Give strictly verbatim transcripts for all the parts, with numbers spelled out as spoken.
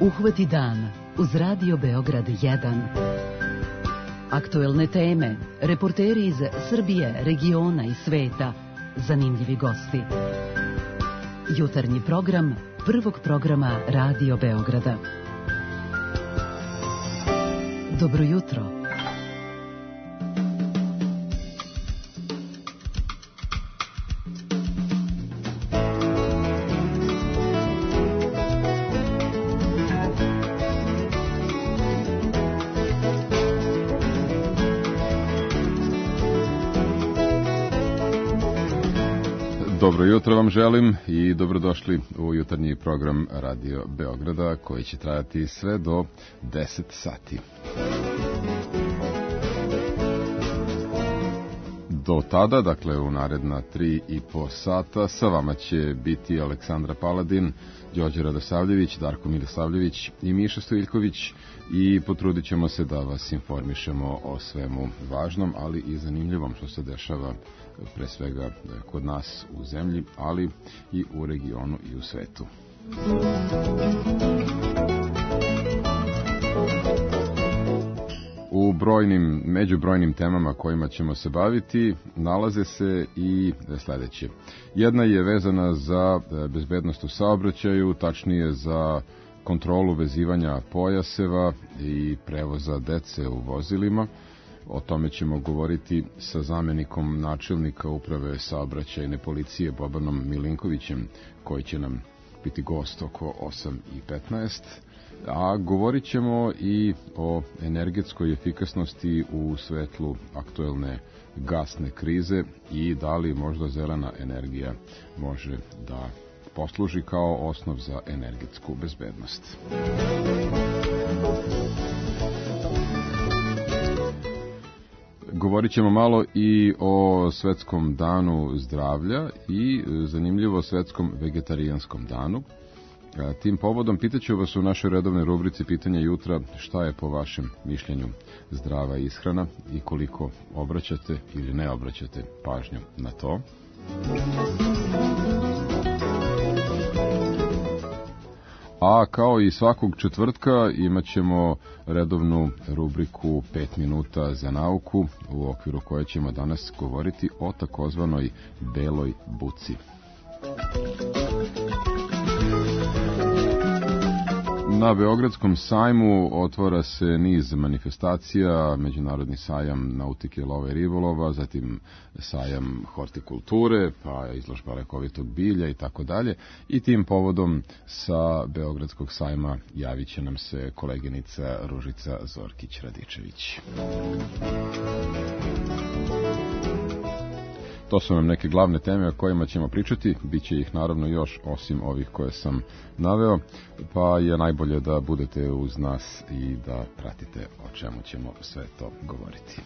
Uhvati dan uz Radio Beograd jedan. Aktuelne teme, reporteri iz Srbije, regiona i sveta, zanimljivi gosti. Jutarnji program prvog programa Radio Beograda. Dobro jutro. Dobro jutro vam želim i dobrodošli u jutarnji program Radio Beograda koji će trajati sve do deset sati. Do tada, dakle u naredna tri i po sata, sa vama će biti Aleksandra Paladin, Đorđe Radosavljević, Darko Milosavljević i Miša Stojiljković i potrudit ćemo se da vas informišemo o svemu važnom, ali i zanimljivom što se dešava pre svega kod nas u zemlji, ali i u regionu i u svetu. U brojnim, među brojnim temama kojima ćemo se baviti nalaze se i sledeće. Jedna je vezana za bezbednost u saobraćaju, tačnije za kontrolu vezivanja pojaseva i prevoza dece u vozilima. O tome ćemo govoriti sa zamenikom načelnika uprave saobraćajne policije Bobanom Milinkovićem, koji će nam biti gost oko osam i petnaest. A govorit ćemo i o energetskoj efikasnosti u svetlu aktuelne gasne krize i da li možda zelena energija može da posluži kao osnov za energetsku bezbednost. Govorit ćemo malo i o svetskom danu zdravlja i zanimljivo svetskom vegetarijanskom danu. Tim povodom pitaću vas u našoj redovnoj rubrici Pitanja jutra šta je po vašem mišljenju zdrava ishrana i koliko obraćate ili ne obraćate pažnju na to. A kao i svakog četvrtka imat ćemo redovnu rubriku pet minuta za nauku u okviru koje ćemo danas govoriti o takozvanoj beloj buci. Na Beogradskom sajmu otvara se niz manifestacija, međunarodni sajam nautike, lova i ribolova, zatim sajam hortikulture, pa izložba lekovitog bilja i tako dalje. I tim povodom sa Beogradskog sajma javit će nam se koleginica Ružica Zorkić-Radičević. To su nam neke glavne teme o kojima ćemo pričati, bit će ih naravno još osim ovih koje sam naveo, pa je najbolje da budete uz nas i da pratite o čemu ćemo sve to govoriti.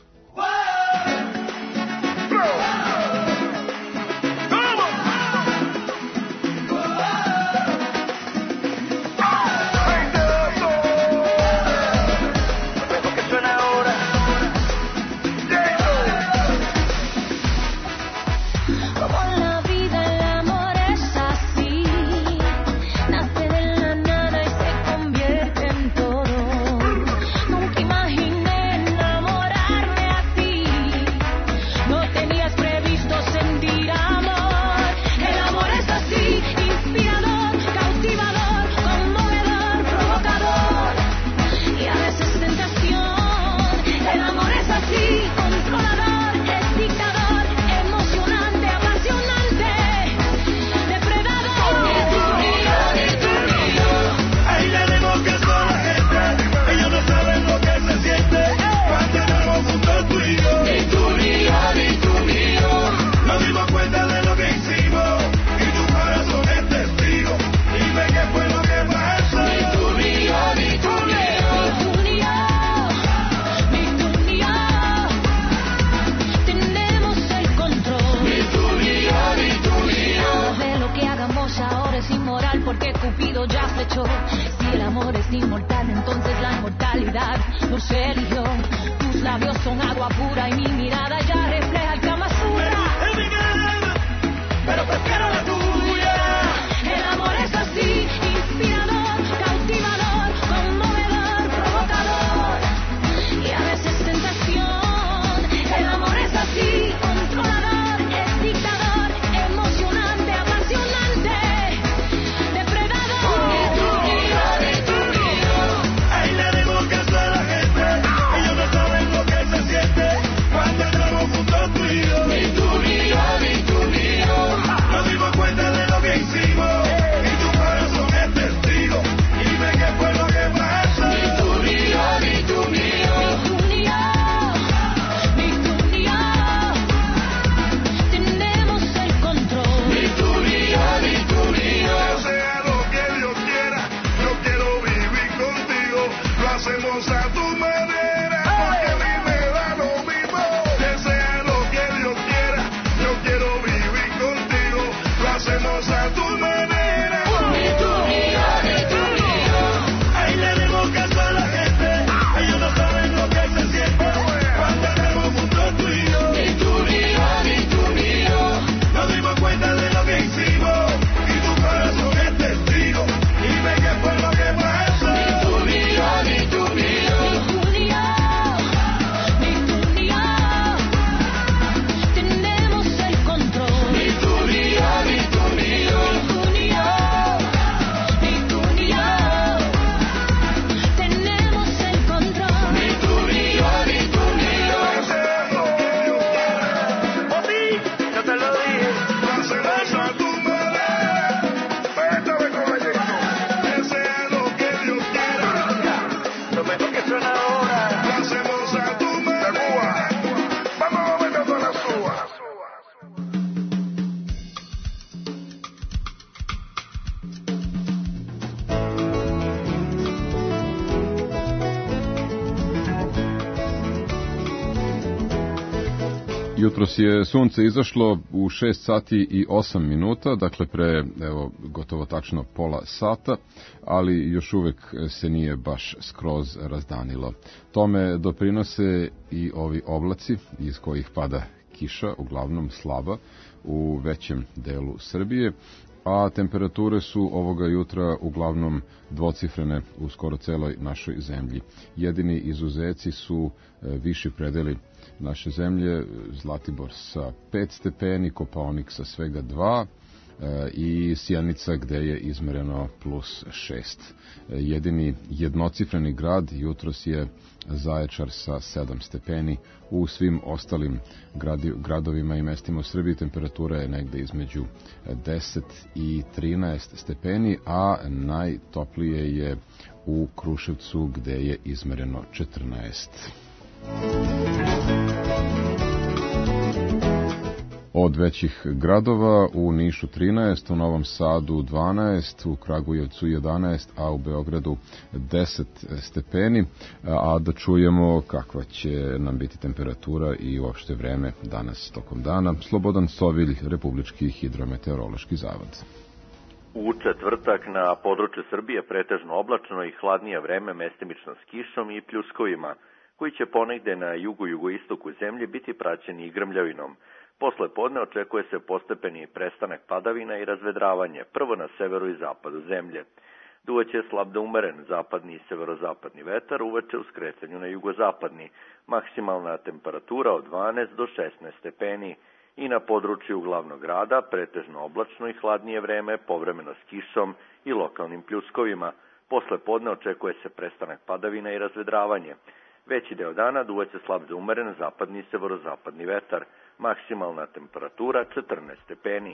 Si el amor es inmortal, entonces la inmortalidad nos eligió. Tus labios son agua pura y mi mirada ya refleja el Kama Sutra. Pero prefiero la tuya. El amor es así, inspirador, cautivador. Jutros je sunce izašlo u šest sati i osam minuta, dakle pre evo, gotovo tačno pola sata, ali još uvek se nije baš skroz razdanilo. Tome doprinose i ovi oblaci iz kojih pada kiša, uglavnom slaba, u većem delu Srbije, a temperature su ovoga jutra uglavnom dvocifrene u skoro celoj našoj zemlji. Jedini izuzeci su viši predeli naše zemlje, Zlatibor sa pet stepeni, Kopaonik sa svega dva i Sjenica gde je izmereno plus šest. Jedini jednocifreni grad jutros je Zaječar sa sedam stepeni. U svim ostalim gradi, gradovima i mestima u Srbiji temperatura je negde između deset i trinaest stepeni, a najtoplije je u Kruševcu gde je izmereno četrnaest. Od većih gradova u Nišu trinaest, u Novom Sadu dvanaest, u Kragujevcu jedanaest, a u Beogradu deset stepeni, a da čujemo kakva će nam biti temperatura i uopšte vreme danas tokom dana. Slobodan Sovilj, Republički hidrometeorološki zavod. U četvrtak na području Srbije pretežno oblačno i hladnije vreme, mestimično s kišom i pljuskovima, koji će ponegde na jugu-jugoistoku zemlje biti praćeni i grmljavinom. Posle podne očekuje se postepeni prestanak padavina i razvedravanje, prvo na severu i zapadu zemlje. Duvaće slab da umeren zapadni i severozapadni vetar, uveče u skretanju na jugozapadni, maksimalna temperatura od dvanaest do šesnaest stepeni. I na području glavnog grada pretežno oblačno i hladnije vreme, povremeno s kišom i lokalnim pljuskovima. Posle podne očekuje se prestanak padavina i razvedravanje. Veći deo dana duvaće slab da umeren zapadni i severozapadni vetar, maksimalna temperatura četrnaest stepeni.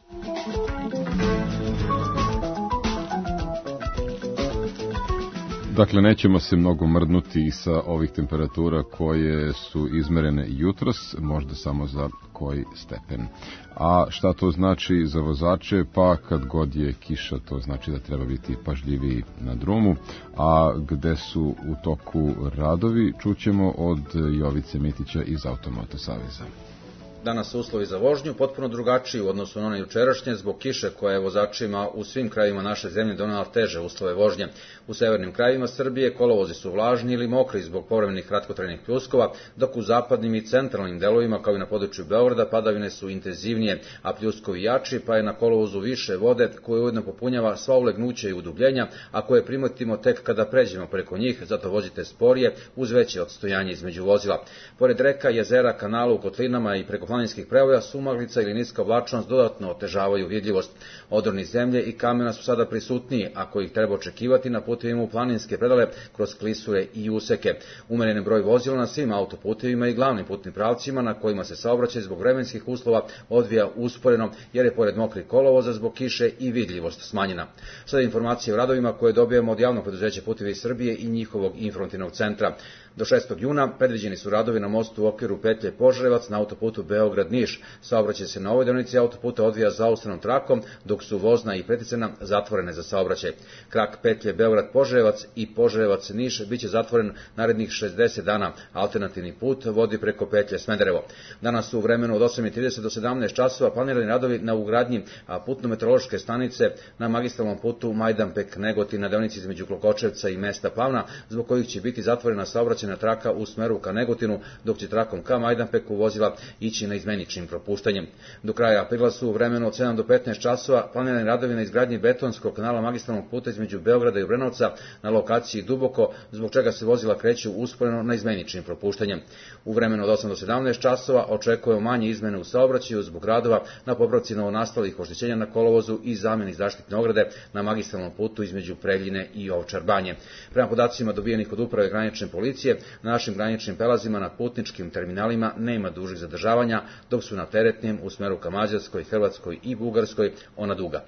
Dakle, nećemo se mnogo mrdnuti sa ovih temperatura koje su izmerene jutros, možda samo za koji stepen. A šta to znači za vozače? Pa kad god je kiša, to znači da treba biti pažljiviji na drumu. A gde su u toku radovi, čućemo od Jovice Mitića iz Automoto saveza. Danas su uslovi za vožnju potpuno drugačiji u odnosu na one jučerašnje zbog kiše koja je vozačima u svim krajevima naše zemlje donela teže uslove vožnje. U severnim krajevima Srbije kolovozi su vlažni ili mokri zbog povremenih kratkotrajnih pljuskova, dok u zapadnim i centralnim delovima, kao i na području Beograda, padavine su intenzivnije, a pljuskovi jači, pa je na kolovozu više vode koje ujedno popunjava sva ulegnuća i udubljenja, a koje primetimo tek kada pređemo preko njih, zato vozite sporije uz veće odstojanje između vozila. Pored reka, jezera, kanala u kotlinama i preko planinskih prevoja, sumaglica ili niska oblačnost dodatno otežavaju vidljivost. Odroni zemlje i kamena su sada prisutniji, ako ih treba očekivati na putevima u planinske predale kroz klisure i useke. Umeren je broj vozila na svim autoputevima i glavnim putnim pravcima na kojima se saobraćaj zbog vremenskih uslova odvija usporeno, jer je pored mokrih kolovoza zbog kiše i vidljivost smanjena. Sada informacije o radovima koje dobijamo od javnog preduzeća Putevi Srbije i njihovog informativnog centra. Do šestog juna predviđeni su radovi na mostu u okviru petlje Požarevac na autoputu Beograd-Niš. Saobraćaj se na ovoj deonici autoputa odvija zaustavnom trakom, dok su vozna i preticena zatvorene za saobraćaj. Krak petlje Beograd-Požarevac i Požarevac-Niš biće zatvoren narednih šezdeset dana. Alternativni put vodi preko petlje Smederevo. Danas su u vremenu od osam i trideset do sedamnaest časova planirani radovi na ugradnji putno-meteorološke stanice na magistralnom putu Majdanpek-Negotin na deonici između Klokočevca i mesta Pavna, zbog kojih će biti zatvorena saobraćaj traka u smeru ka Negotinu, dok će trakom ka Majdanpeku vozila ići na izmeničnim propuštanjem. Do kraja aprila su u vremenu od sedam do petnaest časova planirani radovi na izgradnji betonskog kanala magistralnog puta između Beograda i Obrenovca na lokaciji Duboko, zbog čega se vozila kreću usporeno na izmeničnim propuštanjem. U vremenu od osam do sedamnaest časova očekujemo manje izmene u saobraćaju zbog radova na popravci novonastalih oštećenja na kolovozu i zameni zaštitne ograde na magistralnom putu između Preljine i Ovčar Banje. Prema podacima dobijenih od uprave granične policije, na našim graničnim prelazima na putničkim terminalima nema dužih zadržavanja, dok su na teretnim u smeru ka Mađarskoj, Hrvatskoj i Bugarskoj ona duga.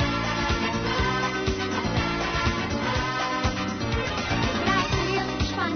Brasil,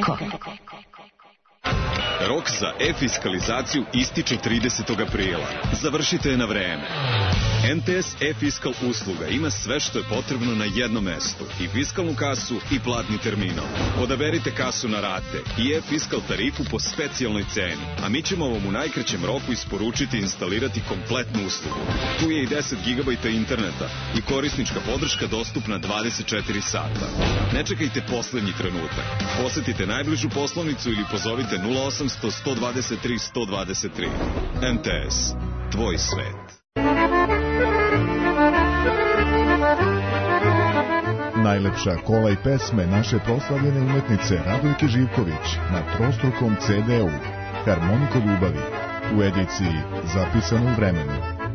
Eko. Rok za e-fiskalizaciju ističe tridesetog aprila. Završite je na vreme. M T S e-fiskal usluga ima sve što je potrebno na jednom mestu. I fiskalnu kasu i platni terminal. Odaberite kasu na rate i e-fiskal tarifu po specijalnoj ceni. A mi ćemo vam u najkraćem roku isporučiti i instalirati kompletnu uslugu. Tu je i deset gigabajta interneta i korisnička podrška dostupna dvadeset četiri sata. Ne čekajte poslednji trenutak. Posetite najbližu poslovnicu ili pozovite nula osamsto sto dvadeset tri sto dvadeset tri. M T S. Tvoj svet. Najlepša kola i pesme naše proslavljene umetnice Radojke Živković na trostrukom ce de u Harmoniko ljubavi u ediciji Zapisano u vremenu.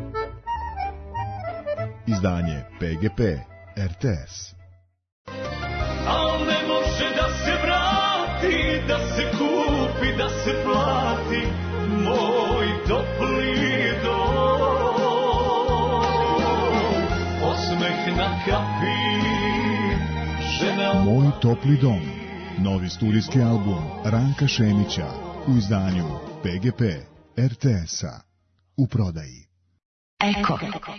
Izdanje P G P R T S. Al ne može da se vrati, da se kupi, da se plati moj topli dom. Osmeh na kapi, žena... Moj topli dom. Novi studijski album Ranka Šemića u izdanju P G P R T S-a. U prodaji. Eko.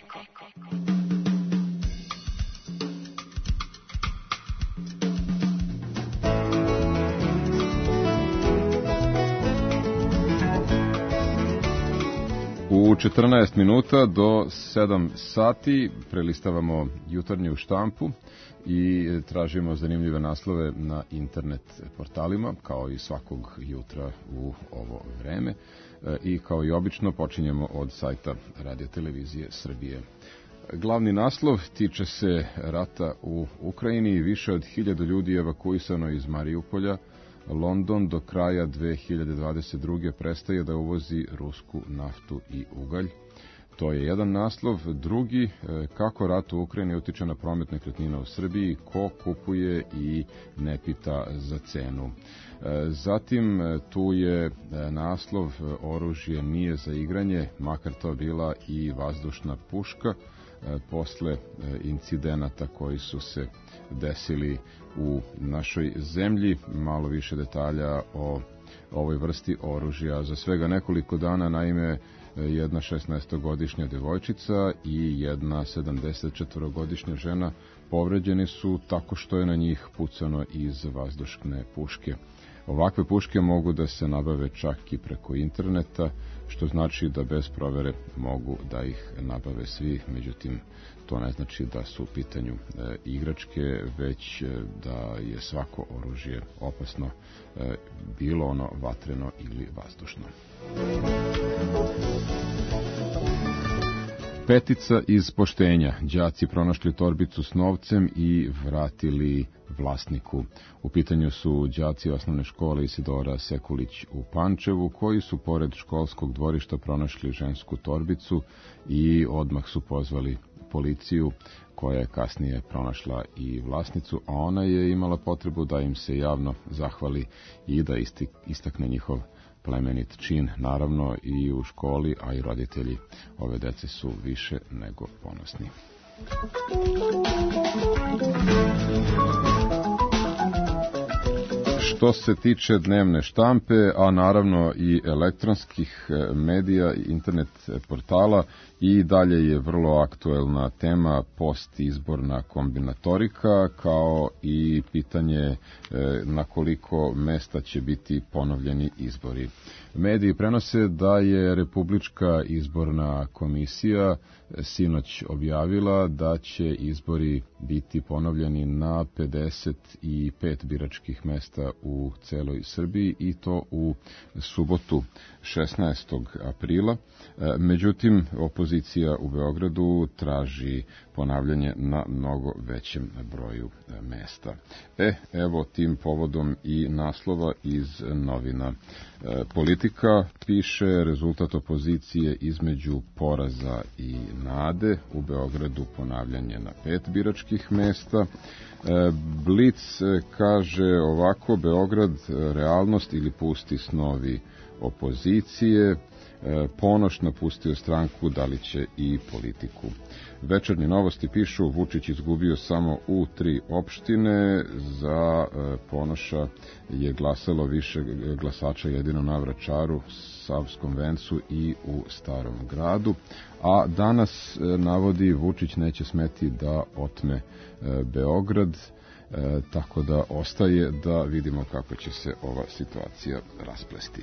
U četrnaest minuta do sedam sati prelistavamo jutarnju štampu i tražimo zanimljive naslove na internet portalima, kao i svakog jutra u ovo vreme. I kao i obično počinjemo od sajta Radio-televizije Srbije. Glavni naslov tiče se rata u Ukrajini. Više od hiljadu ljudi evakuisano iz Mariupolja. London do kraja dve hiljade dvadeset druge prestaje da uvozi rusku naftu i ugalj. To je jedan naslov. Drugi, kako rat u Ukrajini utiče na promet nekretnina u Srbiji, ko kupuje i ne pita za cenu. Zatim tu je naslov oružje nije za igranje, makar to bila i vazdušna puška, posle incidenata koji su se desili u našoj zemlji. Malo više detalja o ovoj vrsti oružja. Za svega nekoliko dana, naime, jedna šesnaestogodišnja devojčica i jedna sedamdesetčetvorogodišnja žena povređeni su tako što je na njih pucano iz vazdušne puške. Ovakve puške mogu da se nabave čak i preko interneta, što znači da bez provere mogu da ih nabave svi, međutim to ne znači da su u pitanju e, igračke, već e, da je svako oružje opasno, e, bilo ono vatreno ili vazdušno. Petica iz poštenja. Đaci pronašli torbicu s novcem i vratili vlasniku. U pitanju su đaci osnovne škole Isidora Sekulić u Pančevu, koji su pored školskog dvorišta pronašli žensku torbicu i odmah su pozvali policiju, koja je kasnije pronašla i vlasnicu, a ona je imala potrebu da im se javno zahvali i da istakne njihov plemenit čin. Naravno i u školi, a i roditelji ove dece su više nego ponosni. Što se tiče dnevne štampe, a naravno i elektronskih medija i internet portala, i dalje je vrlo aktuelna tema postizborna kombinatorika, kao i pitanje na koliko mesta će biti ponovljeni izbori. Mediji prenose da je Republička izborna komisija sinoć objavila da će izbori biti ponovljeni na pedeset pet biračkih mesta u celoj Srbiji, i to u subotu šesnaestog aprila. Međutim, opozicija u Beogradu traži ponavljanje na mnogo većem broju mesta. E, evo tim povodom i naslova iz novina. Politika piše rezultat opozicije između poraza i nade. U Beogradu ponavljanje na pet biračkih mesta. Blic kaže ovako: Beograd realnost ili pusti snovi opozicije. Ponoš napustio stranku, da li će i politiku. Večernje novosti pišu, Vučić izgubio samo u tri opštine, za Ponoša je glasalo više glasača jedino na Vračaru, Savskom vencu i u Starom gradu, a danas navodi Vučić neće smeti da otme Beograd, e, tako da ostaje da vidimo kako će se ova situacija rasplesti.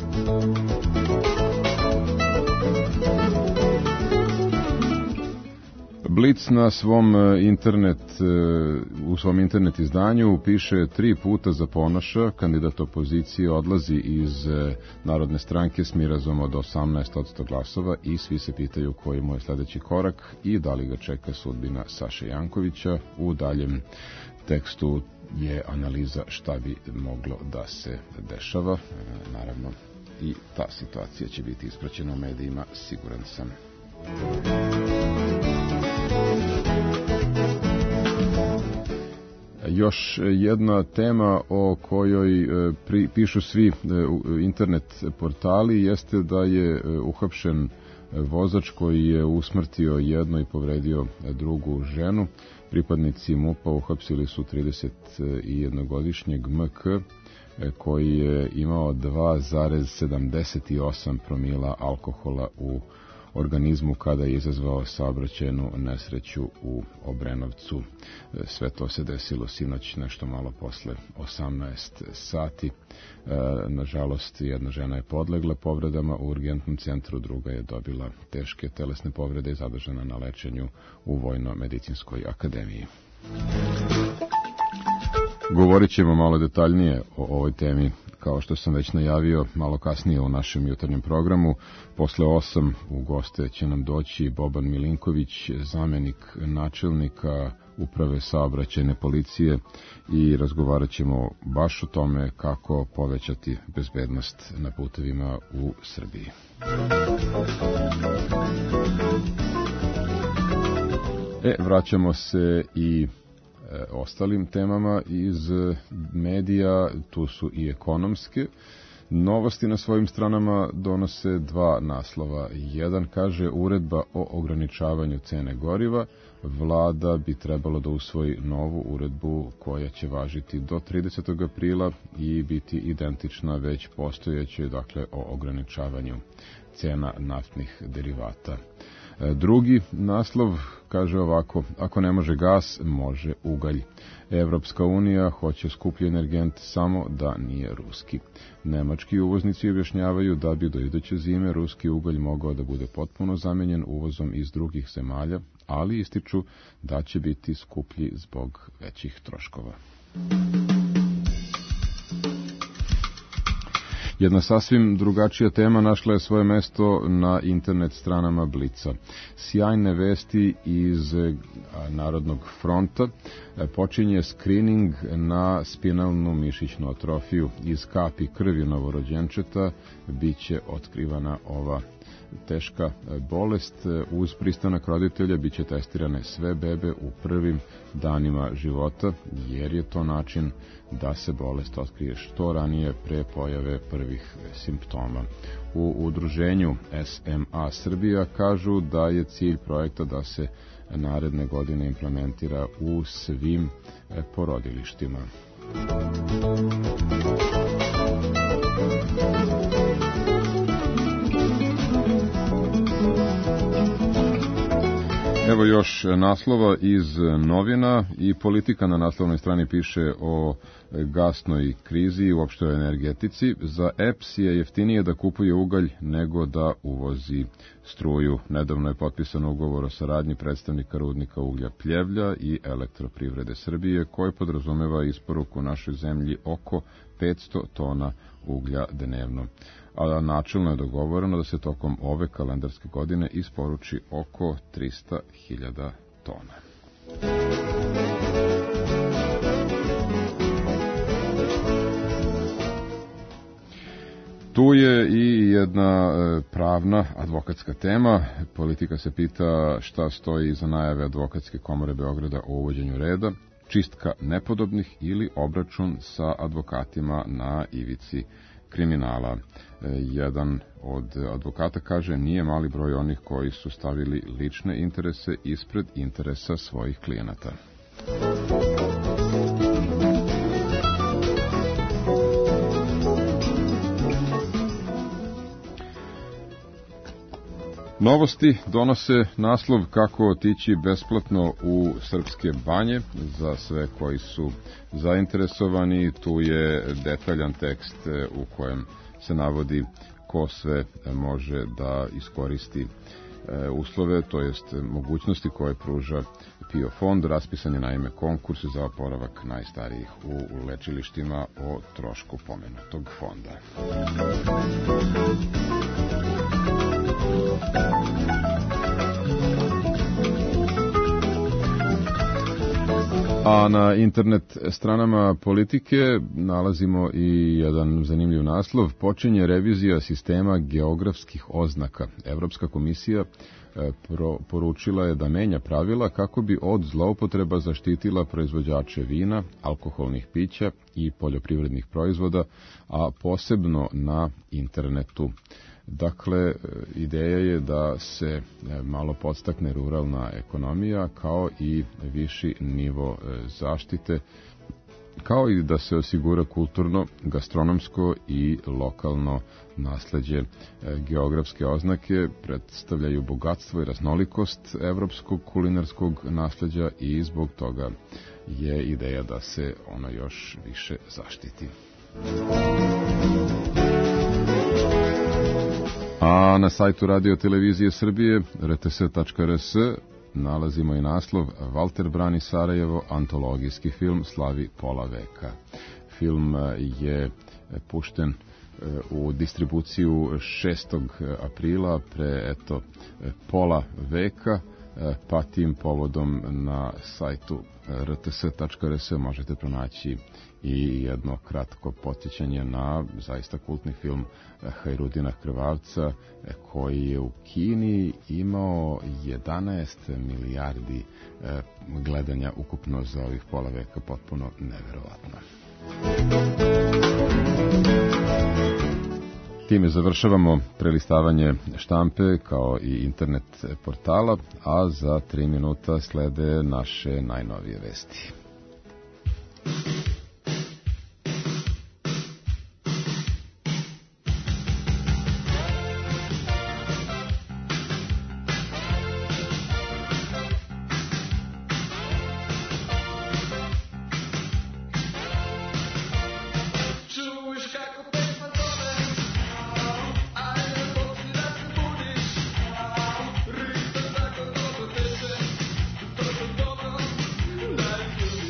Blic na svom internet, u svom internet izdanju piše tri puta za Ponoša, kandidat opozicije odlazi iz Narodne stranke s mirazom od osamnaest posto glasova i svi se pitaju koji mu je sledeći korak i da li ga čeka sudbina Saše Jankovića. U daljem tekstu je analiza šta bi moglo da se dešava. Naravno, i ta situacija će biti ispraćena u medijima, siguran sam. Još jedna tema o kojoj pri, pišu svi internet portali jeste da je uhapšen vozač koji je usmrtio jednu i povredio drugu ženu. Pripadnici MUP-a uhapsili su tridesetjednogodišnjeg M K koji je imao dva zarez sedamdeset osam promila alkohola u organizmu kada je izazvao saobraćajnu nesreću u Obrenovcu. Sve to se desilo sinoć nešto malo posle osamnaest sati. Nažalost, jedna žena je podlegla povredama u urgentnom centru, druga je dobila teške telesne povrede i zadržana na lečenju u Vojno-medicinskoj akademiji. Govorit ćemo malo detaljnije o ovoj temi, kao što sam već najavio, malo kasnije u našem jutarnjem programu. Posle osam u goste će nam doći Boban Milinković, zamenik načelnika Uprave saobraćajne policije, i razgovarat ćemo baš o tome kako povećati bezbednost na putevima u Srbiji. E, vraćamo se i ostalim temama iz medija, tu su i ekonomske. Novosti na svojim stranama donose dva naslova. Jedan kaže uredba o ograničavanju cene goriva. Vlada bi trebalo da usvoji novu uredbu koja će važiti do tridesetog aprila i biti identična već postojećoj, dakle o ograničavanju cena naftnih derivata. Drugi naslov kaže ovako: ako ne može gas, može ugalj. Evropska unija hoće skuplji energent, samo da nije ruski. Nemački uvoznici objašnjavaju da bi do iduće zime ruski ugalj mogao da bude potpuno zamenjen uvozom iz drugih zemalja, ali ističu da će biti skuplji zbog većih troškova. Jedna sasvim drugačija tema našla je svoje mesto na internet stranama Blica. Sjajne vesti iz Narodnog fronta. Počinje skrining na spinalnu mišićnu atrofiju. Iz kapi krvi novorođenčeta biće otkrivana ova teška bolest. Uz pristanak roditelja biće testirane sve bebe u prvim danima života, jer je to način da se bolest otkrije što ranije pre pojave prvih simptoma. U udruženju S M A Srbija kažu da je cilj projekta da se naredne godine implementira u svim porodilištima. Evo još naslova iz novina. I Politika na naslovnoj strani piše o gasnoj krizi i uopšte o energetici. Za E P S je jeftinije da kupuje ugalj nego da uvozi struju. Nedavno je potpisan ugovor o saradnji predstavnika rudnika uglja Pljevlja i Elektroprivrede Srbije, koji podrazumeva isporuku u našoj zemlji oko petsto tona uglja dnevno. A načelno je dogovoreno da se tokom ove kalendarske godine isporuči oko trista hiljada tona. Tu je i jedna pravna advokatska tema. Politika se pita šta stoji iza najave Advokatske komore Beograda o uvođenju reda, čistka nepodobnih ili obračun sa advokatima na ivici kriminala. Jedan od advokata kaže, nije mali broj onih koji su stavili lične interese ispred interesa svojih klijenata. Novosti donose naslov kako otići besplatno u srpske banje za sve koji su zainteresovani. Tu je detaljan tekst u kojem se navodi ko sve može da iskoristi uslove, to jest mogućnosti koje pruža PIO fond. Raspisan je naime konkurs za oporavak najstarijih u lečilištima o trošku pomenutog fonda. A na internet stranama Politike nalazimo i jedan zanimljiv naslov. Počinje revizija sistema geografskih oznaka. Evropska komisija pro, poručila je da menja pravila kako bi od zloupotreba zaštitila proizvođače vina, alkoholnih pića i poljoprivrednih proizvoda, a posebno na internetu. Dakle, ideja je da se malo podstakne ruralna ekonomija kao i viši nivo zaštite, kao i da se osigura kulturno, gastronomsko i lokalno nasleđe. Geografske oznake predstavljaju bogatstvo i raznolikost evropskog kulinarskog nasleđa i zbog toga je ideja da se ono još više zaštiti. A na sajtu Radio Televizije Srbije er te es tačka er es nalazimo i naslov Valter brani Sarajevo, antologijski film slavi pola veka. Film je pušten u distribuciju šestog aprila pre eto pola veka, pa tim povodom na sajtu er te es tačka er es možete pronaći i jedno kratko podsjećanje na zaista kultni film Hajrudina Krvavca, koji je u Kini imao jedanaest milijardi gledanja ukupno za ovih pola veka, potpuno neverovatno. Time završavamo prelistavanje štampe kao i internet portala, a za tri minuta slede naše najnovije vesti. Like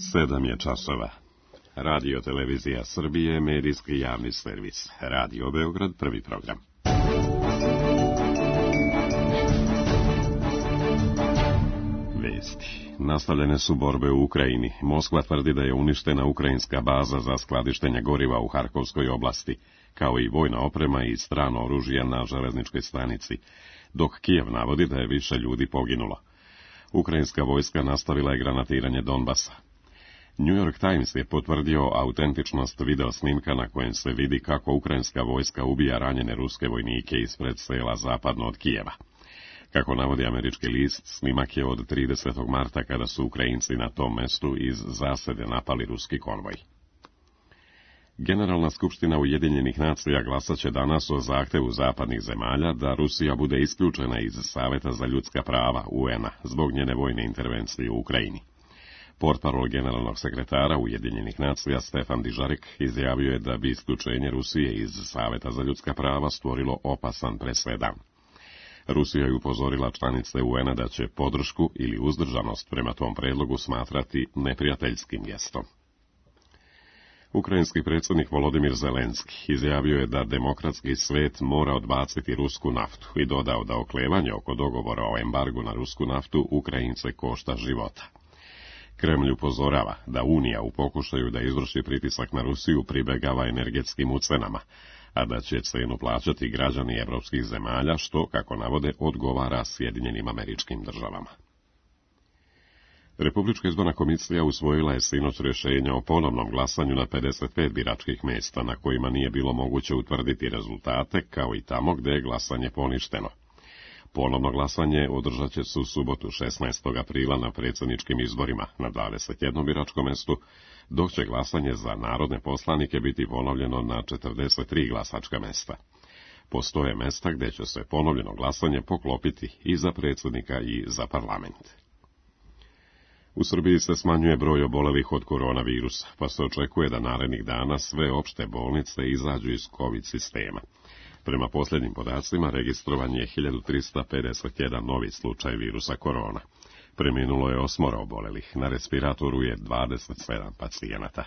Sedam je časova. Radio Televizija Srbije, medijski javni servis. Radio Beograd, prvi program. Vesti. Nastavljene su borbe u Ukrajini. Moskva tvrdi da je uništena ukrajinska baza za skladištenje goriva u Harkovskoj oblasti, kao i vojna oprema i strano oružje na železničkoj stanici, dok Kijev navodi da je više ljudi poginulo. Ukrajinska vojska nastavila je granatiranje Donbasa. New York Times je potvrdio autentičnost video snimka na kojem se vidi kako ukrajinska vojska ubija ranjene ruske vojnike ispred sela zapadno od Kijeva. Kako navodi američki list, snimak je od tridesetog marta kada su Ukrajinci na tom mestu iz zasede napali ruski konvoj. Generalna skupština Ujedinjenih nacija glasaće danas o zahtevu zapadnih zemalja da Rusija bude isključena iz Saveta za ljudska prava U N A zbog njene vojne intervencije u Ukrajini. Portparol generalnog sekretara Ujedinjenih nacija Stefan Dižarik izjavio je da bi isključenje Rusije iz Saveta za ljudska prava stvorilo opasan presedan. Rusija je upozorila članice U N A da će podršku ili uzdržanost prema tom predlogu smatrati neprijateljskim gestom. Ukrajinski predsjednik Volodimir Zelenski izjavio je da demokratski svet mora odbaciti rusku naftu i dodao da oklevanje oko dogovora o embargu na rusku naftu Ukrajince košta života. Kremlj upozorava da Unija u pokušaju da izvrši pritisak na Rusiju pribegava energetskim ucenama, a da će cenu plaćati građani evropskih zemalja, što, kako navode, odgovara Sjedinjenim Američkim Državama. Republička izborna komisija usvojila je sinoć rješenje o ponovnom glasanju na pedeset pet biračkih mjesta na kojima nije bilo moguće utvrditi rezultate, kao i tamo gdje je glasanje poništeno. Ponovno glasanje održat će se u subotu šesnaestog aprila na predsjedničkim izborima na dvadeset jednom biračkom mjestu, dok će glasanje za narodne poslanike biti ponovljeno na četrdeset tri glasačka mjesta. Postoje mjesta gdje će se ponovljeno glasanje poklopiti i za predsjednika i za parlament. U Srbiji se smanjuje broj obolelih od koronavirusa, pa se očekuje da narednih dana sve opšte bolnice izađu iz COVID sistema. Prema posljednjim podacima registrovan je hiljadu trista pedeset jedan novi slučaj virusa korona. Preminulo je osmoro obolelih, na respiratoru je dvadeset sedam pacijenata.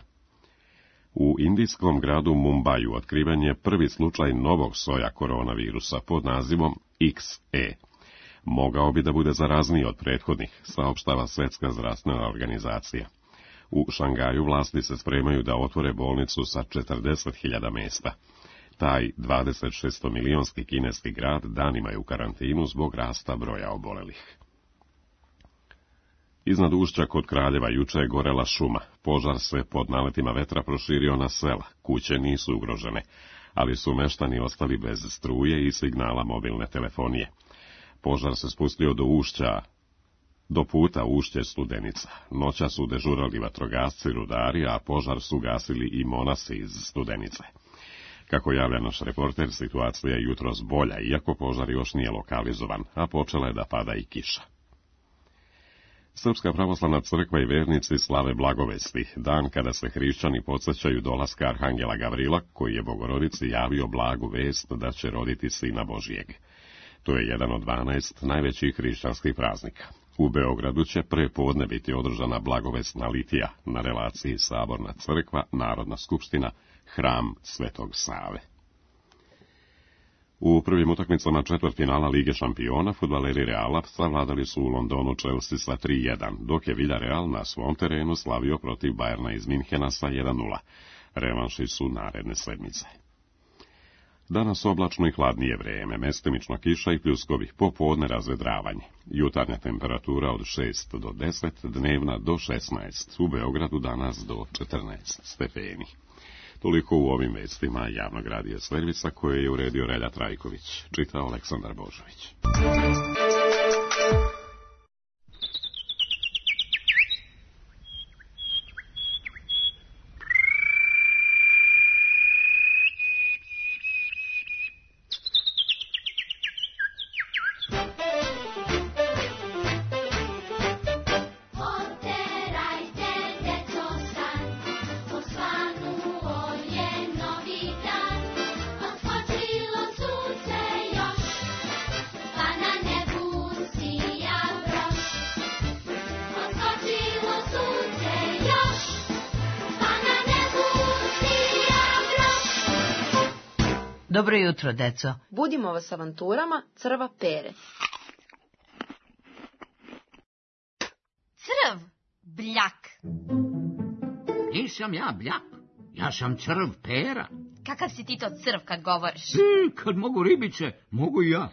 U indijskom gradu Mumbaju otkriven je prvi slučaj novog soja koronavirusa pod nazivom X E. Mogao bi da bude zarazniji od prethodnih, saopštava Svjetska zdravstvena organizacija. U Šangaju vlasti se spremaju da otvore bolnicu sa četrdeset hiljada mjesta. Taj dvadeset šest milionski kineski grad danima je u karantinu zbog rasta broja obolelih. Iznad ušća kod Kraljeva juče je gorela šuma. Požar se pod naletima vetra proširio na sela. Kuće nisu ugrožene, ali su meštani ostali bez struje i signala mobilne telefonije. Požar se spustio do ušća, do puta ušće Studenica. Noća su dežurali vatrogasci, rudari, a požar su gasili i monasi iz Studenice. Kako javlja naš reporter, situacija je jutros bolja, iako požar još nije lokalizovan, a počela je da pada i kiša. Srpska pravoslavna crkva i vernici slave Blagovesti, dan kada se hrišćani podsjećaju dolaska Arhangela Gavrila, koji je Bogorodici javio blagu vest da će roditi Sina Božijeg. To je jedan od dvanaest najvećih hrišćanskih praznika. U Beogradu će pre podne biti održana blagovestna litija na relaciji Saborna crkva, Narodna skupština, Hram Svetog Save. U prvim utakmicama četvrtfinala Lige šampiona fudbaleri Reala savladali su u Londonu Chelsea sa tri jedan, dok je Villarreal na svom terenu slavio protiv Bayerna iz Minhena sa jedan nula. Revanši su naredne sedmice. Danas oblačno i hladnije vreme, mestimično kiša i pljuskovi, popodne razvedravanje. Jutarnja temperatura od šest do deset, dnevna do šesnaest, u Beogradu danas do četrnaest stepeni. Toliko u ovim vestima javnog radija servisa koje je uredio Relja Trajković, čita Aleksandar Božović. Pa na nebu Dobro jutro, deco. Budimo vas avanturama crva Pere. Crv, bljak. Nisam ja bljak, ja sam crv Pera. Kakav si ti to crv kad govoriš? E, kad mogu ribice, mogu i ja.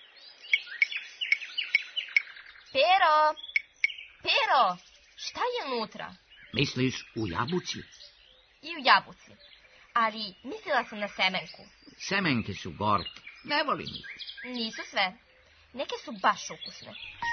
Pero, Pero, šta je unutra? Misliš u jabuci? I u jabuci, ali mislila sam na semenku. Semenke su gorke, ne volim ih. Nisu sve, neke su baš ukusne.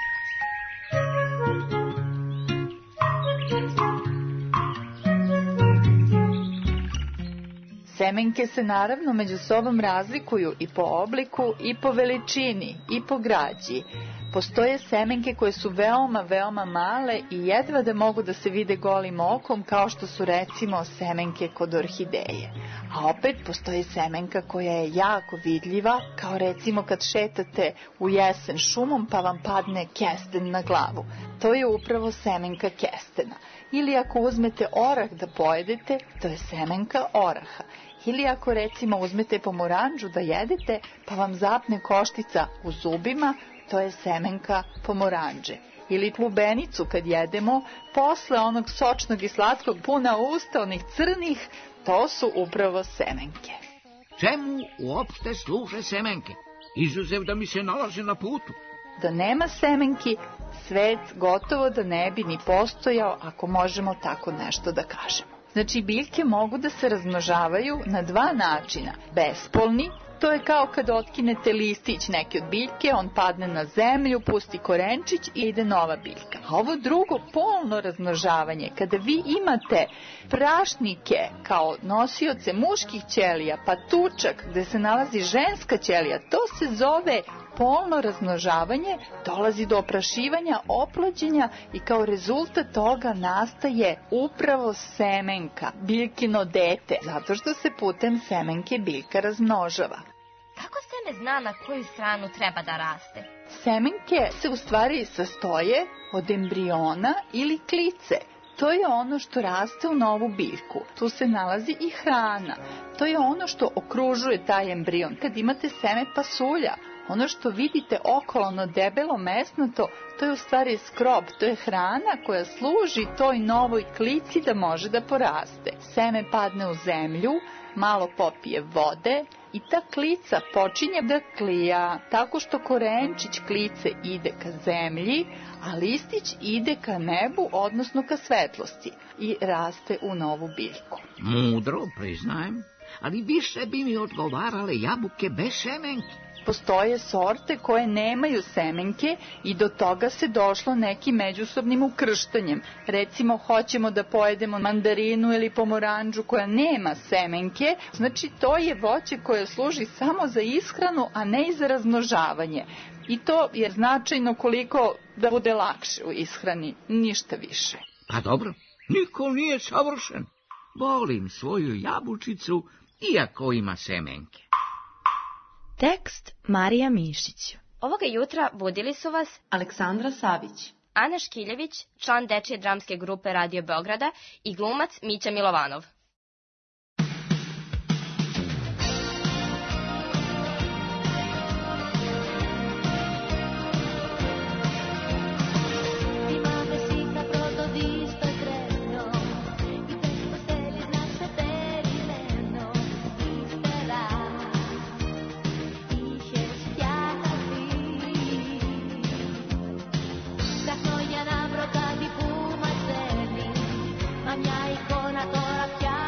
Semenke se naravno među sobom razlikuju i po obliku, i po veličini, i po građi. Postoje semenke koje su veoma, veoma male i jedva da mogu da se vide golim okom, kao što su recimo semenke kod orhideje. A opet postoji semenka koja je jako vidljiva, kao recimo kad šetate u jesen šumom pa vam padne kesten na glavu. To je upravo semenka kestena. Ili ako uzmete orah da pojedete, to je semenka oraha. Ili ako recimo uzmete pomoranđu da jedete, pa vam zapne koštica u zubima, to je semenka pomoranđe. Ili lubenicu kad jedemo, posle onog sočnog i slatkog puna usta, onih crnih, to su upravo semenke. Čemu uopšte služe semenke? Izuzev da mi se nalaze na putu. Da nema semenki, svet gotovo da ne bi ni postojao, ako možemo tako nešto da kažemo. Znači, biljke mogu da se razmnožavaju na dva načina. Bespolni, to je kao kad otkinete listić neke od biljke, on padne na zemlju, pusti korenčić i ide nova biljka. A ovo drugo, polno razmnožavanje, kada vi imate prašnike kao nosioce muških ćelija, pa tučak gde se nalazi ženska ćelija, to se zove polno razmnožavanje, dolazi do oprašivanja, oplođenja i kao rezultat toga nastaje upravo semenka, biljkino dete, zato što se putem semenke biljka razmnožava. Kako seme zna na koju stranu treba da raste? Semenke se u stvari sastoje od embriona ili klice. To je ono što raste u novu biljku. Tu se nalazi i hrana. To je ono što okružuje taj embrion. Kad imate seme pasulja, ono što vidite okolno debelo mesnato, to je u stvari skrob, to je hrana koja služi toj novoj klici da može da poraste. Seme padne u zemlju, malo popije vode i ta klica počinje da klija, tako što korenčić klice ide ka zemlji, a listić ide ka nebu, odnosno ka svetlosti i raste u novu biljku. Mudro, priznajem, ali više bi mi odgovarale jabuke bez semenki. Postoje sorte koje nemaju semenke i do toga se došlo nekim međusobnim ukrštanjem. Recimo, hoćemo da pojedemo mandarinu ili pomoranđu koja nema semenke, znači to je voće koje služi samo za ishranu, a ne i za razmnožavanje. I to je značajno koliko da bude lakše u ishrani, ništa više. Pa dobro, niko nije savršen. Volim svoju jabučicu, iako ima semenke. Tekst Marija Mišić. Ovoga jutra budili su vas Aleksandra Savić, Ana Škiljević, član dečije dramske grupe Radio Beograda i glumac Mića Milovanov. La mia icona tora chiara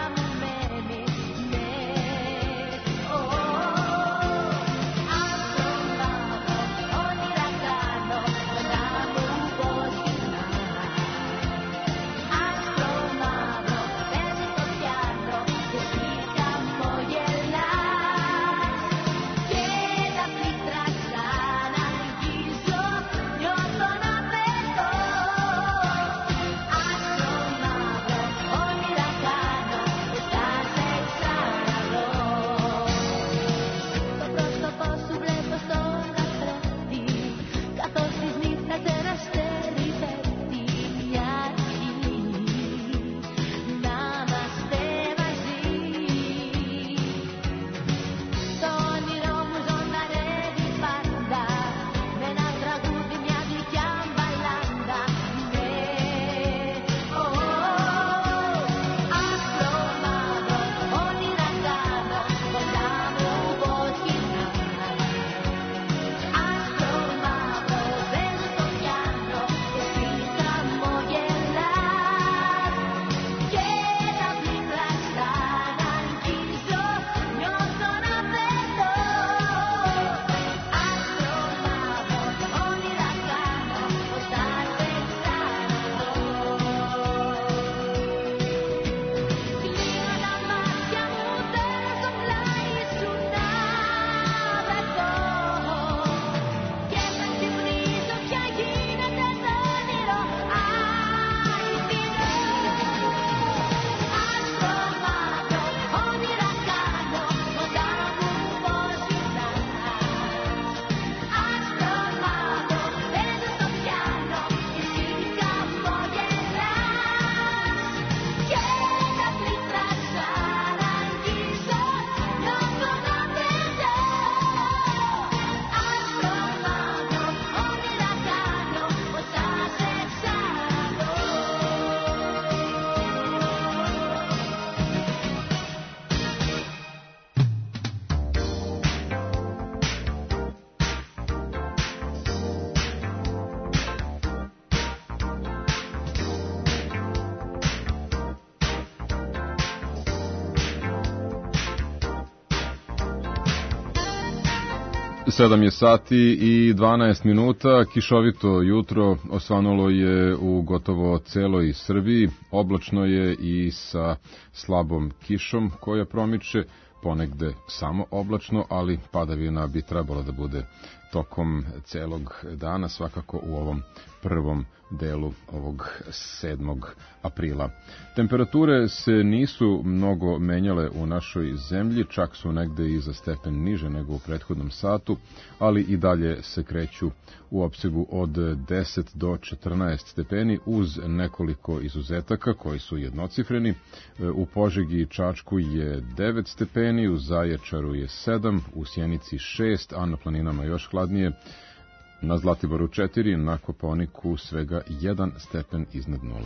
sedam je sati i dvanaest minuta, kišovito jutro osvanulo je u gotovo celoj Srbiji, oblačno je i sa slabom kišom koja promiče, ponegde samo oblačno, ali padavina bi trebalo da bude tokom celog dana, svakako u ovom prvom delu ovog sedmog aprila. Temperature se nisu mnogo menjale u našoj zemlji, čak su negde i za stepen niže nego u prethodnom satu, ali i dalje se kreću u opsegu od deset do četrnaest stepeni uz nekoliko izuzetaka koji su jednocifreni. U Požegi i Čačku je devet stepeni, u Zaječaru je sedam, u Sjenici šest, a na planinama još hladnije. Na Zlatiboru četiri, na Kopaoniku svega jedan stepen iznad nule.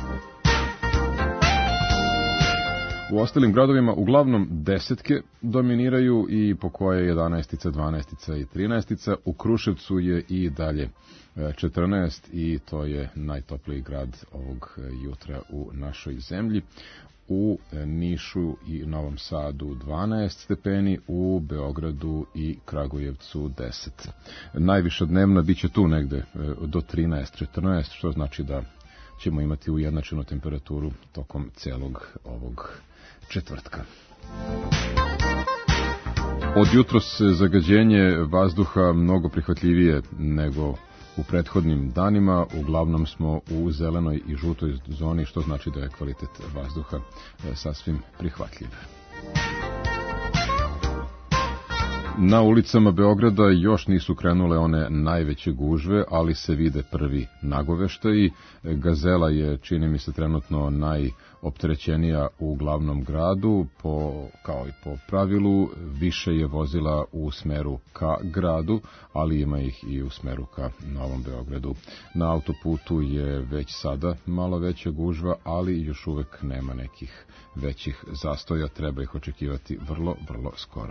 U ostalim gradovima uglavnom desetke dominiraju i po koje jedanaestica, dvanaestica i trinaestica. U Kruševcu je i dalje četrnaest i to je najtopliji grad ovog jutra u našoj zemlji. U Nišu i Novom Sadu dvanaest stepeni, u Beogradu i Kragujevcu deset. Najviša dnevna biće tu negde do trinaest četrnaest, što znači da ćemo imati ujednačenu temperaturu tokom celog ovog četvrtka. Od jutros zagađenje vazduha mnogo prihvatljivije nego u prethodnim danima, uglavnom smo u zelenoj i žutoj zoni, što znači da je kvalitet vazduha sasvim prihvatljiv. Na ulicama Beograda još nisu krenule one najveće gužve, ali se vide prvi nagoveštaji. Gazela je, čini mi se, trenutno najopterećenija u glavnom gradu, po, kao i po pravilu, više je vozila u smeru ka gradu, ali ima ih i u smeru ka Novom Beogradu. Na autoputu je već sada malo veća gužva, ali još uvek nema nekih većih zastoja, treba ih očekivati vrlo, vrlo skoro.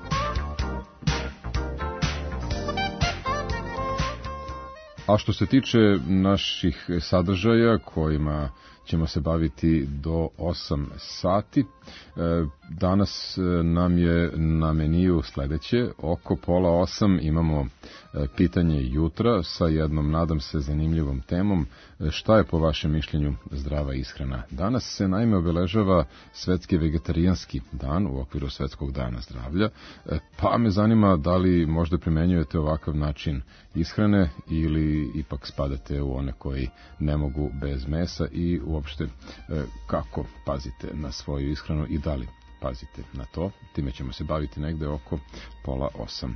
A što se tiče naših sadržaja kojima ćemo se baviti do osam sati, danas nam je na meniju sledeće. Oko pola osam imamo pitanje jutra sa jednom, nadam se, zanimljivom temom. Šta je po vašem mišljenju zdrava ishrana? Danas se naime obeležava Svetski vegetarijanski dan u okviru Svetskog dana zdravlja, pa me zanima da li možda primenjujete ovakav način ishrane ili ipak spadate u one koji ne mogu bez mesa i uopšte kako pazite na svoju ishranu i da li pazite na to. Time ćemo se baviti negde oko pola osam.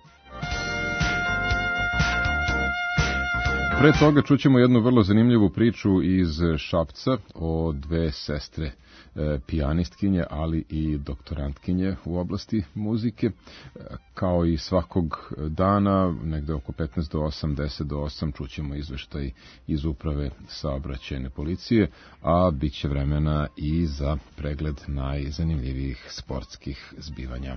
Pre toga čućemo jednu vrlo zanimljivu priču iz Šapca o dve sestre pijanistkinje, ali i doktorantkinje u oblasti muzike. Kao i svakog dana, negde oko petnaest do osam, deset do osam, čućemo izveštaj iz uprave saobraćajne policije, a bit će vremena i za pregled najzanimljivijih sportskih zbivanja.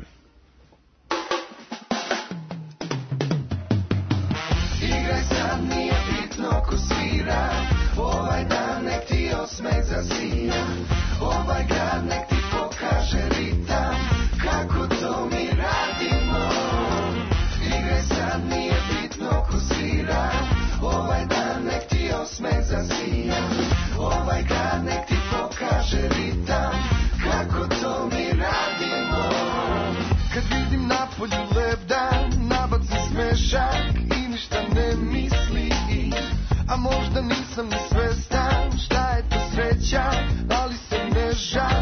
Igraj sad, nije bitno ko svira, ovaj dan nek ti osmeh zasija, ovaj grad nek ti pokaže ritam, kako to mi radimo. Igraj sad, nije bitno ko svira, ovaj dan nek ti osmeh zasija, ovaj grad nek ti pokaže ritam, kako to mi radimo. Kad vidim napolju lep dan, nabacim smešak i ništa ne misli, a možda nisam ni svestan šta je to sreća, ali se ne žali.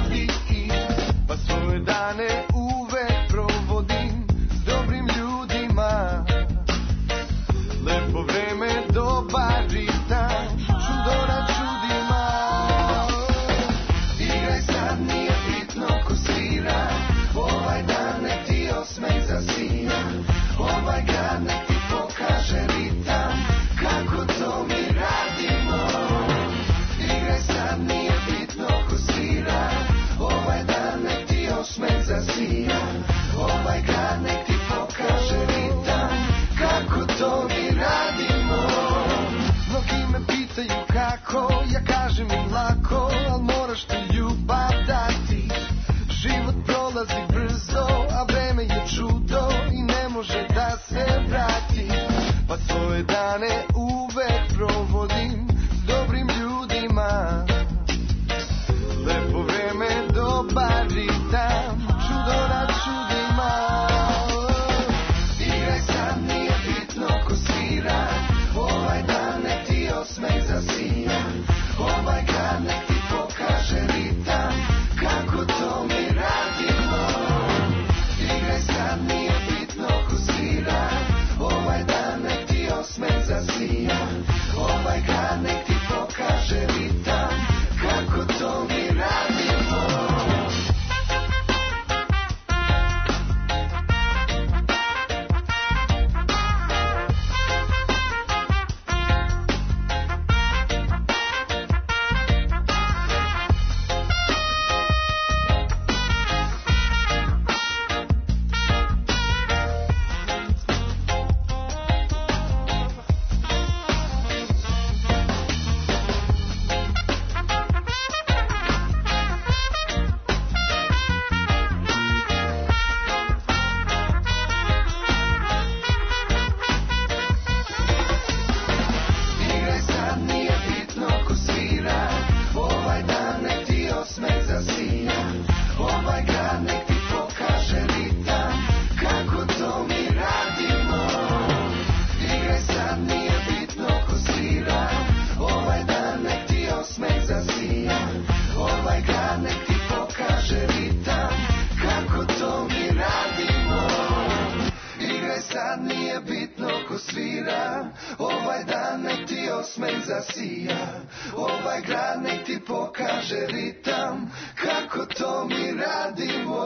zasija. Ovaj grad nek ti pokaže ritam, kako to mi radimo.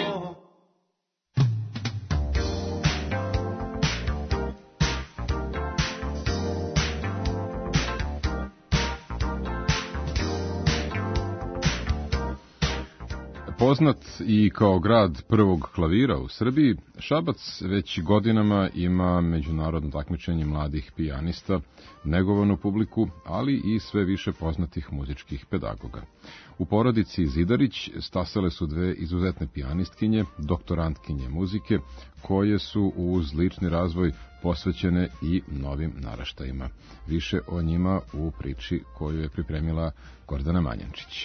Poznat i kao grad prvog klavira u Srbiji, Šabac već godinama ima međunarodno takmičenje mladih pijanista, negovanu publiku, ali i sve više poznatih muzičkih pedagoga. U porodici Zidarić stasale su dve izuzetne pijanistkinje, doktorantkinje muzike, koje su uz lični razvoj posvećene i novim naraštajima. Više o njima u priči koju je pripremila Gordana Manjančić.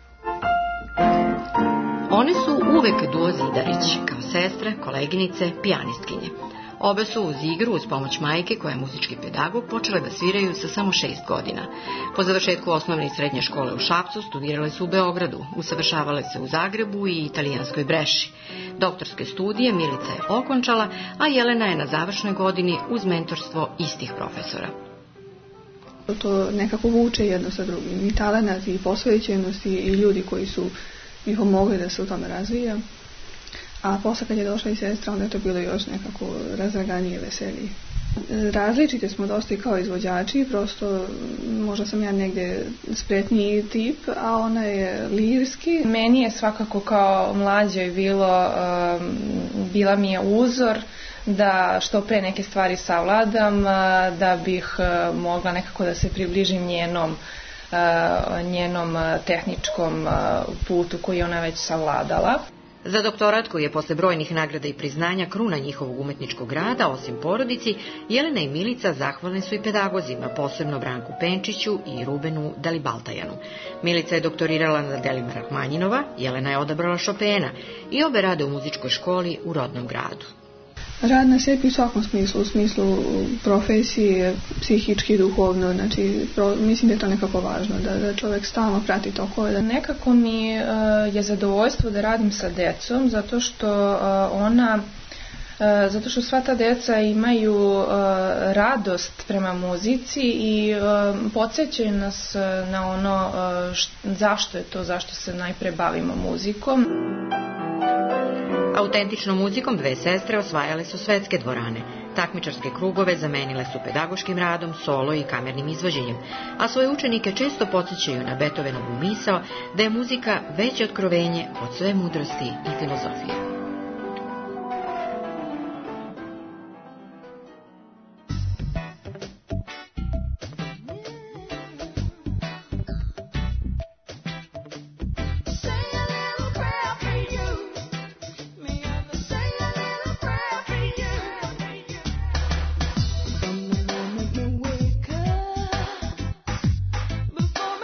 One su uvek duo Zidarić, kao sestre, koleginice, pijanistkinje. Obe su uz igru, uz pomoć majke, koja je muzički pedagog, počele da sviraju sa samo šest godina. Po završetku osnovne i srednje škole u Šapcu studirale su u Beogradu, usavršavale se u Zagrebu i italijanskoj Breši. Doktorske studije Milica je okončala, a Jelena je na završnoj godini uz mentorstvo istih profesora. To nekako vuče jedno sa drugim, i talenat, i posvećenost, i ljudi koji su mi pomogli da se u tome razvija. A posle kad je došla i sestra, onda je to bilo još nekako razdraganije, veselije. Različite smo dosta i kao izvođači, prosto možda sam ja negde spretniji tip, a ona je lirski. Meni je svakako kao mlađoj bilo, bila mi je uzor da što pre neke stvari savladam, da bih mogla nekako da se približim njenom njenom tehničkom putu koji je ona već savladala. Za doktorat, koji je posle brojnih nagrada i priznanja kruna njihovog umetničkog rada, osim porodici, Jelena i Milica zahvalne su i pedagozima, posebno Branku Penčiću i Rubenu Dalibaltajanu. Milica je doktorirala na delima Rahmanjinova, Jelena je odabrala Chopina i obe rade u muzičkoj školi u rodnom gradu. Rad na sebi u svakom smislu, u smislu profesije, psihički, duhovno, znači pro, mislim da je to nekako važno, da, da čovjek stalno prati tokove. Da... Nekako mi uh, je zadovoljstvo da radim sa decom, zato što uh, ona, uh, zato što sva ta deca imaju uh, radost prema muzici i uh, podsjećaju nas uh, na ono uh, št, zašto je to, zašto se najpre bavimo muzikom. Autentičnom muzikom dve sestre osvajale su svetske dvorane. Takmičarske krugove zamenile su pedagoškim radom, solo i kamernim izvođenjem, a svoje učenike često podsjećaju na Beethovenovu misao da je muzika veće otkrovenje od sve mudrosti i filozofije.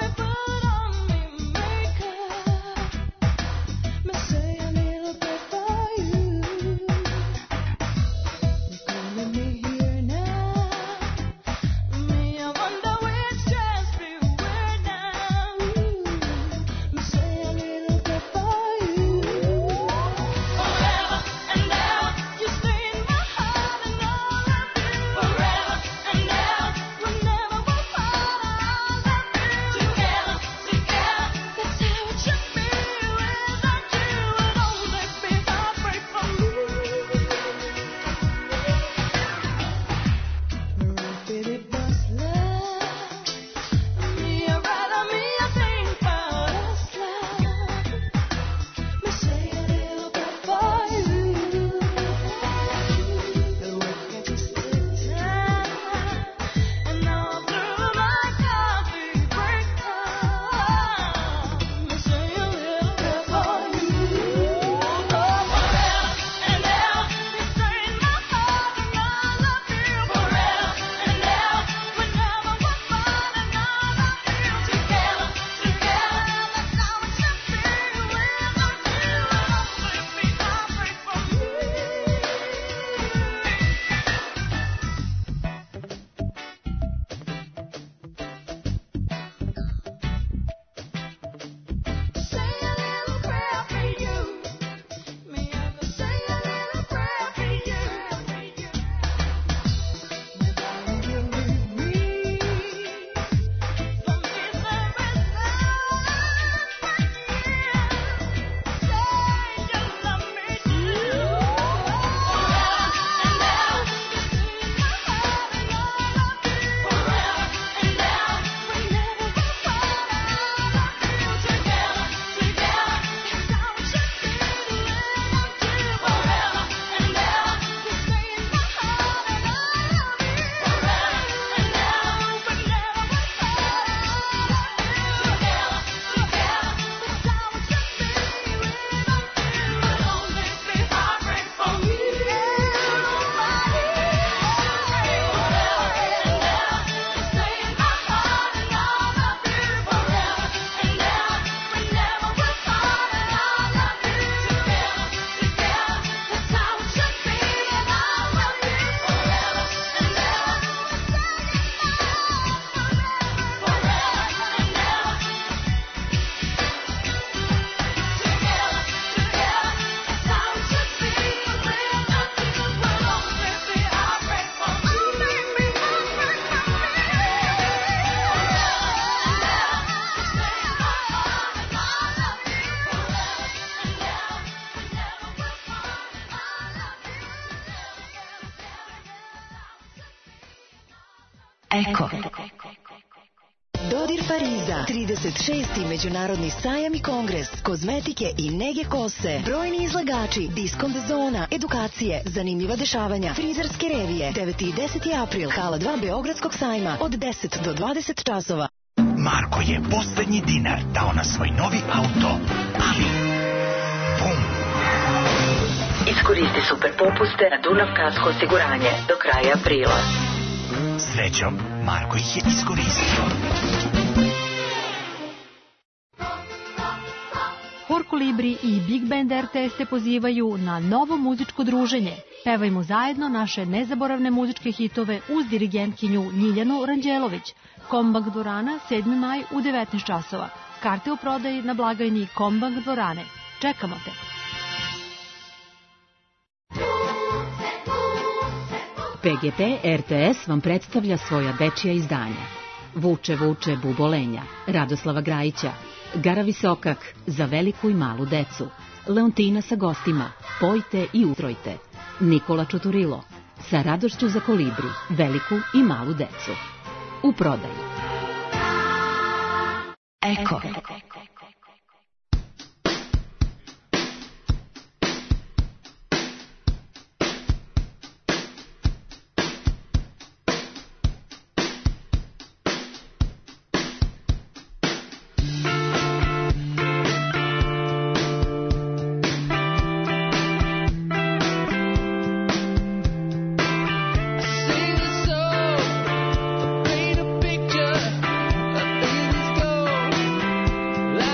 Say a little bit for Eko. Dodir Pariza, trideset šesti Međunarodni sajam i kongres, kozmetike i nege kose, brojni izlagači, diskont zona, edukacije, zanimljiva dešavanja, frizerske revije, deveti i deseti april, hala dva Beogradskog sajma, od deset do dvadeset časova. Marko je poslednji dinar dao na svoj novi auto, ali... Bum! Iskoristi super popuste na Dunav kasko osiguranje do kraja aprila. Srećom, Marko ih je iskoristio. Hor Kolibri i Big Band R T S se pozivaju na novo muzičko druženje. Pevajmo zajedno naše nezaboravne muzičke hitove uz dirigentkinju Ljiljanu Ranđelović. Kombank dvorana, sedmi maj u devetnaest časova. Karte u prodaji na blagajni Kombank dvorane. Čekamo te! P G P R T S vam predstavlja svoja dečija izdanja. Vuče, vuče, bubolenja, Radoslava Grajića, Gara Visokak, za veliku i malu decu, Leontina sa gostima, Pojte i utrojte, Nikola Čuturilo, sa radošću za kolibri, veliku i malu decu. U prodaju. Eko. Like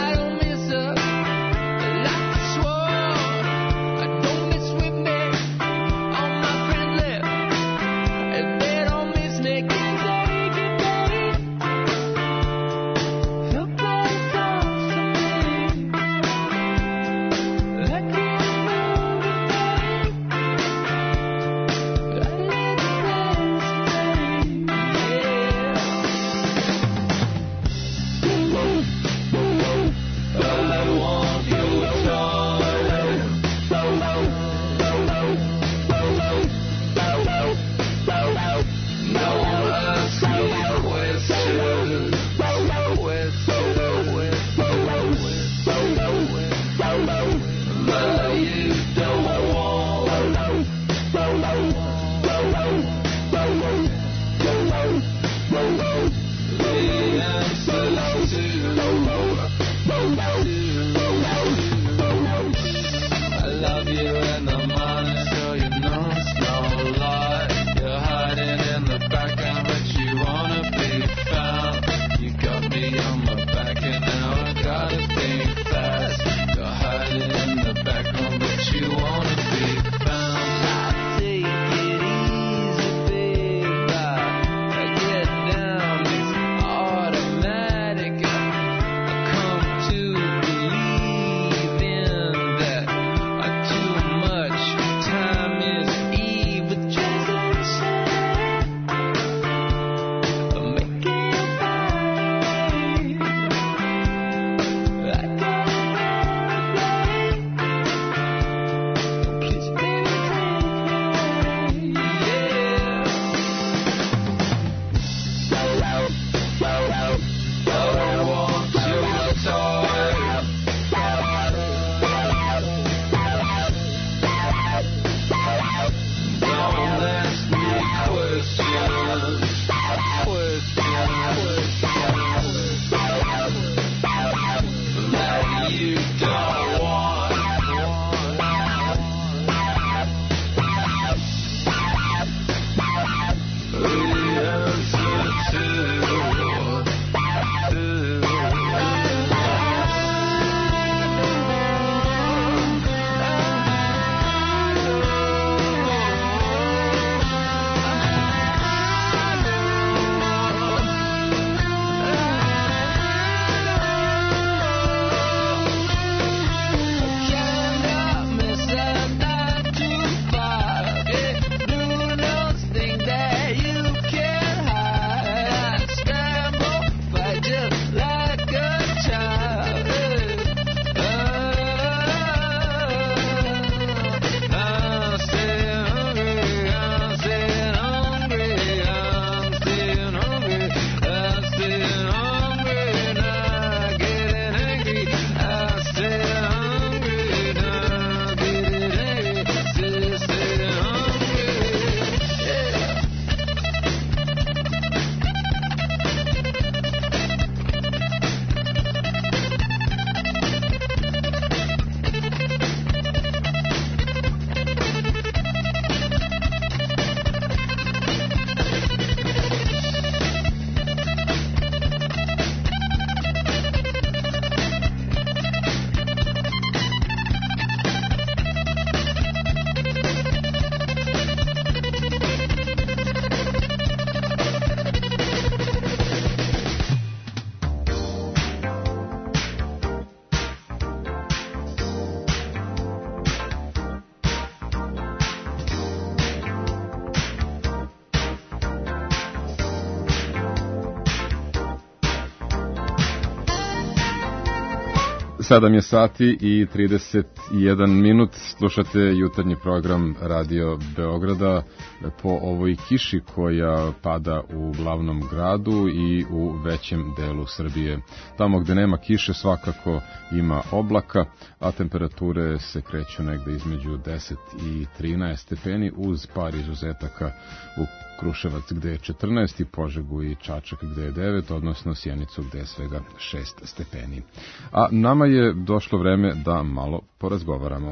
sedam je sati i trideset jedan minut, slušate jutarnji program Radio Beograda po ovoj kiši koja pada u glavnom gradu i u većem delu Srbije. Tamo gde nema kiše svakako ima oblaka, a temperature se kreću negde između deset i trinaest stepeni uz par izuzetaka u Kruševac gde je četrnaest i Požegu i Čačak gde je devet, odnosno Sjenicu gde je svega šest stepeni. A nama je došlo vreme da malo porazgovaramo.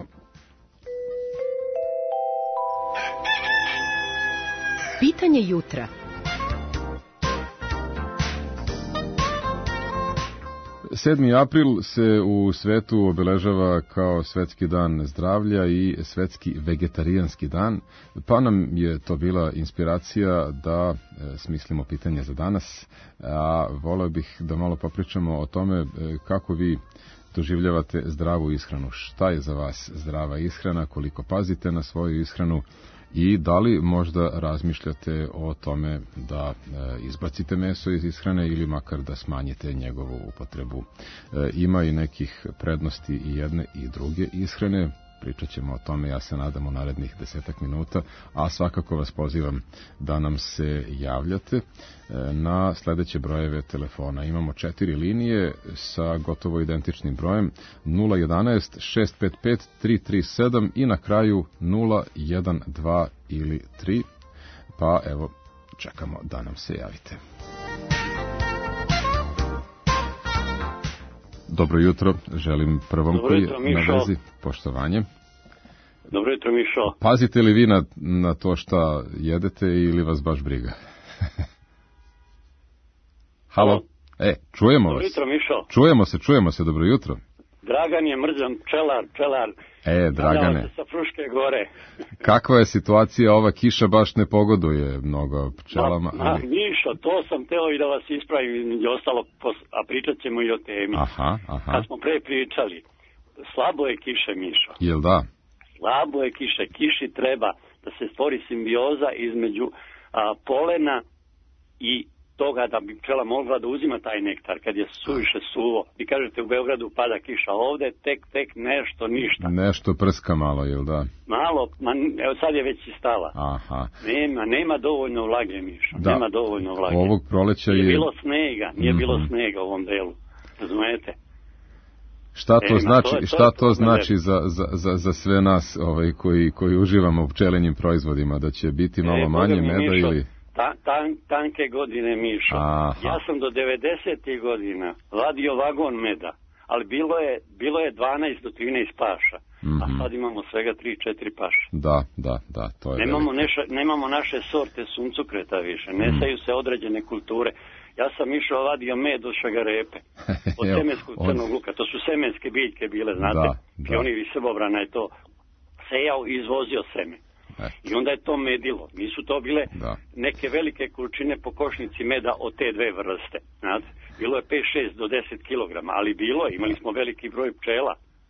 Pitanje jutra. sedmi april se u svetu obeležava kao Svetski dan zdravlja i Svetski vegetarijanski dan, pa nam je to bila inspiracija da e, smislimo pitanje za danas, a voleo bih da malo popričamo o tome e, kako vi doživljavate zdravu ishranu. Šta je za vas zdrava ishrana, koliko pazite na svoju ishranu i da li možda razmišljate o tome da e, izbacite meso iz ishrane ili makar da smanjite njegovu upotrebu. E, ima i nekih prednosti i jedne i druge ishrane. Pričat ćemo o tome, ja se nadam, u narednih desetak minuta, a svakako vas pozivam da nam se javljate na sledeće brojeve telefona. Imamo četiri linije sa gotovo identičnim brojem nula jedanaest šest pet pet tri tri sedam i na kraju nula jedan dva ili tri, pa evo, čekamo da nam se javite. Dobro jutro, želim prvom koji je na vezi. Poštovanje. Dobro jutro, Mišo. Pazite li vi na, na to šta jedete ili vas baš briga? Halo? E, čujemo Dobro vas. jutro, Mišo. Čujemo se, čujemo se, dobro jutro. Dragan je mrzan, pčelar, pčelar. E, Dragane. Se sa Fruške gore. Kakva je situacija, ova kiša baš ne pogoduje mnogo pčelama. Ma, ali... ma, Mišo, to sam teo i da vas ispravim i ostalo, a pričat ćemo i o temi. Aha, aha. Kad smo pre pričali, slabo je kiše, Mišo. Jel da? Slabo je kiše. Kiši treba da se stvori simbioza između a, polena i toga da bi pčela mogla da uzima taj nektar kad je suviše suvo. Vi kažete u Beogradu pada kiša, ovde tek, tek nešto, ništa. Nešto prska malo, jel da? Malo, ma, evo sad je već i stala. Aha. Nema, nema dovoljno vlage, Mišo, da. nema dovoljno vlage. Ovog proleća je... Nije bilo snega, nije mm-hmm. bilo snega u ovom delu, razumete? Šta to e, znači, to je, šta to, to znači za, za, za, za sve nas ovaj, koji, koji uživamo u pčelinjim proizvodima, da će biti malo e, manje meda Mišo, ili... Ta, tan, tanke godine, Mišo. Aha. Ja sam do devedesetih godina vadio vagon meda, ali bilo je, bilo je dvanaest do trinaest paša, mm-hmm. a sad imamo svega tri četiri paša. Da, da, da, to je nemamo, neša, nemamo naše sorte suncokreta više, ne mm. saju se određene kulture. Ja sam išao vadio med od šagarepe, od semenskog crnog luka, to su semenske biljke bile, znate, pionir i srbobrana je to sejao i izvozio seme. I onda je to medilo. Nisu to bile da. neke velike količine po košnici meda od te dve vrste. Znate? Bilo je pet šest do deset kilograma, ali bilo je, imali smo veliki broj pčela.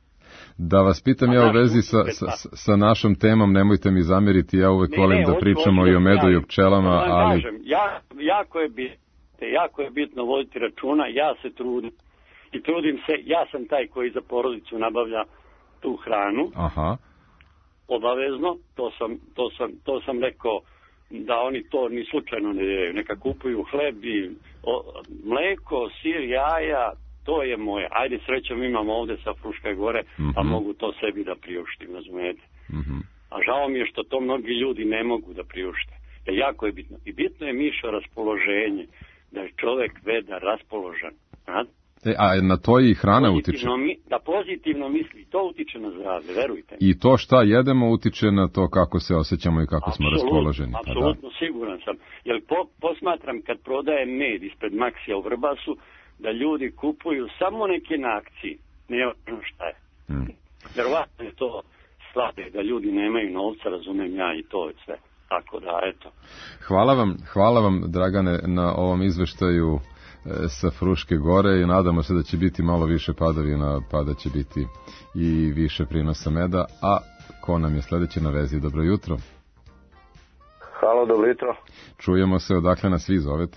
Da vas pitam ja u vezi sa, sa, sa našom temom, nemojte mi zameriti, ja uvek ne, volim ne, da pričamo i o medu i o pčelama, ja, ali... Kažem, ja, jako, je bitno, jako je bitno voditi računa, ja se trudim. I trudim se, ja sam taj koji za porodicu nabavlja tu hranu. Aha. Obavezno, to sam, to, sam, to sam rekao da oni to ni slučajno ne djeju. Neka kupuju hleb i o, mleko, sir, jaja, to je moje. Ajde, srećom imam ovde sa Fruške gore, mm-hmm. pa mogu to sebi da priuštim, razumijete. Mm-hmm. A žao mi je što to mnogi ljudi ne mogu da priušte. Jer jako je bitno. I bitno je, Mišo, raspoloženje, da je čovek vedar, raspoložen. Znate? E, a na to i hrana utiče? Mi, da pozitivno misli, to utiče na zdravlje, verujte. I to šta jedemo utiče na to kako se osjećamo i kako absolutno, smo raspoloženi. Apsolutno, da. Siguran sam. Jer po, posmatram kad prodaje med ispred Maksija u Vrbasu, da ljudi kupuju samo neke na akciji. Ne znam šta je. Hmm. Verovatno je to slabe, da ljudi nemaju novca, razumem ja i to je sve. Tako da, eto. Hvala vam, hvala vam, Dragane, na ovom izveštaju sa Fruške gore i nadamo se da će biti malo više padavina, pa da će biti i više prinosa meda. A ko nam je sledeće na vezi? Dobro jutro. Halo, dobro jutro. Čujemo se, odakle nas vi zovete?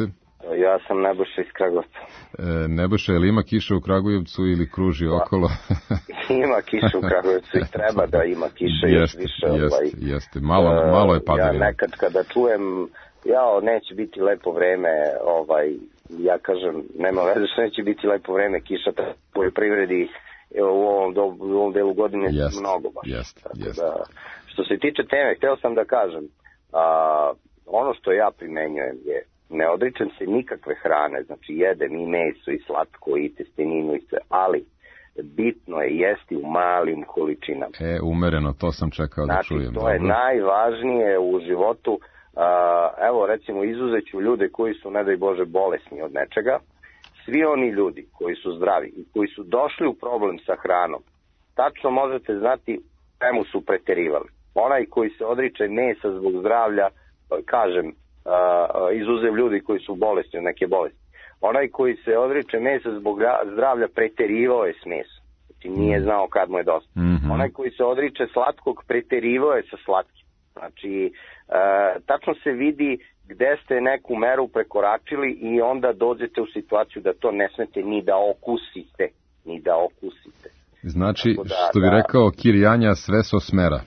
Ja sam Nebojša iz Kragujevca. E, Nebojša, je li ima kiša u Kragujevcu ili kruži da. okolo? Ima kiša u Kragujevcu i treba da ima kiša još više. Jeste, ovaj, jeste. Malo, malo je padavina. Ja nekad kada čujem, jao, neće biti lepo vreme, ovaj, ja kažem, nema veze što neće biti lepo vreme, kiša u poljoprivredi u ovom, do, u ovom delu godine jest, mnogo baš. Jest, jest. Da, što se tiče teme, hteo sam da kažem, a, ono što ja primenjujem je, ne odričem se nikakve hrane, znači jedem i meso i slatko i testeninu i sve, ali bitno je jesti u malim količinama. E, umereno, to sam čekao znači, da čujem. Znači, to dobro. je najvažnije u životu. A, evo, recimo, izuzeću ljude koji su, ne daj Bože, bolesni od nečega. Svi oni ljudi koji su zdravi i koji su došli u problem sa hranom, tačno možete znati čemu su preterivali. Onaj koji se odriče mesa zbog zdravlja, kažem, uh, izuzev ljudi koji su bolesni od neke bolesti. Onaj koji se odriče mesa zbog zdravlja preterivao je s mesom. Znači nije znao kad mu je dosta. Mm-hmm. Onaj koji se odriče slatkog preterivao je sa slatkim. Znači, uh, tačno se vidi gde ste neku meru prekoračili i onda dođete u situaciju da to ne smete ni da okusite. Ni da okusite. Znači, da, što bi da, rekao Kirjanja, sve so smera.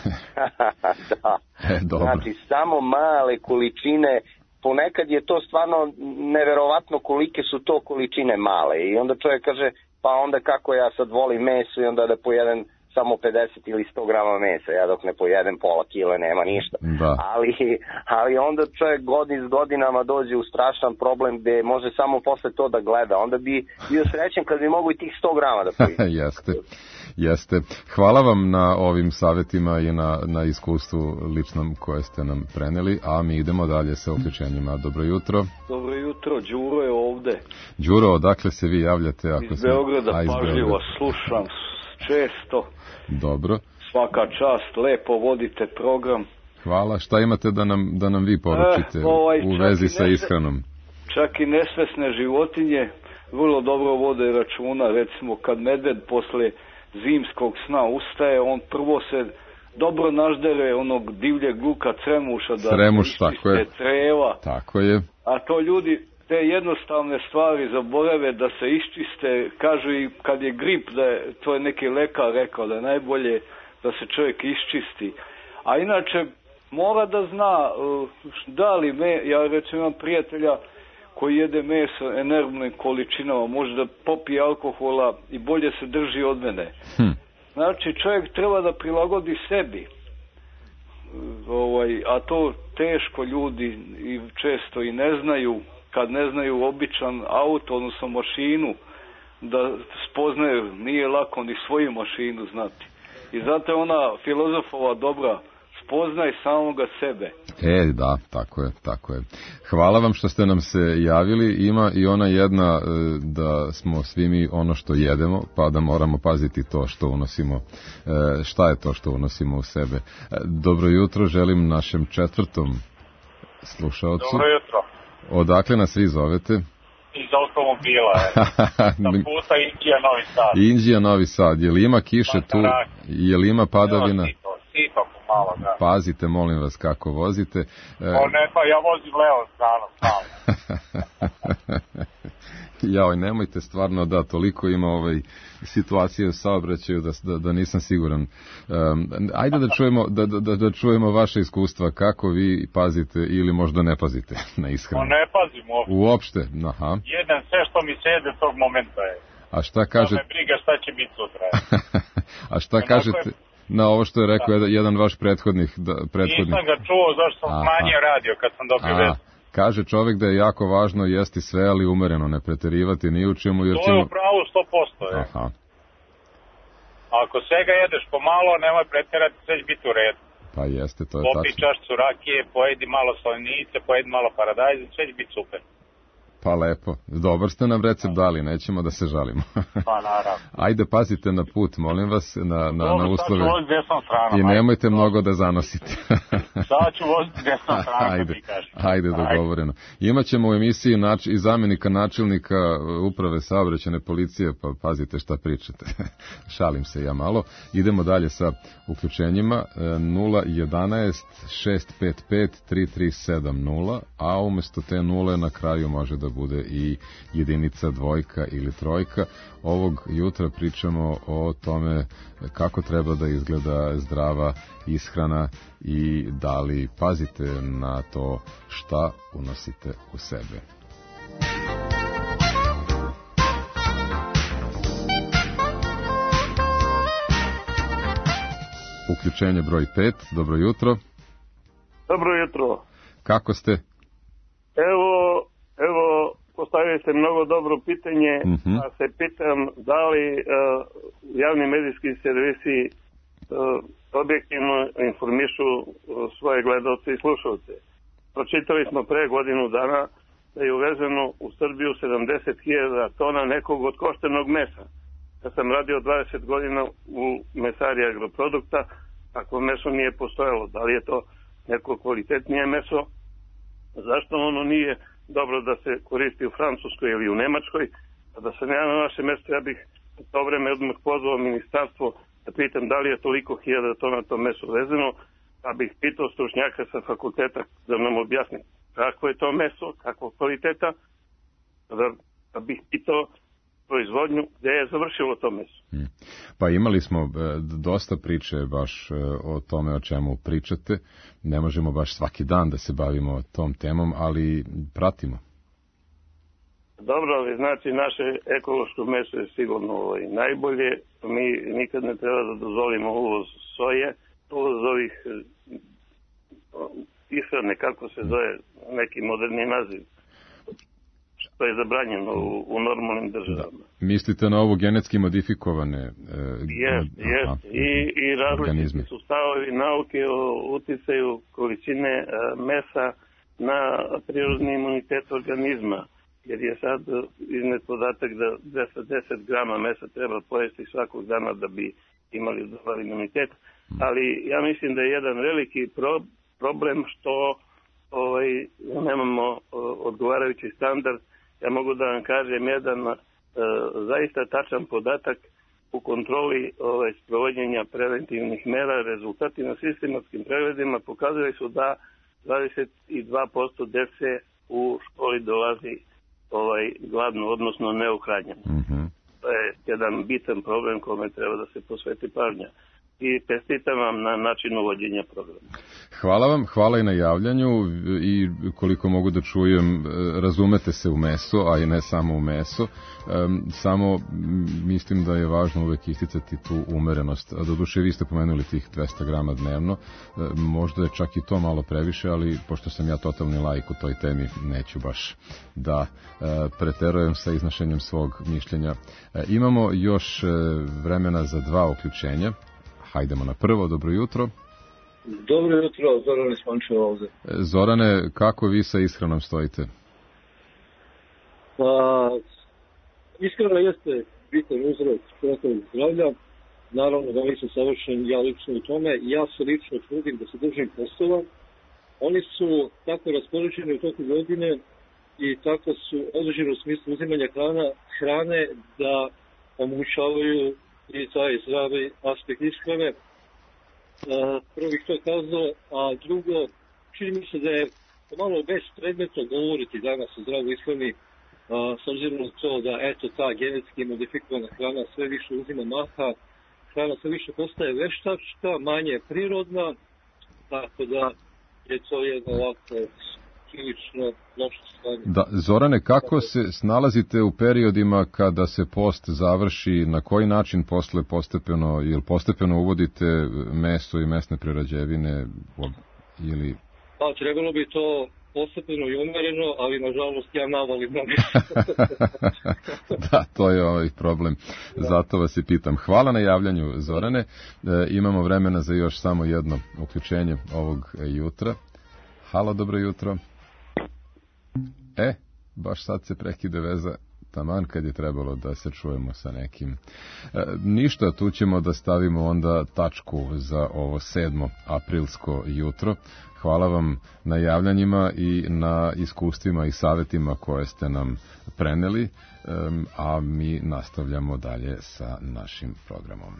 da, e, znači samo male količine, ponekad je to stvarno neverovatno kolike su to količine male i onda čovjek kaže, pa onda kako ja sad volim meso i onda da pojedem samo pedeset ili sto grama mesa, ja dok ne pojedem pola kile nema ništa. Da. Ali, ali onda čovjek godin s godinama dođe u strašan problem gde može samo posle to da gleda. Onda bi bio srećen kad bi mogu i tih sto grama da pojedem. Jeste, jeste. Hvala vam na ovim savjetima i na, na iskustvu ličnom koje ste nam preneli, a mi idemo dalje sa uključenjima. Dobro jutro. Dobro jutro, Đuro je ovde. Đuro, odakle se vi javljate? Ako iz Beograda, sam... pažljivo slušam često. Dobro. Svaka čast, lepo vodite program. Hvala. Šta imate da nam, da nam vi poručite eh, ovaj, u vezi nesve, sa ishranom? Čak i nesvesne životinje vrlo dobro vode računa. Recimo kad medved posle zimskog sna ustaje, on prvo se dobro naždere onog divljeg luka cremuša da Cremuš, tako je. Treva. Tako je. A to ljudi te jednostavne stvari zaborave da se iščiste, kažu i kad je grip, da je, to je neki lekar rekao, da je najbolje da se čovjek iščisti. A inače, mora da zna da li, me, ja recimo imam prijatelja koji jede meso enormnim količinama, može da popije alkohola i bolje se drži od mene. Hm. Znači, čovjek treba da prilagodi sebi. Ovaj, a to teško ljudi i često i ne znaju, kad ne znaju običan auto, odnosno mašinu, da spoznaju, nije lako ni svoju mašinu znati. I zato je ona filozofova dobra, spoznaj samoga sebe. E, da, tako je, tako je. Hvala vam što ste nam se javili. Ima i ona jedna da smo svi mi ono što jedemo, pa da moramo paziti to što unosimo, šta je to što unosimo u sebe. Dobro jutro, želim našem četvrtom slušaocu. Dobro jutro. Odakle nas vi zovete? Iz automobila, sa puta Inđija Novi Sad. Inđija Novi Sad, je li ima kiše tu, je li ima padavina? Sipa, sipa pomalo, da. Pazite, molim vas, kako vozite. O ne, pa ja vozim levo stranom, stalno. Jao, nemojte stvarno, da, toliko ima ovaj situacije u saobraćaju da, da, da nisam siguran. Um, ajde da čujemo, da, da, da čujemo vaše iskustva, kako vi pazite ili možda ne pazite na ishranu. O ne pazim uopšte. Uopšte, aha. Jedem sve što mi se jede tog momenta je. A šta kažete? Da me briga šta će biti sutra. A šta Onako kažete je... na ovo što je rekao da. jedan vaš prethodnih? Da, prethodnih... Nisam ga čuo, zašto sam smanjio radio kad sam dobio vezu. Kaže čovjek da je jako važno jesti sve, ali umereno, ne preterivati ni u čemu. Jer to ćemo... je upravo sto posto. Je. Aha. Ako svega jedeš pomalo, nemoj preterati, sve će biti u redu. Pa jeste, to je Popi tačno. čašću rakije, pojedi malo solenice, pojedi malo paradajza, sve će biti super. Pa lepo. Dobar ste nam recept dali, nećemo da se žalimo. Pa naravno. Ajde, pazite na put, molim vas, na, na, Dobro, na uslove. sad ću voziti desnom stranom. I nemojte ajde. mnogo da zanosite. Sad ću voziti desnom stranom, ajde, ti kažem. Ajde, dogovoreno. Imaćemo u emisiji nač, i zamenika načelnika uprave saobraćajne policije, pa pazite šta pričate. Šalim se ja malo. Idemo dalje sa uključenjima. nula jedanaest šest pet pet tri tri sedam nula, a umesto te nule na kraju može da bude i jedinica, dvojka ili trojka. Ovog jutra pričamo o tome kako treba da izgleda zdrava ishrana i da li pazite na to šta unosite u sebe. Uključenje broj pet, dobro jutro. Dobro jutro. Kako ste? Evo, evo, postavili ste mnogo dobro pitanje, mm-hmm. a se pitam da li uh, javni medijski servisi uh, objektivno informišu uh, svoje gledalce i slušalce. Pročitali smo pre godinu dana da je uvezeno u Srbiju sedamdeset hiljada tona nekog otkoštenog mesa. Ja sam radio dvadeset godina u mesari agroprodukta, takvo meso nije postojalo. Da li je to neko kvalitetnije meso? Zašto ono nije dobro da se koristi u Francuskoj ili u Nemačkoj? A da se ne na naše mesto, ja bih u to vreme odmah pozvao ministarstvo da pitam da li je toliko hiljada tona to meso vezeno, pa bih pitao stručnjaka sa fakulteta da nam objasni kako je to meso, kakvog kvaliteta, da, da bih pitao proizvodnju gde je završilo to meso. Hmm. Pa imali smo e, dosta priče baš e, o tome o čemu pričate. Ne možemo baš svaki dan da se bavimo tom temom, ali pratimo. Dobro, ali znači naše ekološko meso je sigurno ovaj, najbolje. Mi nikad ne treba da dozvolimo uvoz soje, uvoz ovih ishrane, kako se zove, neki moderni naziv. To je zabranjeno u, u normalnim državama. Da. Mislite na ovo genetski modifikovane e, Jest, jest. I, i različiti su stavovi nauke o uticaju količine e, mesa na prirodni imunitet organizma. Jer je sad iznet podatak da dvesta deset grama mesa treba pojesti svakog dana da bi imali dobar imunitet. Ali ja mislim da je jedan veliki pro, problem što ovaj, nemamo o, odgovarajući standard. Ja mogu da vam kažem jedan e, zaista tačan podatak u kontroli ovaj, sprovođenja preventivnih mera. Rezultati na sistematskim pregledima pokazali su da dvadeset dva posto dece u školi dolazi ovaj, gladno, odnosno neuhranjeno. Mm-hmm. To je jedan bitan problem kome treba da se posveti pažnja. I čestitam vam na načinu vođenja programa. Hvala vam, hvala i na javljanju i koliko mogu da čujem, razumete se u meso, a i ne samo u meso. Samo mislim da je važno uvek isticati tu umerenost. Doduše, vi ste pomenuli tih dvesta grama dnevno, možda je čak i to malo previše, ali pošto sam ja totalni laik u toj temi, neću baš da preterujem sa iznošenjem svog mišljenja. Imamo još vremena za dva uključenja. Hajdemo na prvo, dobro jutro. Dobro jutro, Zorane Smančeva ovde. Zorane, kako vi sa ishranom stojite? Pa, ishrana jeste bitan uzrok čovjekovog zdravlja. Naravno da nisam savršen ja lično u tome. Ja se lično trudim da se držim postova. Oni su tako raspoređeni u toku godine i tako su određeni u smislu uzimanja hrana, hrane da omogućavaju i taj zdravi aspekt ishrane. Prvo bih to kazao, a drugo, čini mi se da je malo bespredmetno govoriti danas o zdravoj ishrani, s obzirom na to da eto ta genetski modifikovana hrana sve više uzima maha, hrana sve više postaje veštačka, manje prirodna, tako da je to jedno ovako prilično loše stanje. Da, Zorane, kako se snalazite u periodima kada se post završi, na koji način posle postepeno, ili postepeno uvodite meso i mesne prerađevine ili... Pa, trebalo bi to postepeno i umereno, ali nažalost ja navalim na Da, to je ovaj problem. Zato vas i pitam. Hvala na javljanju, Zorane. E, imamo vremena za još samo jedno uključenje ovog jutra. Halo, dobro jutro. E, baš sad se prekide veza, taman kad je trebalo da se čujemo sa nekim. E, ništa, tu ćemo da stavimo onda tačku za ovo sedmo aprilsko jutro. Hvala vam na javljanjima i na iskustvima i savjetima koje ste nam preneli, e, a mi nastavljamo dalje sa našim programom.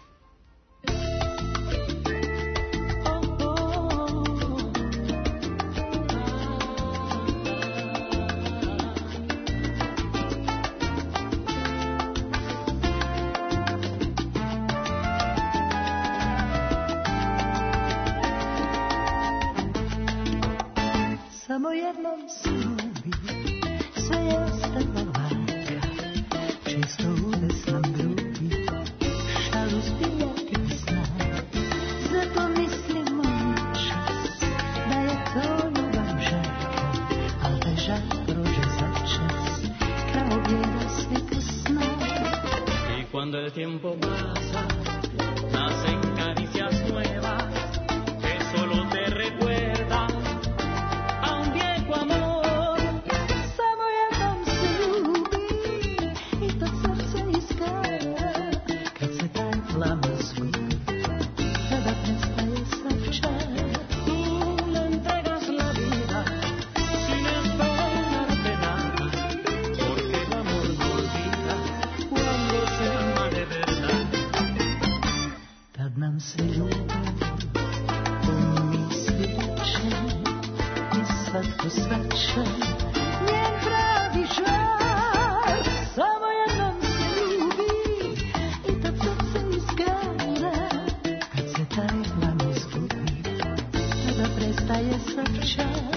Samo jednom se ljubi, sve je ostalo vanka, često udes nam drugi, šalu zbijati zna, zato mislimo noćas, da je to ljubav žarka, al taj žar prođe za čas, kao bijela slika sna. Y cuando el tiempo pasa, nacen caricias nuevas, que solo te recuerdan se ljubav u misli reče i svatko svača njen pravi žar. Samo jednom se ljubi i tad srce izgara, kad se taj plan izgubi, tada prestaje sav čar.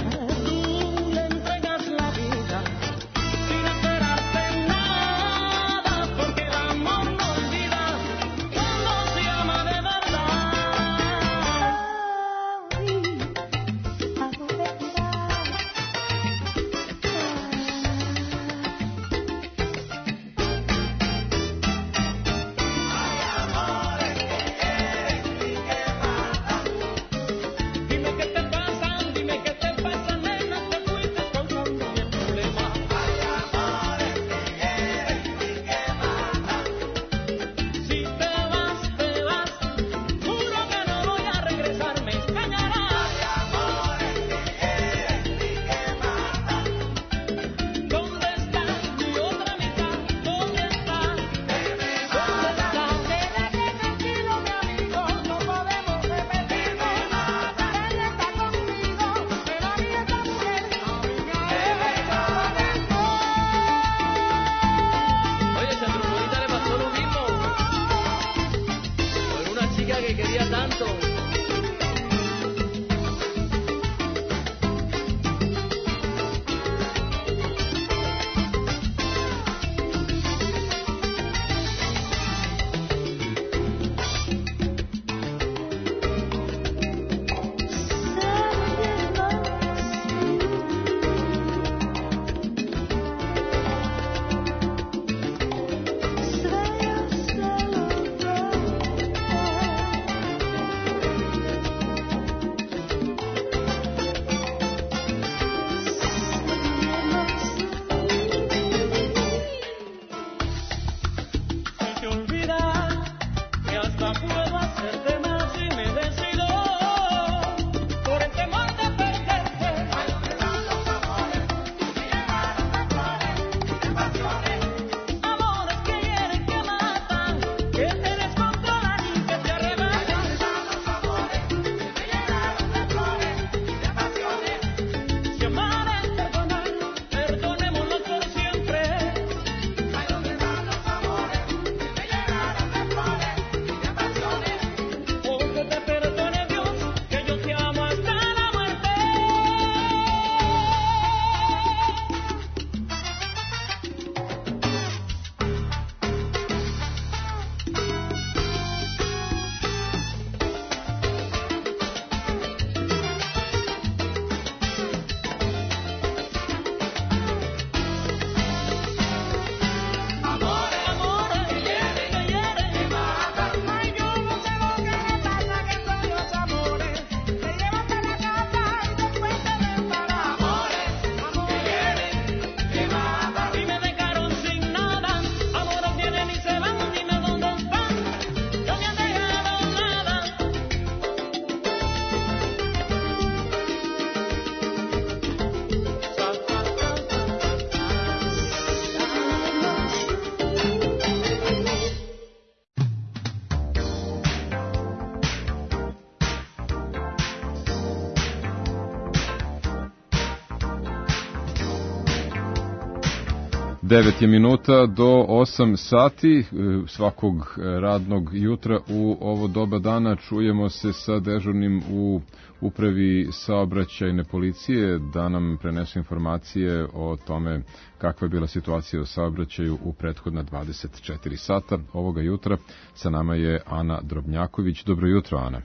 devet je minuta do osam sati svakog radnog jutra u ovo doba dana. Čujemo se sa dežurnim u upravi saobraćajne policije da nam prenesu informacije o tome kakva je bila situacija u saobraćaju u prethodna dvadeset četiri sata. Ovoga jutra sa nama je Ana Drobnjaković. Dobro jutro, Ana.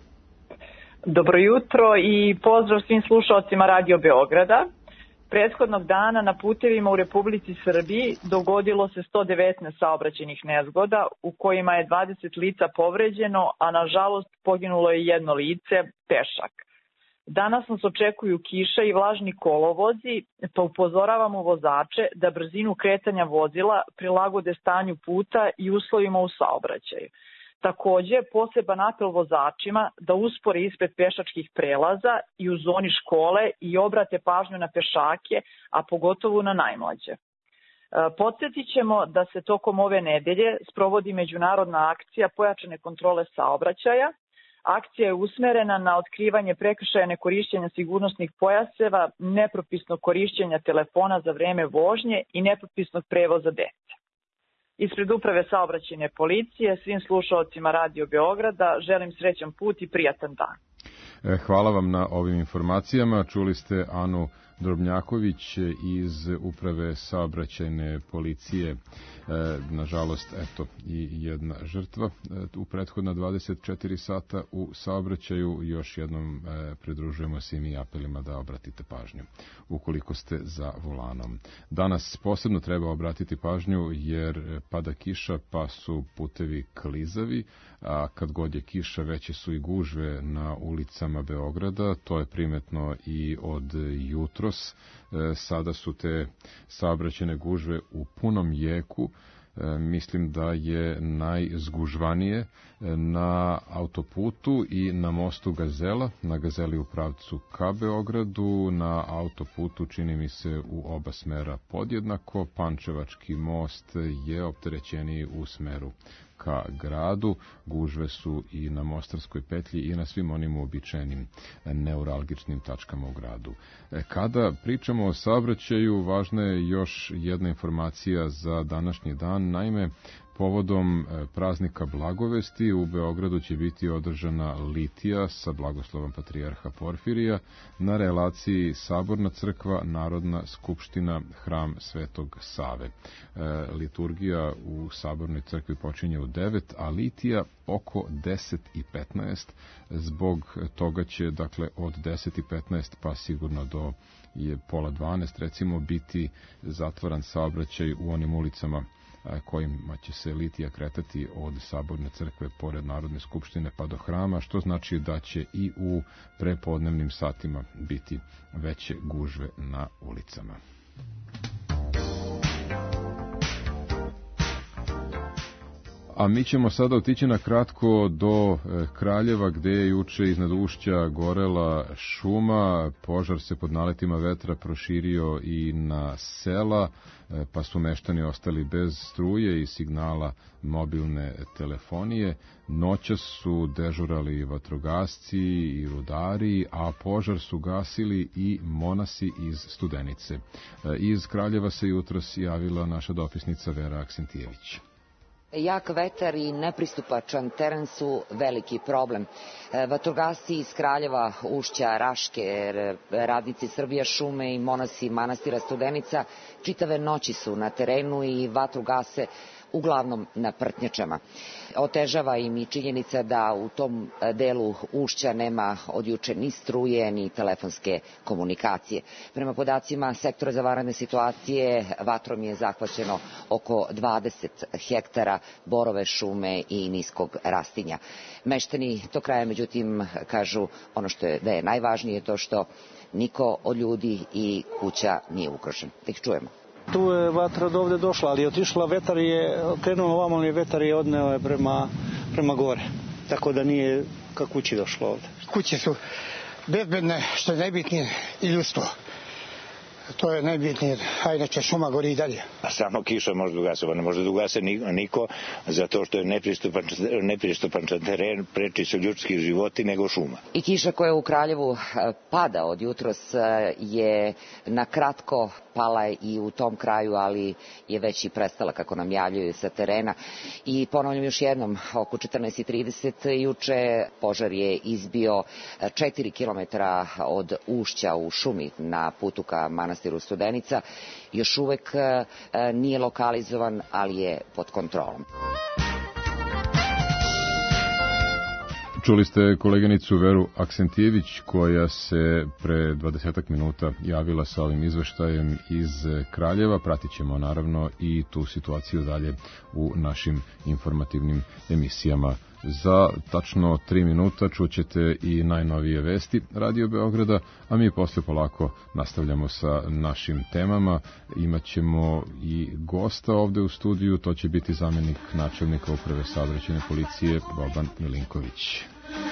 Dobro jutro i pozdrav svim slušalcima Radio Beograda. Prethodnog dana na putevima u Republici Srbiji dogodilo se sto devetnaest saobraćajnih nezgoda u kojima je dvadeset lica povređeno, a nažalost poginulo je jedno lice, pešak. Danas nas očekuju kiša i vlažni kolovozi, pa upozoravamo vozače da brzinu kretanja vozila prilagode stanju puta i uslovima u saobraćaju. Takođe, poseban apel vozačima da uspore ispred pešačkih prelaza i u zoni škole i obrate pažnju na pešake, a pogotovo na najmlađe. Podsjetit ćemo da se tokom ove nedelje sprovodi međunarodna akcija pojačane kontrole saobraćaja. Akcija je usmerena na otkrivanje prekršaja nekorišćenja sigurnosnih pojaseva, nepropisnog korišćenja telefona za vreme vožnje i nepropisnog prevoza dece. Ispred uprave saobraćajne policije, svim slušalcima Radio Beograda želim srećan put i prijatan dan. Hvala vam na ovim informacijama. Čuli ste Anu Drobnjaković iz uprave saobraćajne policije. Nažalost, eto, i jedna žrtva u prethodna dvadeset četiri sata u saobraćaju. Još jednom pridružujemo se i mi apelima da obratite pažnju ukoliko ste za volanom. Danas posebno treba obratiti pažnju jer pada kiša pa su putevi klizavi, a kad god je kiša veće su i gužve na ulicama Beograda. To je primetno i od jutros. Sada su te saobraćajne gužve u punom jeku. Mislim da je najzgužvanije na autoputu i na mostu Gazela, na Gazeli u pravcu ka Beogradu, na autoputu čini mi se u oba smera podjednako. Pančevački most je opterećeniji u smeru ka gradu, gužve su i na Mostarskoj petlji i na svim onim uobičajenim neuralgičnim tačkama u gradu. Kada pričamo o saobraćaju, važna je još jedna informacija za današnji dan. Naime, povodom praznika Blagovesti u Beogradu će biti održana litija sa blagoslovom patrijarha Porfirija na relaciji Saborna crkva, Narodna skupština, hram Svetog Save. E, liturgija u Sabornoj crkvi počinje u devet, a litija oko deset i petnaest. Zbog toga će, dakle, od deset i petnaest pa sigurno do je pola dvanaest, recimo, biti zatvoran saobraćaj u onim ulicama kojima će se litija kretati od Saborne crkve pored Narodne skupštine pa do hrama, što znači da će i u prepodnevnim satima biti veće gužve na ulicama. A mi ćemo sada otići na kratko do Kraljeva, gde je juče iznad Ušća gorela šuma. Požar se pod naletima vetra proširio i na sela, pa su meštani ostali bez struje i signala mobilne telefonije. Noćas su dežurali vatrogasci i rudari, a požar su gasili i monasi iz Studenice. Iz Kraljeva se jutros javila naša dopisnica Vera Aksentijević. Jak vetar i nepristupačan teren su veliki problem. Vatrogasci iz Kraljeva, Ušća, Raške, radnici Srbija šume i monasi manastira Studenica čitave noći su na terenu i vatru gase uglavnom na prtnjačama. Otežava im i činjenica da u tom delu Ušća nema od juče ni struje ni telefonske komunikacije. Prema podacima sektora za vanredne situacije vatrom je zahvaćeno oko dvadeset hektara borove šume i niskog rastinja. Meštani tog kraja, međutim, kažu ono što je da je najvažnije to što niko od ljudi i kuća nije ugrožen. Da ih čujemo. Tu je vatra od ovde došla, ali je otišla, vetar je krenuo ovamo, i vetar je odneo je prema, prema gore. Tako da nije ka kući došlo ovde. Kuće su bezbedne, što je najbitnije, i ljudstvo. To je najbitnije, a inače šuma gori i dalje. A samo kiša može da ugase, ne može da ugase niko, zato što je nepristupan, nepristupan teren, preči su ljudski životi nego šuma. I kiša koja u Kraljevu pada od jutros je na kratko pala i u tom kraju, ali je već i prestala, kako nam javljaju sa terena. I ponavljam još jednom, oko četrnaest i trideset juče požar je izbio četiri kilometra od ušća u šumi na putu ka manastiru Studenica. Još uvek nije lokalizovan, ali je pod kontrolom. Čuli ste koleginicu Veru Aksentijević koja se pre dvadesetak minuta javila sa ovim izveštajem iz Kraljeva. Pratit ćemo naravno i tu situaciju dalje u našim informativnim emisijama. Za tačno tri minuta čućete i najnovije vesti Radio Beograda, a mi posle polako nastavljamo sa našim temama. Imaćemo i gosta ovde u studiju, to će biti zamenik načelnika Uprave saobraćajne policije Boban Milinković.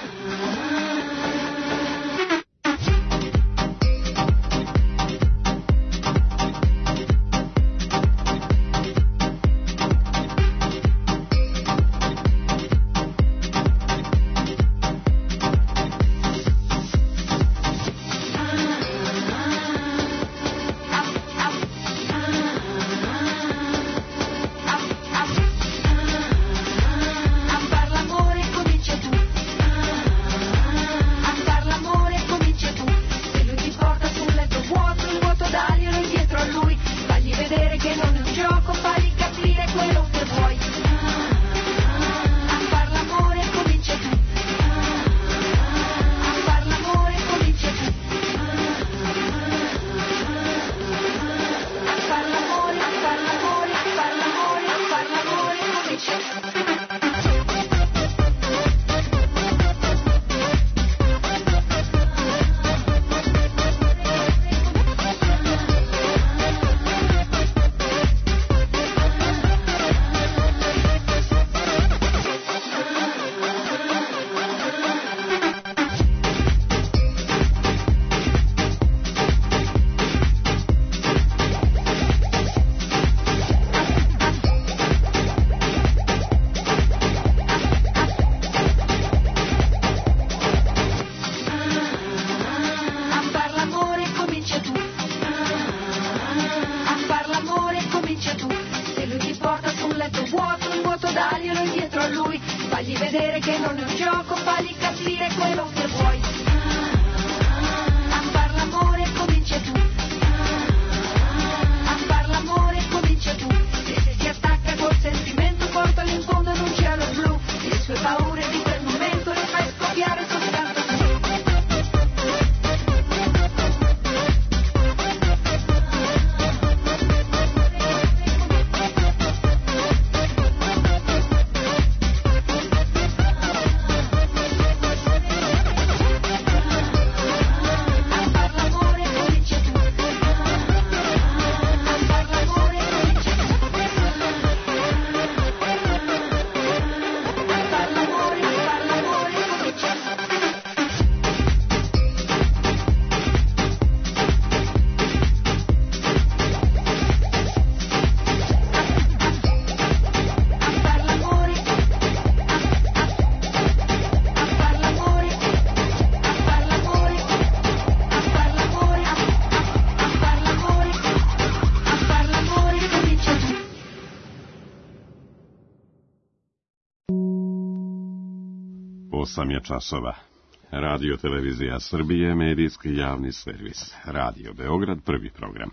osam je časova. Radio Televizija Srbije, medijski javni servis. Radio Beograd, prvi program.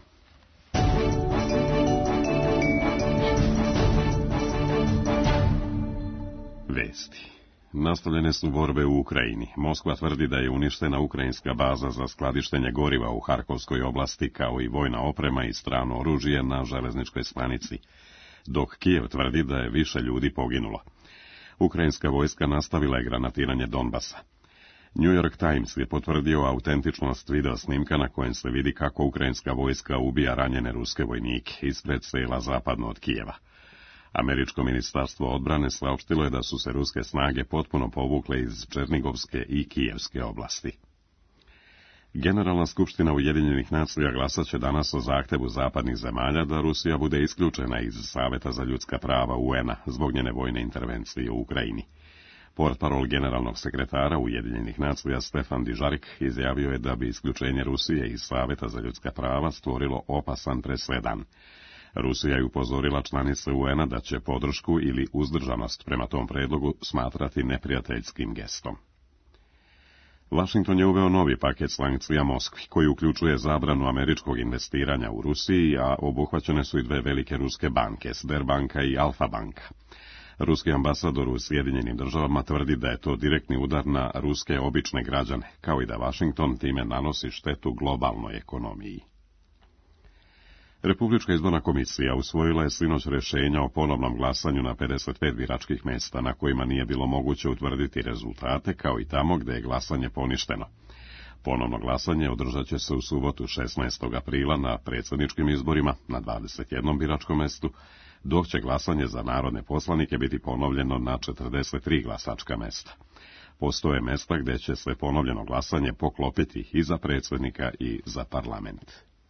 Vesti. Nastavljene su borbe u Ukrajini. Moskva tvrdi da je uništena ukrajinska baza za skladištenje goriva u Harkovskoj oblasti, kao i vojna oprema i strano oružje na železničkoj stanici, dok Kijev tvrdi da je više ljudi poginulo. Ukrajinska vojska nastavila je granatiranje Donbasa. New York Times je potvrdio autentičnost video snimka na kojem se vidi kako ukrajinska vojska ubija ranjene ruske vojnike ispred sela zapadno od Kijeva. Američko ministarstvo odbrane saopštilo je da su se ruske snage potpuno povukle iz Černigovske i Kijevske oblasti. Generalna skupština Ujedinjenih nacija glasat će danas o zahtevu zapadnih zemalja da Rusija bude isključena iz Saveta za ljudska prava U N-a zbog njene vojne intervencije u Ukrajini. Portparol generalnog sekretara Ujedinjenih nacija Stefan Dujarric izjavio je da bi isključenje Rusije iz Saveta za ljudska prava stvorilo opasan presedan. Rusija je upozorila članice U N-a da će podršku ili uzdržanost prema tom predlogu smatrati neprijateljskim gestom. Washington je uveo novi paket sankcija Moskvi, koji uključuje zabranu američkog investiranja u Rusiji, a obuhvaćene su i dve velike ruske banke, Sberbanka i Alfa banka. Ruski ambasador u Sjedinjenim državama tvrdi da je to direktni udar na ruske obične građane, kao i da Washington time nanosi štetu globalnoj ekonomiji. Republička izborna komisija usvojila je sinoć rješenja o ponovnom glasanju na pedeset pet biračkih mjesta na kojima nije bilo moguće utvrditi rezultate, kao i tamo gdje je glasanje poništeno. Ponovno glasanje održat će se u subotu šesnaestog aprila na predsjedničkim izborima na dvadeset jednom biračkom mjestu, dok će glasanje za narodne poslanike biti ponovljeno na četrdeset tri glasačka mjesta. Postoje mjesta gdje će se ponovljeno glasanje poklopiti i za predsjednika i za parlament.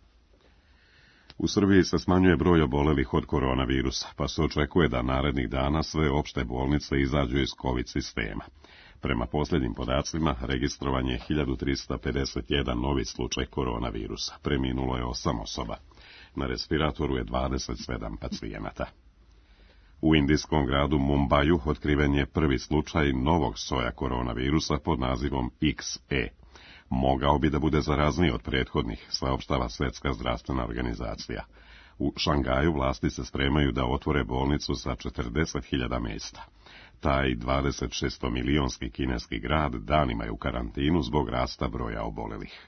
U Srbiji se smanjuje broj obolelih od koronavirusa, pa se očekuje da narednih dana sve opšte bolnice izađu iz COVID sistema. Prema posljednjim podacima, registrovan je hiljadu trista pedeset jedan novi slučaj koronavirusa, preminulo je osam osoba. Na respiratoru je dvadeset sedam pacijenata. U indijskom gradu Mumbaju otkriven je prvi slučaj novog soja koronavirusa pod nazivom X E. Mogao bi da bude zarazniji od prethodnih, saopštava Svjetska zdravstvena organizacija. U Šangaju vlasti se spremaju da otvore bolnicu sa četrdeset hiljada mjesta. Taj dvadeset šest milionski kineski grad danima je u karantinu zbog rasta broja obolelih.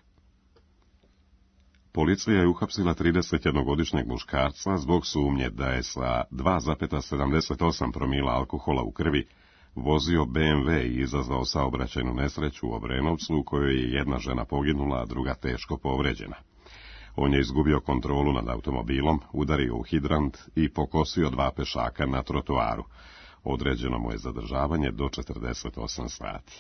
Policija je uhapsila tridesetjednogodišnjeg muškarca zbog sumnje da je sa dva zarez sedamdeset osam promila alkohola u krvi vozio B M W i izazvao saobraćajnu nesreću u Obrenovcu u kojoj je jedna žena poginula, a druga teško povređena. On je izgubio kontrolu nad automobilom, udario u hidrant i pokosio dva pešaka na trotoaru. Određeno mu je zadržavanje do četrdeset osam sati.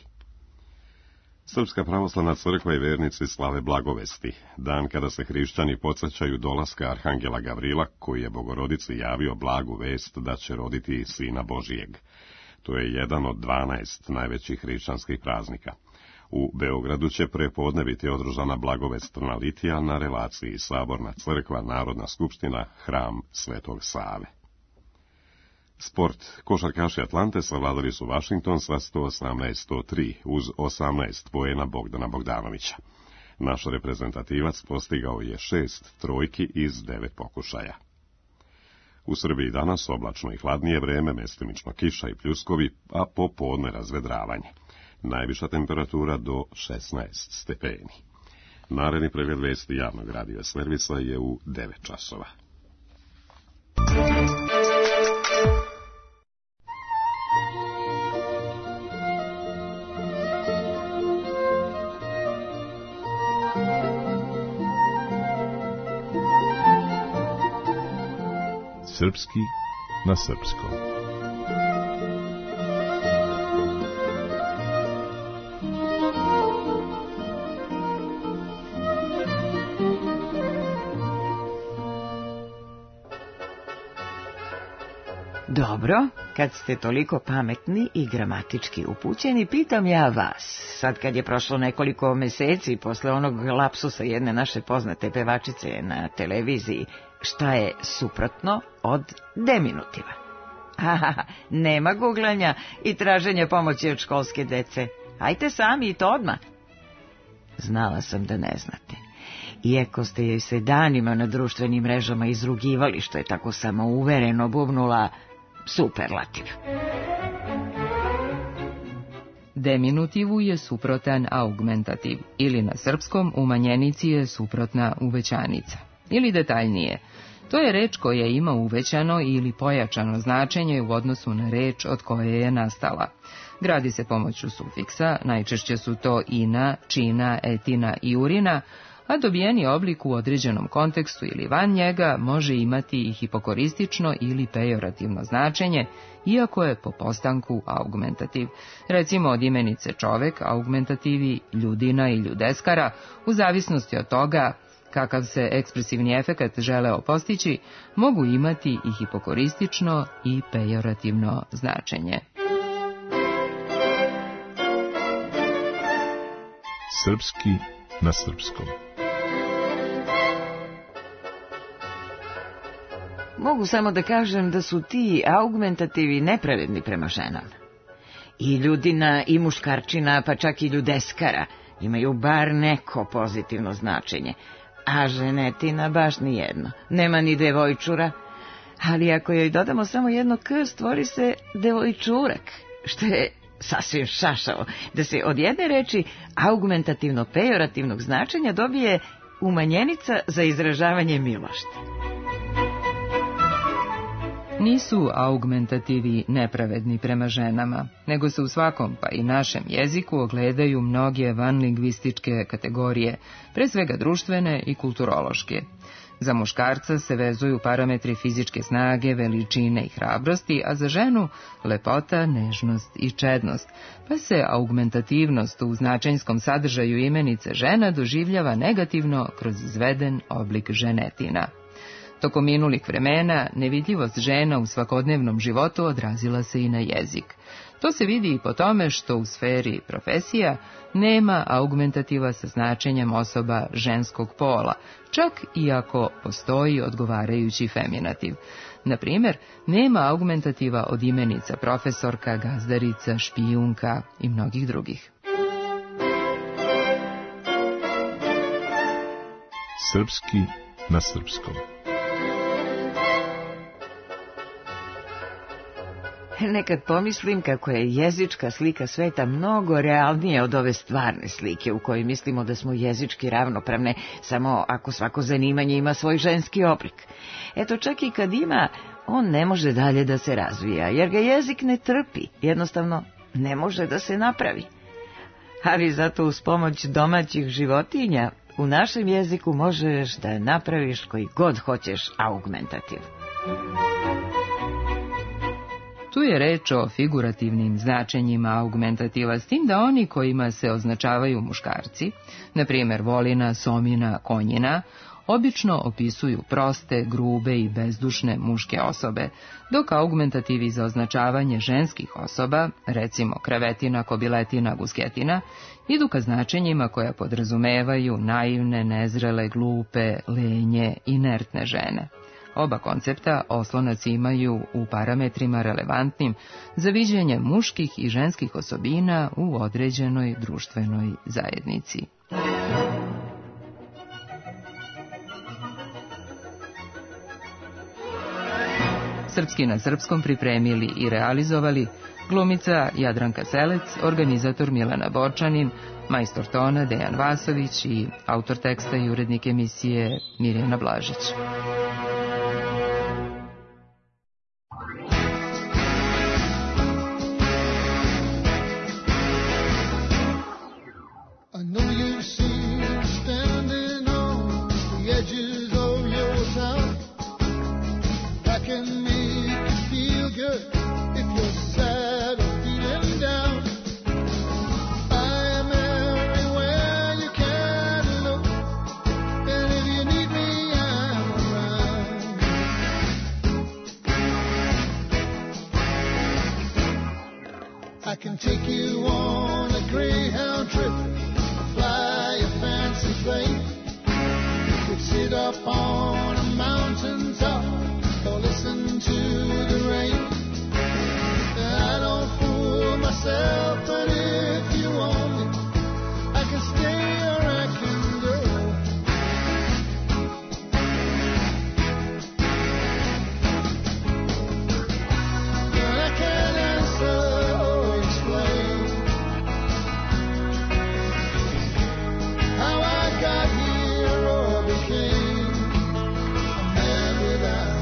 Srpska pravoslavna crkva i vernici slave Blagovesti, dan kada se hrišćani podsjećaju dolaska arhangela Gavrila, koji je Bogorodici javio blagu vest da će roditi Sina Božijeg. To je jedan od dvanaest najvećih hrišćanskih praznika. U Beogradu će prepodne biti održana blagovestna litija na relaciji Saborna crkva, Narodna skupština, hram Svetog Save. Sport. Košarkaši Atlante savladali su Washington sa sto osamnaest sto tri uz osamnaest poena Bogdana Bogdanovića. Naš reprezentativac postigao je šest trojki iz devet pokušaja. U Srbiji danas oblačno i hladnije vreme, mestimično kiša i pljuskovi, a popodne razvedravanje. Najviša temperatura do šesnaest stepeni. Naredni pregled vesti javnog radio servisa je u devet časova. Srpski na srpskom. Dobro, kad ste toliko pametni i gramatički upućeni, pitam ja vas, sad kad je prošlo nekoliko meseci posle onog lapsusa jedne naše poznate pevačice na televiziji, šta je suprotno od deminutiva? Aha, nema guglanja i traženja pomoći od školske dece. Ajte sami i to odmah. Znala sam da ne znate. Iako ste joj se danima na društvenim mrežama izrugivali što je tako samouvereno bubnula superlativ. Deminutivu je suprotan augmentativ, ili na srpskom umanjenici je suprotna uvećanica. Ili detaljnije, to je reč koja ima uvećano ili pojačano značenje u odnosu na reč od koje je nastala. Gradi se pomoću sufiksa, najčešće su to ina, čina, etina i urina, a dobijeni oblik u određenom kontekstu ili van njega može imati i hipokoristično ili pejorativno značenje, iako je po postanku augmentativ. Recimo od imenice čovek, augmentativi ljudina i ljudeskara, u zavisnosti od toga kakav se ekspresivni efekat želeo postići, mogu imati i hipokoristično i pejorativno značenje. Srpski na srpskom. Mogu samo da kažem da su ti augmentativi nepravedni prema ženama. I ljudina, i muškarčina, pa čak i ljudeskara imaju bar neko pozitivno značenje, a ženetina baš nijedno. Nema ni devojčura, ali ako joj dodamo samo jedno k, stvori se devojčurak, što je sasvim šašavo, da se od jedne reči augmentativno-pejorativnog značenja dobije umanjenica za izražavanje milošti. Nisu augmentativi nepravedni prema ženama, nego se u svakom, pa i našem jeziku, ogledaju mnoge vanlingvističke kategorije, pre svega društvene i kulturološke. Za muškarca se vezuju parametri fizičke snage, veličine i hrabrosti, a za ženu lepota, nežnost i čednost, pa se augmentativnost u značenjskom sadržaju imenice žena doživljava negativno kroz izveden oblik ženetina. Tokom minulih vremena nevidljivost žena u svakodnevnom životu odrazila se i na jezik. To se vidi i po tome što u sferi profesija nema augmentativa sa značenjem osoba ženskog pola, čak i ako postoji odgovarajući feminativ. Na primjer, nema augmentativa od imenica profesorka, gazdarica, špijunka i mnogih drugih. Srpski na srpskom. Nekad pomislim kako je jezička slika sveta mnogo realnija od ove stvarne slike u kojoj mislimo da smo jezički ravnopravne, samo ako svako zanimanje ima svoj ženski oblik. Eto, čak i kad ima, on ne može dalje da se razvija, jer ga jezik ne trpi, jednostavno ne može da se napravi. Ali zato uz pomoć domaćih životinja u našem jeziku možeš da napraviš koji god hoćeš augmentativ. Tu je reč o figurativnim značenjima augmentativa, s tim da oni kojima se označavaju muškarci, na primjer volina, somina, konjina, obično opisuju proste, grube i bezdušne muške osobe, dok augmentativi za označavanje ženskih osoba, recimo krevetina, kobiletina, gusketina, idu ka značenjima koja podrazumevaju naivne, nezrele, glupe, lenje, inertne žene. Oba koncepta oslonac imaju u parametrima relevantnim za viđenje muških i ženskih osobina u određenoj društvenoj zajednici. Srpski na srpskom pripremili i realizovali glumica Jadranka Selec, organizator Milena Borčanin, majstor tona Dejan Vasović i autor teksta i urednik emisije Mirjana Blažić. I can take you on a Greyhound trip, fly a fancy plane. You could sit up on a mountain top or listen to the rain. I don't fool myself, but if you want me, I can stay or I can go. But I can't answer or explain how I got here or became a man without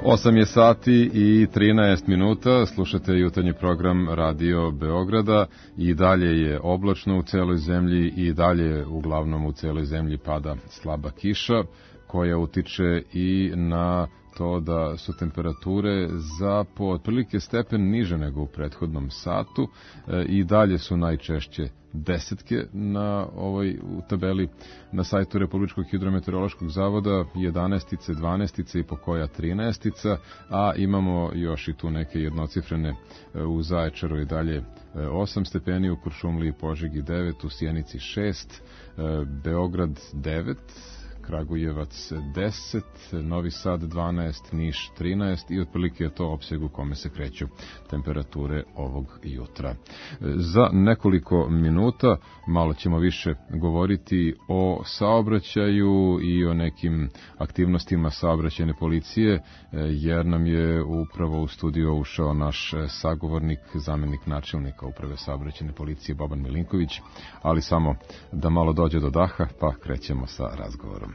osam je sati i trinaest minuta, slušate jutarnji program Radio Beograda i dalje je oblačno u celoj zemlji i dalje uglavnom u celoj zemlji pada slaba kiša koja utiče i na to da su temperature za po otprilike stepen niže nego u prethodnom satu e, i dalje su najčešće desetke na ovoj u tabeli na sajtu Republičkog hidrometeorološkog zavoda, jedanaestice, dvanaestice i po koja trinaestica, a imamo još i tu neke jednocifrene e, u Zaječaru i dalje e, osam stepeni, u Kuršumliji i Požegi devet, u Sjenici šest, e, Beograd devet, Kragujevac deset, Novi Sad dvanaest, Niš trinaest i otprilike je to opseg u kome se kreću temperature ovog jutra. Za nekoliko minuta malo ćemo više govoriti o saobraćaju i o nekim aktivnostima saobraćajne policije, jer nam je upravo u studio ušao naš sagovornik, zamenik načelnika Uprave saobraćajne policije Boban Milinković, ali samo da malo dođe do daha, pa krećemo sa razgovorom.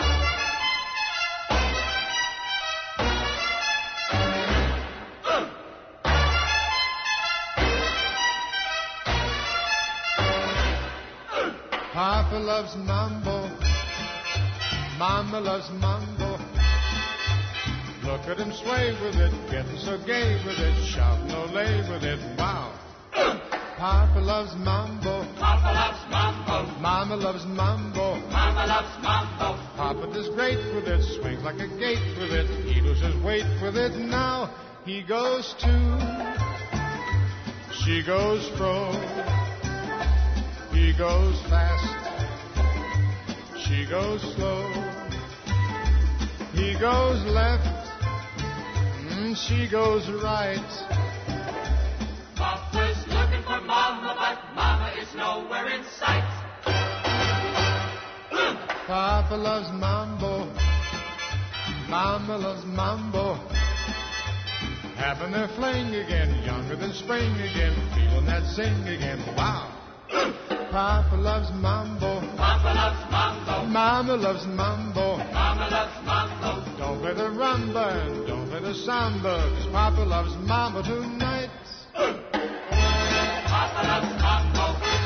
Papa loves mambo, Mama loves mambo. Look at him sway with it, getting so gay with it, shouting olay with it, wow. Papa loves mambo, Papa loves mambo. Mama loves mambo, Mama loves mambo. Papa does great with it, swings like a gate with it, he loses weight with it. Now he goes to, she goes fro. He goes fast, she goes slow. He goes left, mm, she goes right. Papa's looking for Mama, but Mama is nowhere in sight. Papa loves mambo, Mama loves mambo. Having their fling again, younger than spring again, feeling that zing again, wow. Papa loves mambo, Papa loves mambo. Mama loves mambo, Mama loves mambo. Don't play the rumba and don't play the samba, 'cause Papa loves mambo tonight. Papa loves mambo,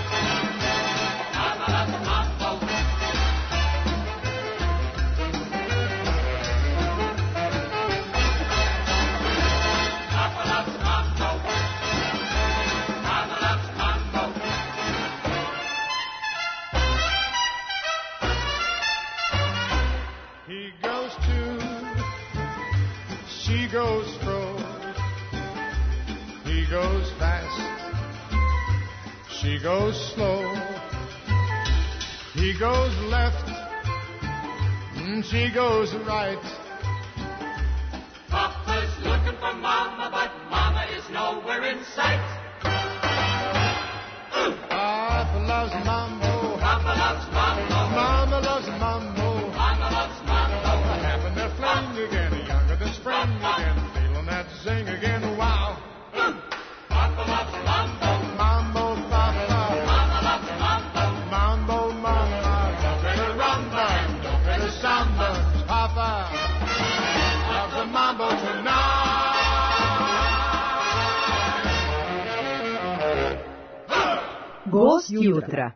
Mama loves mambo. Papa loves mambo, Mama loves mambo. He goes to, she goes fro. He goes fast, she goes slow. He goes left, and she goes right. Papa's looking for Mama, but Mama is nowhere in sight. Papa loves mambo, Papa loves mambo. Mama loves mambo. Mama loves mambo. Having their fling again, younger than spring again, feeling that zing again, wow. Papa loves mambo. Mambo, Papa. Mama loves mambo. Mambo, Mama. Don't play the rumba, don't play the samba. Papa loves the mambo tonight. Gost jutra.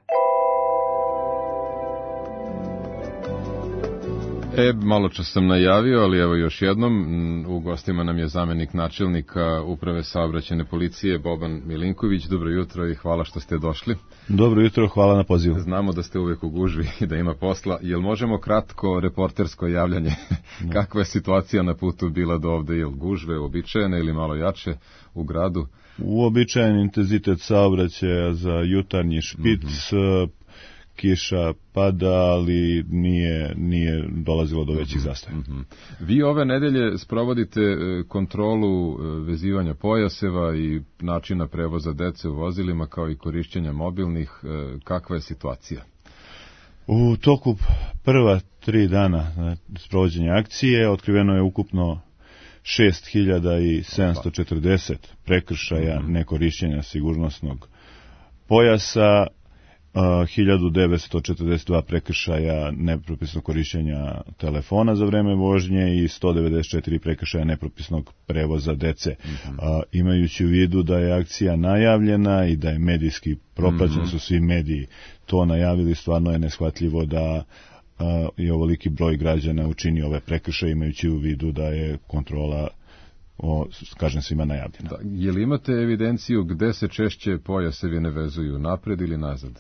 E, malo čas sam najavio, ali evo još jednom, u gostima nam je zamenik načelnika Uprave saobraćajne policije Boban Milinković. Dobro jutro i hvala što ste došli. Dobro jutro, hvala na pozivu. Znamo da ste uvek u gužvi i da ima posla. Jel možemo kratko reportersko javljanje? No. Kakva je situacija na putu bila do ovde? Jel gužve uobičajene ili malo jače u gradu? Uobičajen intenzitet saobraćaja za jutarnji špic, mm-hmm. kiša pada, ali nije, nije dolazilo do većih zastoja. Mm-hmm. Vi ove nedelje sprovodite kontrolu vezivanja pojaseva i načina prevoza dece u vozilima, kao i korišćenja mobilnih. Kakva je situacija? U toku prva tri dana sprovođenja akcije otkriveno je ukupno šest hiljada sedamsto četrdeset prekršaja nekorišćenja sigurnosnog pojasa hiljadu devetsto četrdeset dva prekršaja nepropisnog korišćenja telefona za vreme vožnje i sto devedeset četiri prekršaja nepropisnog prevoza dece. Mm-hmm. A, imajući u vidu da je akcija najavljena i da je medijski propraćen, mm-hmm. su svi mediji to najavili, stvarno je neshvatljivo da a, je ovoliki broj građana učinio ove prekršaje, imajući u vidu da je kontrola, o, kažem, svima najavljena. Da, je li imate evidenciju gde se češće pojasevi ne vezuju, napred ili nazad?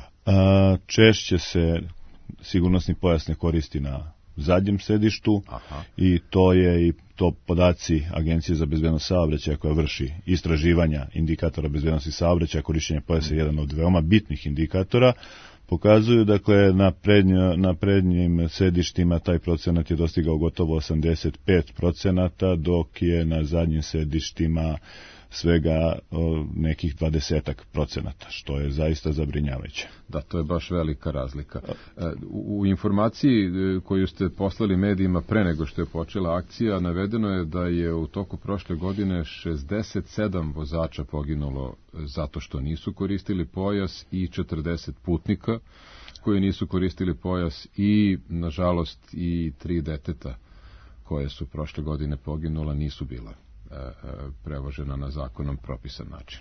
A, češće se sigurnosni pojas ne koristi na zadnjem sedištu. Aha. I to je i to podaci Agencije za bezbednost saobraćaja koja vrši istraživanja indikatora bezbednosti saobraćaja. Korišćenje pojasa je jedan od veoma bitnih indikatora. Pokazuju, dakle, na, prednjo, na prednjim sedištima taj procenat je dostigao gotovo osamdeset pet procenata, dok je na zadnjim sedištima svega o, nekih dvadesetak procenata, što je zaista zabrinjavajuće. Da, to je baš velika razlika. U, u informaciji koju ste poslali medijima pre nego što je počela akcija, navedeno je da je u toku prošle godine šezdeset sedam vozača poginulo zato što nisu koristili pojas i četrdeset putnika koji nisu koristili pojas i, nažalost, i tri deteta koje su prošle godine poginula nisu bila prevožena na zakonom propisan način.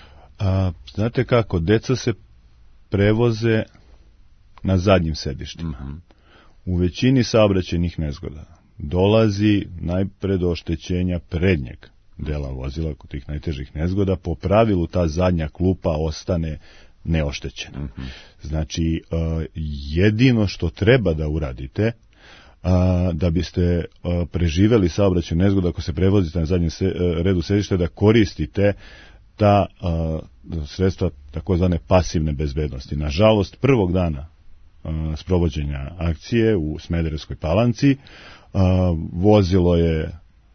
A, znate kako, deca se prevoze na zadnjim sedištima. Mm-hmm. U većini saobraćajnih nezgoda dolazi najpre do oštećenja prednjeg dela vozila kod tih najtežih nezgoda. Po pravilu ta zadnja klupa ostane neoštećena. Mm-hmm. Znači, jedino što treba da uradite A, da biste a, preživeli saobraćajnu nezgodu ako se prevozite na zadnjem se, a, redu sedišta, da koristite ta a, sredstva takozvane pasivne bezbednosti. Nažalost, prvog dana a, sprovođenja akcije u Smederevskoj Palanci a, vozilo je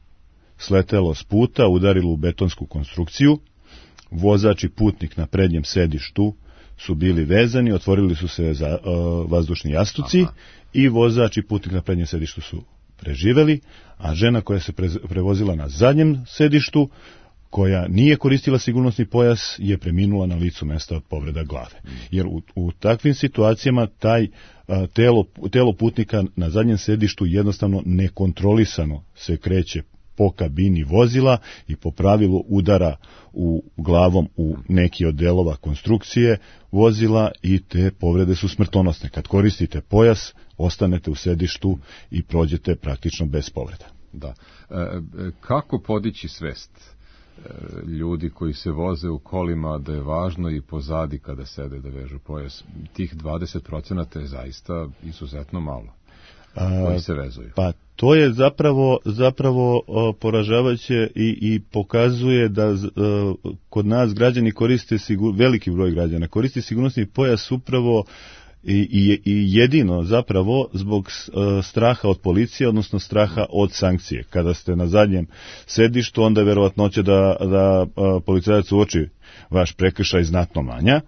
sletelo s puta, udarilo u betonsku konstrukciju, vozač i putnik na prednjem sedištu su bili vezani, otvorili su se za, uh, vazdušni jastuci. Aha. I vozač i putnik na prednjem sedištu su preživeli, a žena koja se pre, prevozila na zadnjem sedištu, koja nije koristila sigurnosni pojas, je preminula na licu mesta od povreda glave. Mm. Jer u, u takvim situacijama taj uh, telo, telo putnika na zadnjem sedištu jednostavno nekontrolisano se kreće po kabini vozila i po pravilu udara u glavom u neki od delova konstrukcije vozila i te povrede su smrtonosne. Kad koristite pojas, ostanete u sedištu i prođete praktično bez povreda. Da. E, kako podići svest e, ljudi koji se voze u kolima da je važno i pozadi kada sede da vežu pojas? Tih dvadeset procenata je zaista izuzetno malo koji se vezuju. Pa to je zapravo zapravo o, poražavajuće i, i pokazuje da o, kod nas građani koriste sigur, veliki broj građana koriste sigurnosni pojas upravo i, i, i jedino zapravo zbog o, straha od policije, odnosno straha od sankcije. Kada ste na zadnjem sedištu, onda je verovatnoća da, da o, policajac uoči vaš prekršaj znatno manja.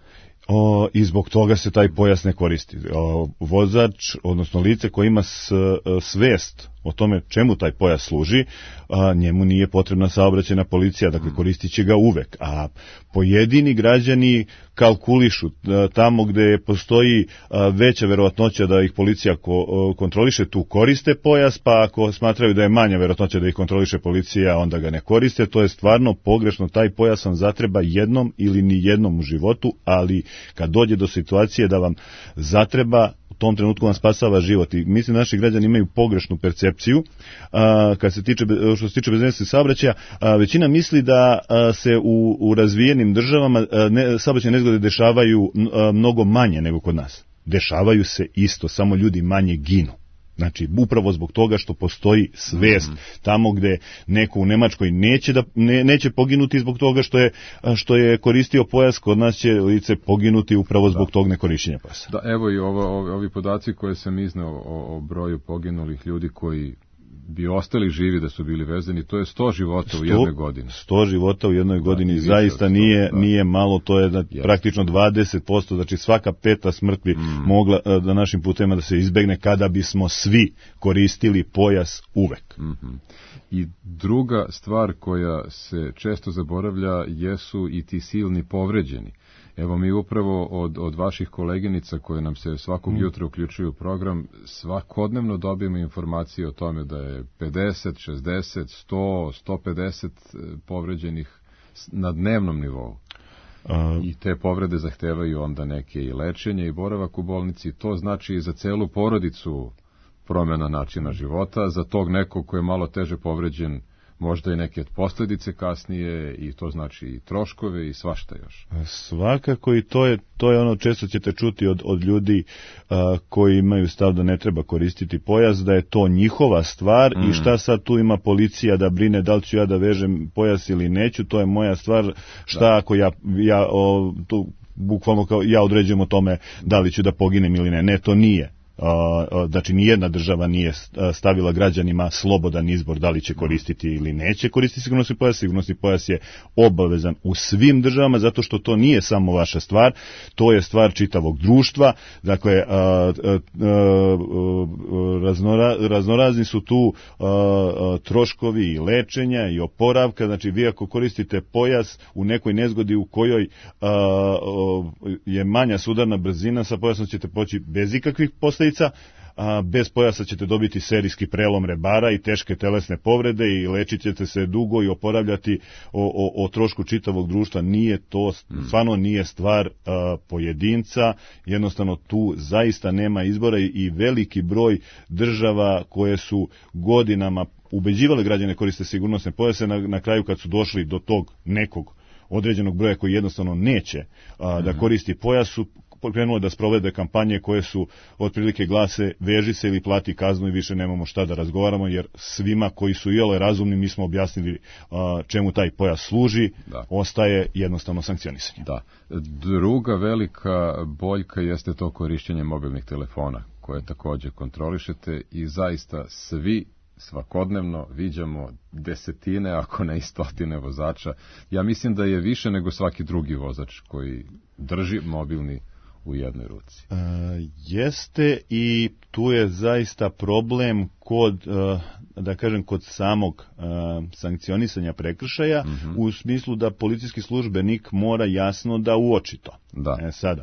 O, i zbog toga se taj pojas ne koristi. O, vozač, odnosno lice koje ima s, svest o tome čemu taj pojas služi, a, njemu nije potrebna saobraćajna policija, dakle koristit će ga uvek. A pojedini građani kalkulišu a, tamo gde postoji a, veća verovatnoća da ih policija ko, a, kontroliše, tu koriste pojas, pa ako smatraju da je manja verovatnoća da ih kontroliše policija, onda ga ne koriste. To je stvarno pogrešno. Taj pojas vam zatreba jednom ili ni jednom u životu, ali kad dođe do situacije da vam zatreba, u tom trenutku vam spasava život. I mislim da naši građani imaju pogrešnu percepciju a, kad se tiče, što se tiče bezbednosti saobraćaja. A, većina misli da a, se u, u razvijenim državama ne, saobraćajne nezgode dešavaju a, mnogo manje nego kod nas. Dešavaju se isto, samo ljudi manje ginu. Znači, upravo zbog toga što postoji svest. Mm-hmm. Tamo gde neko u Nemačkoj neće, da, ne, neće poginuti zbog toga što je, što je koristio pojas, kod nas će lice poginuti upravo zbog da. tog nekorišćenja pojasa. Da, evo i ovo, ovi podaci koje sam iznao o, o broju poginulih ljudi koji bi ostali živi da su bili vezani, to je sto života sto, u jednoj godini. sto života u jednoj godini, da, zaista sto, nije, da. nije malo, to je yes. praktično dvadeset posto, znači svaka peta smrt bi mm. mogla da našim putevima da se izbegne kada bismo svi koristili pojas uvek. Mm-hmm. I druga stvar koja se često zaboravlja jesu i ti silni povređeni. Evo mi upravo od, od vaših koleginica koje nam se svakog mm. jutra uključuju u program, svakodnevno dobijemo informacije o tome da je pedeset, šezdeset, sto, sto pedeset povređenih na dnevnom nivou. Uh, I te povrede zahtevaju onda neke i lečenje i boravak u bolnici. To znači i za celu porodicu promjena načina života, za tog nekog koji je malo teže povređen možda i neke posljedice kasnije i to znači i troškove i svašta još. Svakako i to je, to je ono često ćete čuti od, od ljudi a, koji imaju stav da ne treba koristiti pojas, da je to njihova stvar mm. i šta sad tu ima policija da brine da li ću ja da vežem pojas ili neću, to je moja stvar, šta da. ako ja, ja o, tu, bukvalno kao ja određujem o tome da li ću da poginem ili ne, ne, to nije. Znači nijedna država nije stavila građanima slobodan izbor da li će koristiti ili neće koristiti sigurnosni pojas. Sigurnosni pojas je obavezan u svim državama zato što to nije samo vaša stvar, to je stvar čitavog društva. Dakle, raznora, raznorazni su tu troškovi i lečenja i oporavka. Znači vi ako koristite pojas u nekoj nezgodi u kojoj je manja sudarna brzina, sa pojasom ćete poći bez ikakvih posljedica. A bez pojasa ćete dobiti serijski prelom rebara i teške telesne povrede i lečit ćete se dugo i oporavljati o, o, o trošku čitavog društva. Nije to, stvarno nije stvar a, pojedinca, jednostavno tu zaista nema izbora i, i veliki broj država koje su godinama ubeđivale građane koriste sigurnosne pojase, na, na kraju kad su došli do tog nekog određenog broja koji jednostavno neće a, da koristi pojas su pokrenulo da sprovede kampanje koje su otprilike glase veži se ili plati kaznu i više nemamo šta da razgovaramo, jer svima koji su iole razumni mi smo objasnili a, čemu taj pojas služi, da. Ostaje jednostavno sankcionisanje. Da. Druga velika boljka jeste to korišćenje mobilnih telefona koje također kontrolišete i zaista svi svakodnevno viđamo desetine, ako ne i stotine vozača. Ja mislim da je više nego svaki drugi vozač koji drži mobilni u jednoj ruci. E, jeste i tu je zaista problem kod, e, da kažem, kod samog e, sankcionisanja prekršaja, mm-hmm. u smislu da policijski službenik mora jasno da uoči to. Da. E, sada,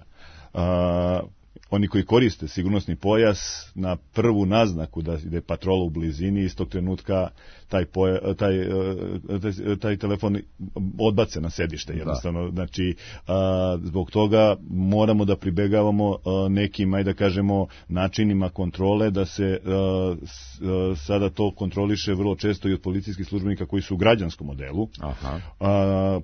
e, oni koji koriste sigurnosni pojas na prvu naznaku da ide patrola u blizini, istog trenutka taj, poja, taj, taj, taj telefon odbace na sedište. Jednostavno, znači, a, zbog toga moramo da pribegavamo a, nekim, ajde da kažemo, načinima kontrole, da se a, s, a, sada to kontroliše vrlo često i od policijskih službenika koji su u građanskom modelu. Aha. A, a,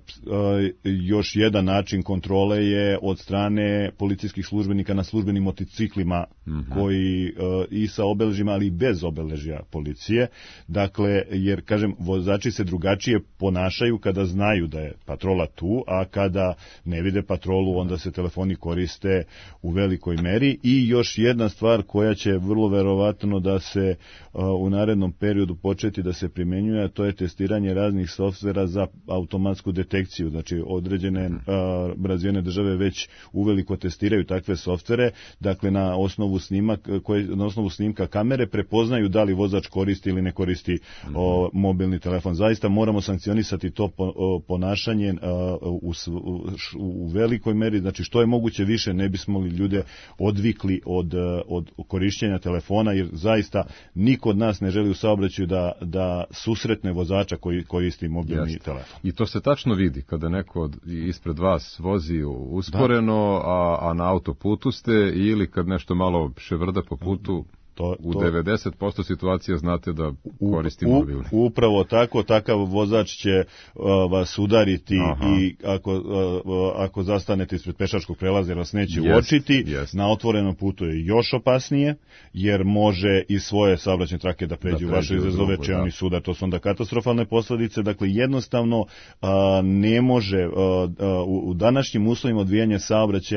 još jedan način kontrole je od strane policijskih službenika na službenim motociklima, mm-hmm. koji uh, i sa obeležjima, ali i bez obeležja policije. Dakle, jer, kažem, vozači se drugačije ponašaju kada znaju da je patrola tu, a kada ne vide patrolu, onda se telefoni koriste u velikoj meri. I još jedna stvar koja će vrlo verovatno da se uh, u narednom periodu početi da se primjenjuje, a to je testiranje raznih softvera za automatsku detekciju. Znači, određene uh, razvijene države već uveliko testiraju takve softvere. Dakle, na osnovu snimak, koje, na osnovu snimka kamere prepoznaju da li vozač koristi ili ne koristi mm-hmm. o, mobilni telefon. Zaista moramo sankcionisati to po, o, ponašanje o, u, u, u velikoj meri, znači što je moguće više ne bismo li ljude odvikli od, od korišćenja telefona, jer zaista niko od nas ne želi u saobraćaju da, da susretne vozača koji koristi mobilni Jeste. telefon. I to se tačno vidi kada neko od, ispred vas vozi usporeno, a, a na autoputu ste, ili kad nešto malo ševrda po putu, to, u to, devedeset posto situacija znate da koristi u, mobilni. Upravo tako, takav vozač će uh, vas udariti Aha. i ako, uh, ako zastanete ispred pešačkog prelaza jer vas neće yes, uočiti, yes. na otvorenom putu je još opasnije, jer može i svoje saobraćajne trake da pređe u vaše izazove, čeoni sudar, to su onda katastrofalne posljedice. Dakle, jednostavno uh, ne može uh, uh, u, u današnjim uslovima odvijanja saobraćaja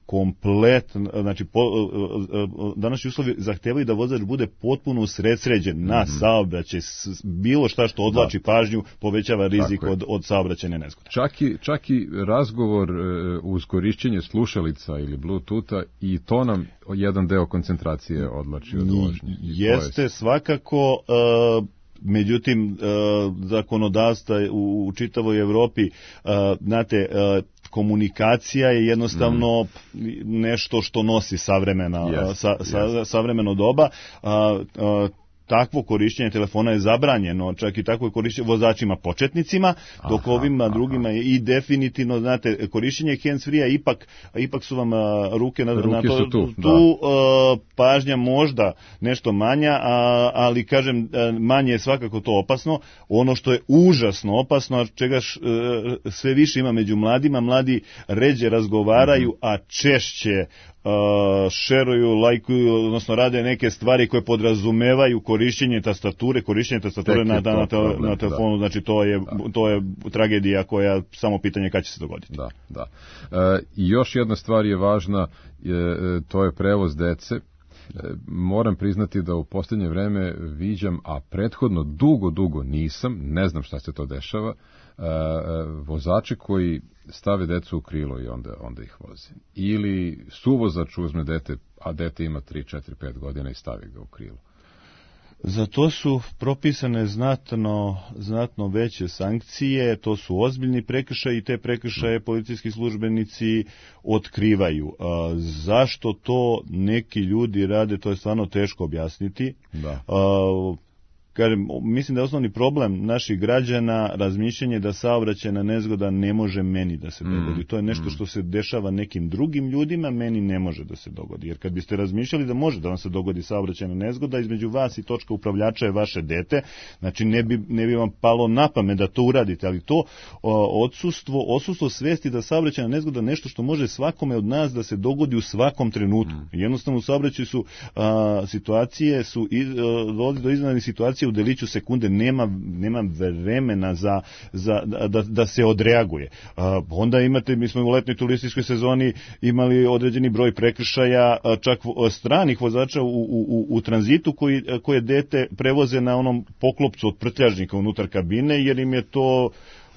kompletno, znači po, današnji uslovi zahtevaju da vozač bude potpuno usredsređen na mm-hmm. saobraćaj, bilo šta što odvlači da. pažnju povećava rizik od, od saobraćajne nezgode. Čak i, čak i razgovor e, uz korišćenje slušalica ili bluetootha i to nam jedan deo koncentracije odvlači od vožnje. Jeste je... svakako... E, međutim, zakonodavstva u, u čitavoj Evropi, znate, komunikacija je jednostavno mm. nešto što nosi savremena, yes, sa, sa, yes. savremeno doba. A, a, takvo korišćenje telefona je zabranjeno, čak i takvo korišćenje vozačima početnicima, dok aha, ovima drugima je i definitivno, znate, korišćenje hands-free-a ipak, ipak su vam ruke na, ruke na to, tu, tu uh, pažnja možda nešto manja, a, ali kažem, manje je svakako to opasno. Ono što je užasno opasno, čega š, uh, sve više ima među mladima, mladi ređe razgovaraju, mm-hmm. a češće Uh, šeruju, lajkuju, odnosno rade neke stvari koje podrazumevaju korišćenje tastature, korišćenje tastature na, na, na, problem, na telefonu, da. Znači to je, da. to je tragedija koja samo pitanje kad će se dogoditi. Da, da. E, I još jedna stvar je važna, je, to je prevoz dece. E, moram priznati da u posljednje vreme viđam, a prethodno dugo, dugo nisam, ne znam šta se to dešava, e, vozače koji stave decu u krilo i onda, onda ih voze. Ili suvozač uzme dete, a dete ima tri, četiri, pet godina i stavi ga u krilo. Za to su propisane znatno, znatno veće sankcije, to su ozbiljni prekršaji i te prekršaje policijski službenici otkrivaju. A, zašto to neki ljudi rade, to je stvarno teško objasniti. Da. A, Kažem, mislim da je osnovni problem naših građana razmišljanje da saobraćajna nezgoda ne može meni da se dogodi. Mm. To je nešto što se dešava nekim drugim ljudima, meni ne može da se dogodi. Jer kad biste razmišljali da može da vam se dogodi saobraćajna nezgoda, između vas i točka upravljača je vaše dete, znači ne bi, ne bi vam palo na pamet da to uradite, ali to o, odsustvo, odsustvo svesti da saobraćajna nezgoda nešto što može svakome od nas da se dogodi u svakom trenutku. Mm. Jednostavno u saobraćaju su a, situacije, su iz, a, dolazi do iznenadnih situacija u deliću sekunde, nema, nema vremena za, za, da, da se odreaguje. A, onda imate, mi smo u letnoj turističkoj sezoni imali određeni broj prekršaja, a, čak stranih vozača u, u, u tranzitu koji, koje dete prevoze na onom poklopcu od prtljažnika unutar kabine, jer im je to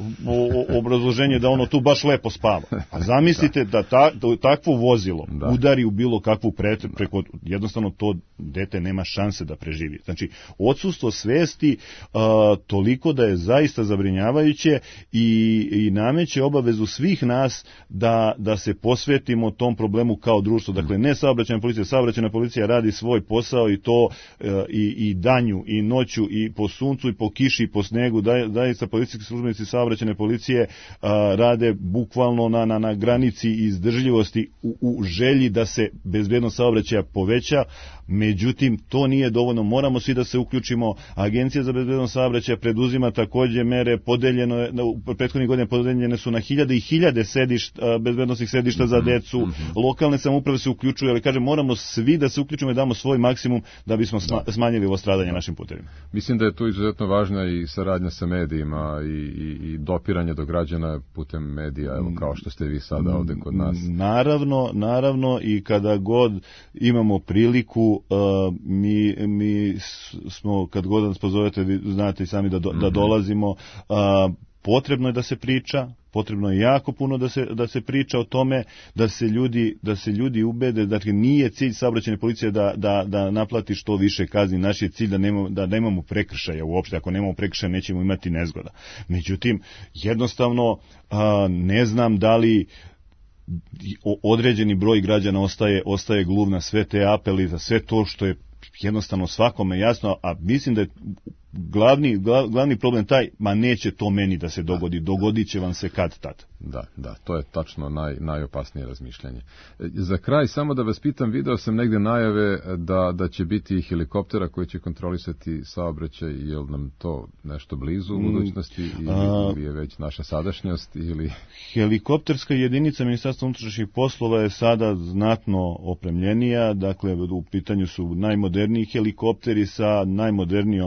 o, obrazloženje da ono tu baš lepo spava. A zamislite da, ta, da takvo vozilo da. udari u bilo kakvu pre, preko, jednostavno to dete nema šanse da preživi. Znači, odsustvo svesti a, toliko da je zaista zabrinjavajuće i, i nameće obavezu svih nas da, da se posvetimo tom problemu kao društvo. Dakle, ne saobraćajna policija, saobraćajna policija radi svoj posao i to a, i, i danju, i noću, i po suncu, i po kiši, i po snegu. Da, zaista policijski službenici saobraćajne policije a, rade bukvalno na, na, na granici izdržljivosti u, u želji da se bezbednost saobraćaja poveća. Međutim, to nije dovoljno, moramo svi da se uključimo. Agencija za bezbednost saobraćaja preduzima takođe mere, podeljeno je, u prethodnih godina podeljene su na hiljade i hiljade sedišta, bezbednosnih sedišta za decu, mm-hmm. lokalne samouprave se uključuju, ali kažem, moramo svi da se uključimo i damo svoj maksimum da bismo sma, da. smanjili ovo stradanje našim putevima. Mislim da je tu izuzetno važna i saradnja sa medijima i, i, i dopiranje do građana putem medija, evo, kao što ste vi sada ovde kod nas. Naravno, naravno, i kada god imamo priliku, Uh, mi, mi smo, kad god nas pozovete, vi znate i sami da, do, mm-hmm. da dolazimo, uh, potrebno je da se priča, potrebno je jako puno da se, da se priča o tome, da se ljudi, da se ljudi ubede, dakle nije cilj saobraćajne policije da, da, da naplati što više kazni, naš je cilj da nemamo, da nemamo prekršaja uopšte, ako nemamo prekršaja nećemo imati nezgoda. Međutim, jednostavno uh, ne znam da li određeni broj građana ostaje, ostaje gluv na sve te apeli, za sve to što je jednostavno svakome jasno, a mislim da je glavni, glavni problem taj, ma neće to meni da se dogodi, dogodit će vam se kad tad. Da, da, to je tačno naj, najopasnije razmišljanje. Za kraj, samo da vas pitam, video sam negde najave da, da će biti helikoptera koji će kontrolisati saobraćaj, je li nam to nešto blizu u budućnosti ili, A, ili je već naša sadašnjost? Ili... Helikopterska jedinica Ministarstva unutrašnjih poslova je sada znatno opremljenija, dakle u pitanju su najmoderniji helikopteri sa najmodernijom opremom.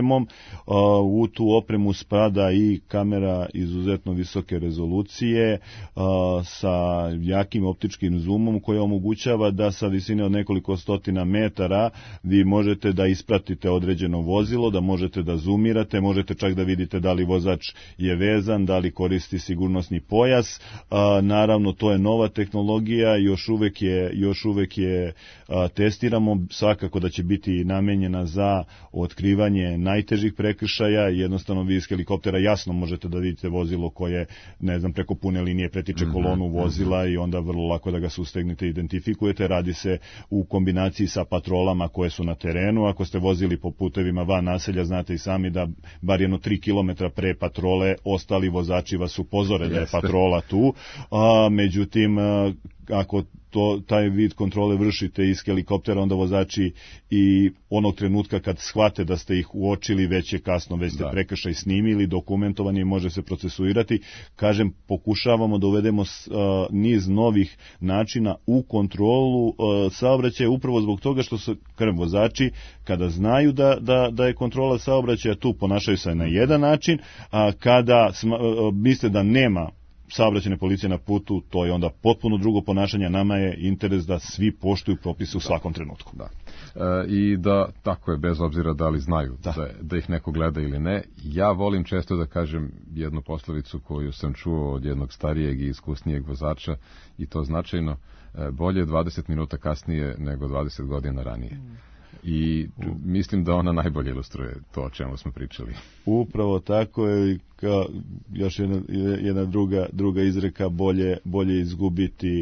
opremom. U tu opremu spada i kamera izuzetno visoke rezolucije sa jakim optičkim zoomom koja omogućava da sa visine od nekoliko stotina metara vi možete da ispratite određeno vozilo, da možete da zoomirate, možete čak da vidite da li vozač je vezan, da li koristi sigurnosni pojas. Naravno, to je nova tehnologija, još uvek je, još uvek je testiramo, svakako da će biti namenjena za otkrivanje najtežih prekršaja. Jednostavno vi iz helikoptera jasno možete da vidite vozilo koje, ne znam, preko pune linije pretiče kolonu vozila i onda vrlo lako da ga sustegnete i identifikujete. Radi se u kombinaciji sa patrolama koje su na terenu. Ako ste vozili po putevima van naselja, znate i sami da bar jedno tri kilometra pre patrole ostali vozači vas upozore da je patrola tu. A, međutim, ako to, taj vid kontrole vršite iz helikoptera, onda vozači i onog trenutka kad shvate da ste ih uočili, već je kasno, već ste prekršaj snimili, dokumentovani i može se procesuirati. Kažem, pokušavamo da uvedemo uh, niz novih načina u kontrolu uh, saobraćaja, upravo zbog toga što su kažem, vozači, kada znaju da, da, da je kontrola saobraćaja tu, ponašaju se na jedan način, a kada sma, uh, misle da nema saobraćajne policije na putu, to je onda potpuno drugo ponašanje. Nama je interes da svi poštuju propise u svakom trenutku. Da. E, I da, tako je, bez obzira da li znaju da. Da, da ih neko gleda ili ne. Ja volim često da kažem jednu poslovicu koju sam čuo od jednog starijeg i iskusnijeg vozača, i to značajno, e, bolje dvadeset minuta kasnije nego dvadeset godina ranije. Mm. I mislim da ona najbolje ilustruje to o čemu smo pričali. Upravo tako je, kao još jedna, jedna druga, druga izreka, bolje, bolje izgubiti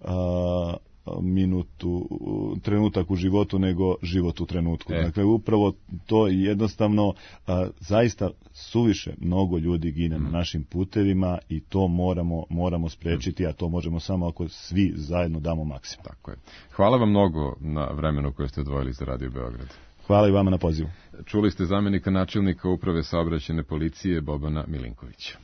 a, minutu, trenutak u životu nego život u trenutku. E. Dakle, upravo to jednostavno a, zaista suviše mnogo ljudi gine mm. na našim putevima i to moramo, moramo sprečiti, a to možemo samo ako svi zajedno damo maksimum. Tako je. Hvala vam mnogo na vremenu koje ste odvojili za Radio Beograd. Hvala i vama na pozivu. Čuli ste zamenika načelnika Uprave saobraćajne policije Bobana Milinkovića.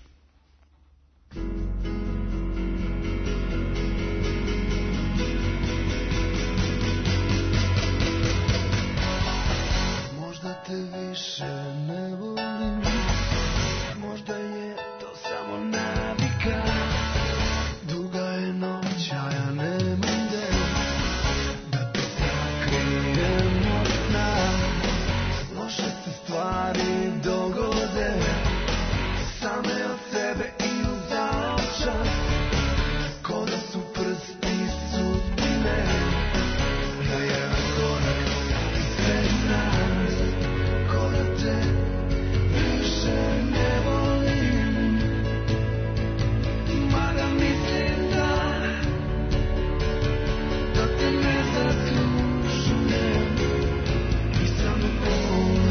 Možda te više ne volim, možda je to samo navika. Duga je noć, a ja nemam den da te sakrijem od sna. Loše se stvari dogode same od sebe i uzaočas, ko da su prsti sudbine na jedan korak ispred nas. Ko da te više ne volim, mada mislim da da te ne zaslužujem. I samo bol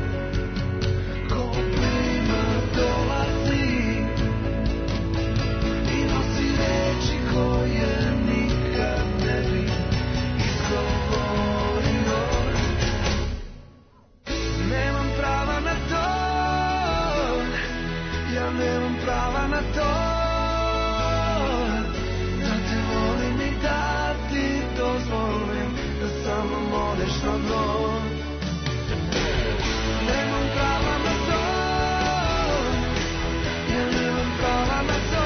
ko prima dolazi i nosi reči koje nikad ne bi izgovorio. Nemam prava na to, ja nemam prava na to, da te volim i da ti dozvolim da sa mnom odeš na dno. Nemam prava na to, ja nemam prava na to,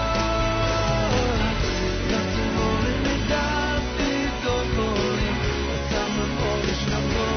da te volim i da ti dozvolim da sa mnom odeš na dno.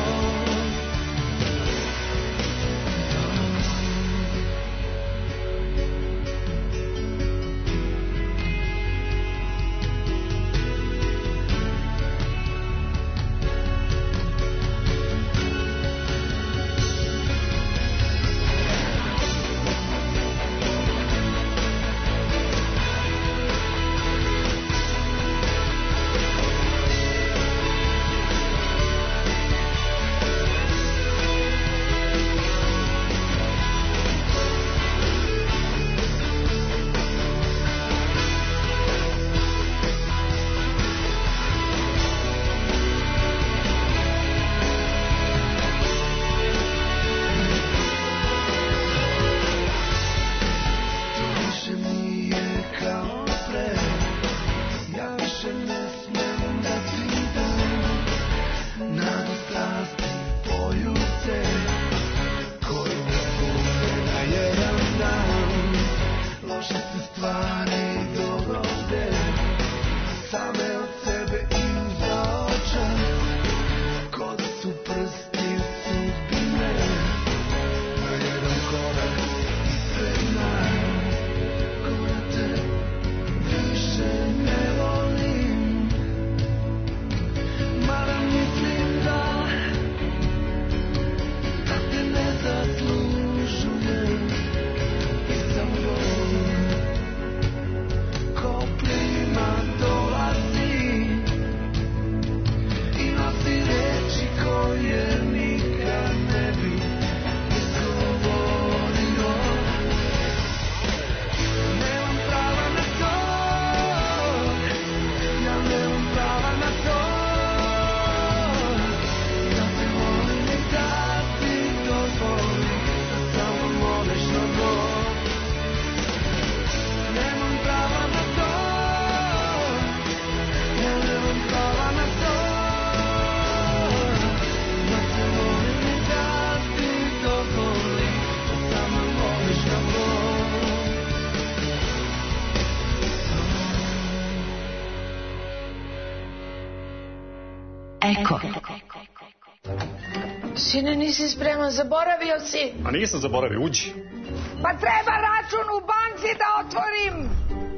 Eko. Sine, nisi spreman, zaboravio si. A nisam zaboravio, uđi. Pa treba račun u banci da otvorim.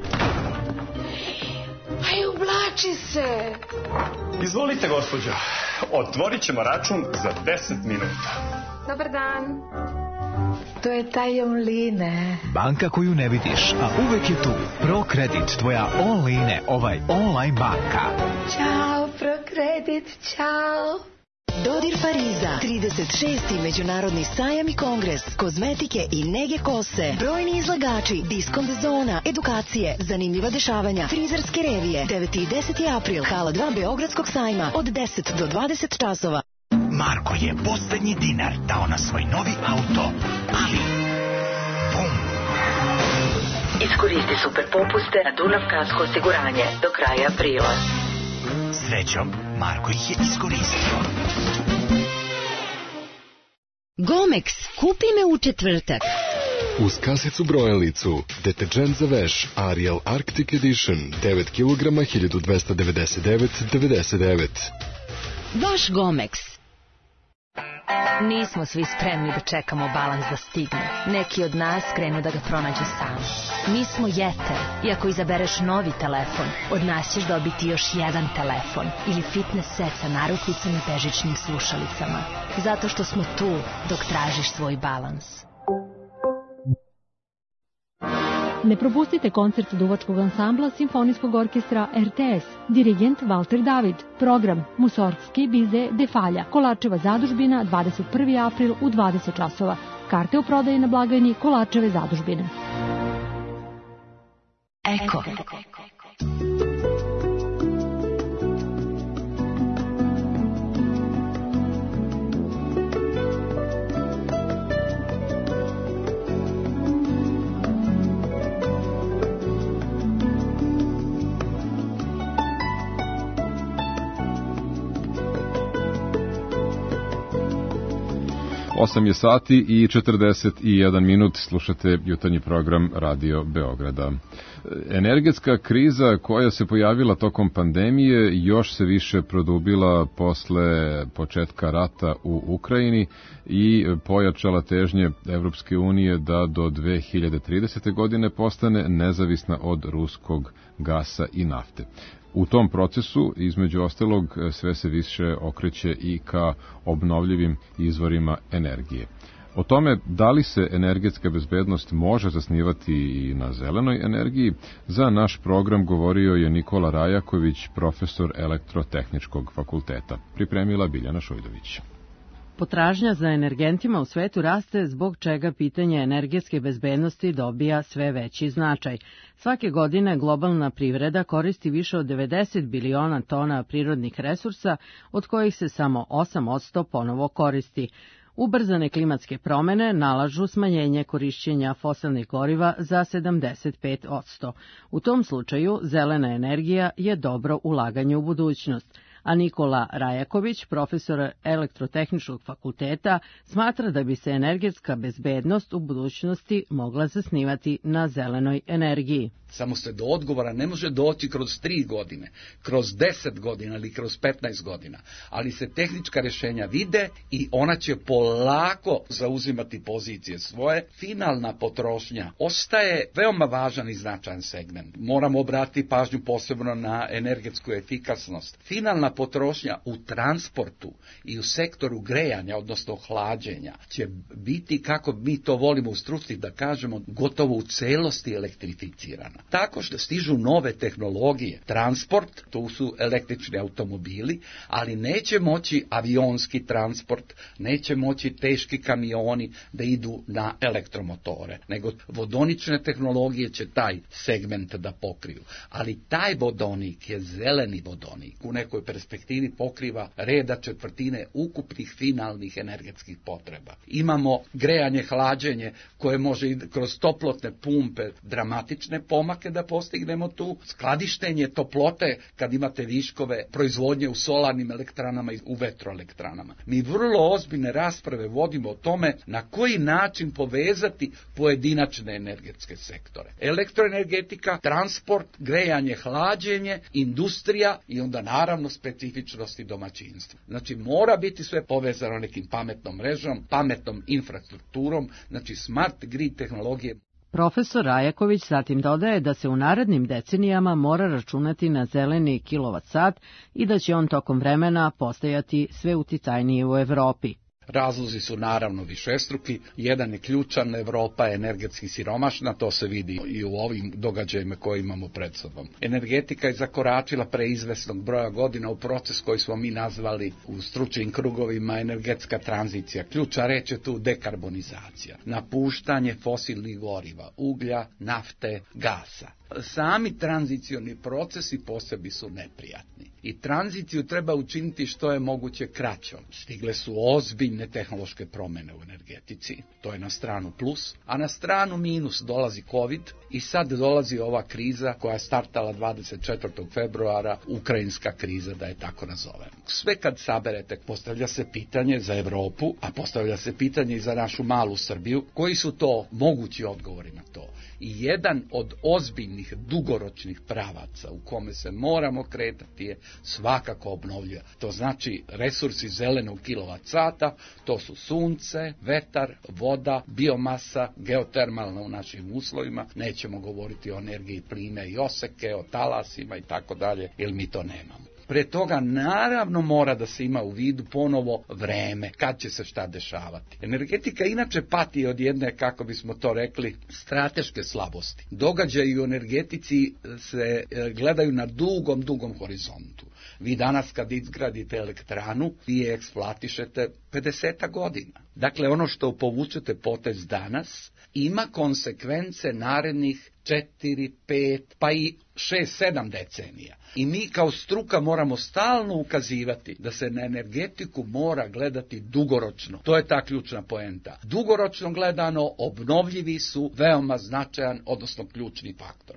Aj, ublači se. Izvolite, gospođo. Otvorit ćemo račun za deset minuta. Dobar dan. To je taj online. Banka koju ne vidiš, a uvek je tu. ProKredit, tvoja online, ovaj online banka. Ćao, ProKredit, ćao. Dodir Pariza, trideset šesti Međunarodni sajam i kongres, kozmetike i nege kose, brojni izlagači, diskont zona, edukacije, zanimljiva dešavanja, frizerske revije, deveti i deseti april, hala dva Beogradskog sajma, od deset do dvadeset časova. Marko je poslednji dinar dao na svoj novi auto, ali... Bum! Iskoristi super popuste na Dunav kasko osiguranje do kraja aprila. Srećom, Marko ih je iskoristio. Gomex, kupi me u četvrtak. Uz kasicu brojalicu, deterđent za veš Ariel Arctic Edition, devet kilograma, hiljadu dvesta devedeset devet zarez devedeset devet. Vaš Gomex. Nismo svi spremni da čekamo balans da stigne. Neki od nas krenu da ga pronađu sami. Mi smo Jeter i ako izabereš novi telefon, od nas ćeš dobiti još jedan telefon ili fitness set sa narukvicom i bežičnim slušalicama. Zato što smo tu dok tražiš svoj balans. Ne propustite koncert duvačkog ansambla Simfonijskog orkestra R T S, dirigent Valter David, program Musorgski bize Defalja, Kolačeva zadužbina, dvadeset prvi april u dvadeset časova. Karte u prodaji na blagajni Kolačeve zadužbine. Eko. osam je sati i četrdeset jedan minut, slušate jutarnji program Radio Beograda. Energetska kriza koja se pojavila tokom pandemije još se više produbila posle početka rata u Ukrajini i pojačala težnje Evropske unije da do dve hiljade tridesete. godine postane nezavisna od ruskog gasa i nafte. U tom procesu, između ostalog, sve se više okreće i ka obnovljivim izvorima energije. O tome da li se energetska bezbednost može zasnivati i na zelenoj energiji, za naš program govorio je Nikola Rajaković, profesor Elektrotehničkog fakulteta. Pripremila Biljana Šujdović. Potražnja za energentima u svetu raste, zbog čega pitanje energetske bezbednosti dobija sve veći značaj. Svake godine globalna privreda koristi više od devedeset biliona tona prirodnih resursa, od kojih se samo osam posto ponovo koristi. Ubrzane klimatske promene nalažu smanjenje korišćenja fosilnih goriva za sedamdeset pet posto. U tom slučaju zelena energija je dobro ulaganje u budućnost. A Nikola Rajaković, profesor Elektrotehničkog fakulteta, smatra da bi se energetska bezbednost u budućnosti mogla zasnivati na zelenoj energiji. Samo se do odgovora ne može doći kroz tri godine, kroz deset godina ili kroz petnaest godina, ali se tehnička rješenja vide i ona će polako zauzimati pozicije svoje. Finalna potrošnja ostaje veoma važan i značajan segment. Moramo obratiti pažnju posebno na energetsku efikasnost. Finalna potrošnja u transportu i u sektoru grejanja, odnosno hlađenja, će biti, kako mi to volimo u struci da kažemo, gotovo u celosti elektrificirana. Tako što stižu nove tehnologije. Transport, tu su električni automobili, ali neće moći avionski transport, neće moći teški kamioni da idu na elektromotore, nego vodonične tehnologije će taj segment da pokriju. Ali taj vodonik je zeleni vodonik. U nekoj perspektivi pokriva reda četvrtine ukupnih finalnih energetskih potreba. Imamo grejanje, hlađenje koje može kroz toplotne pumpe dramatične pomake pomake da postignemo tu. Skladištenje toplote kad imate viškove proizvodnje u solarnim elektranama i u vetroelektranama. Mi vrlo ozbiljne rasprave vodimo o tome na koji način povezati pojedinačne energetske sektore. Elektroenergetika, transport, grejanje, hlađenje, industrija i onda naravno specifičnosti domaćinstva. Znači mora biti sve povezano nekim pametnom mrežom, pametnom infrastrukturom, znači smart grid tehnologije. Profesor Rajaković zatim dodaje da se u narednim decenijama mora računati na zeleni kilovat sat i da će on tokom vremena postajati sve uticajniji u Evropi. Razlozi su naravno višestruki. Jedan je ključan, Evropa je energetski siromašna, to se vidi i u ovim događajima koje imamo pred sobom. Energetika je zakoračila pre izvesnog broja godina u proces koji smo mi nazvali u stručnim krugovima energetska tranzicija. Ključna reč je tu dekarbonizacija, napuštanje fosilnih goriva, uglja, nafte, gasa. Sami tranzicioni procesi po sebi su neprijatni i tranziciju treba učiniti što je moguće kraćom. Stigle su ozbiljne tehnološke promjene u energetici, to je na stranu plus, a na stranu minus dolazi COVID i sad dolazi ova kriza koja je startala dvadeset četvrtog februara, ukrajinska kriza, da je tako nazovem. Sve kad saberete, postavlja se pitanje za Evropu, a postavlja se pitanje i za našu malu Srbiju, koji su to mogući odgovori na to. I jedan od ozbiljnih dugoročnih pravaca u kome se moramo kretati je svakako obnovljiva. To znači resursi zelenog kilovat sata, to su sunce, vetar, voda, biomasa, geotermalna u našim uslovima. Nećemo govoriti o energiji plime i oseke, o talasima i tako dalje, jer mi to nemamo. Pre toga naravno mora da se ima u vidu ponovo vreme, kad će se šta dešavati. Energetika inače pati od jedne, kako bismo to rekli, strateške slabosti. Događaji u energetici se gledaju na dugom, dugom horizontu. Vi danas kad izgradite elektranu, vi je eksploatišete pedeset godina. Dakle, ono što povučete potez danas ima konsekvence narednih četiri, pet, pa i šest, sedam decenija. I mi kao struka moramo stalno ukazivati da se na energetiku mora gledati dugoročno. To je ta ključna poenta. Dugoročno gledano obnovljivi su veoma značajan, odnosno ključni faktor.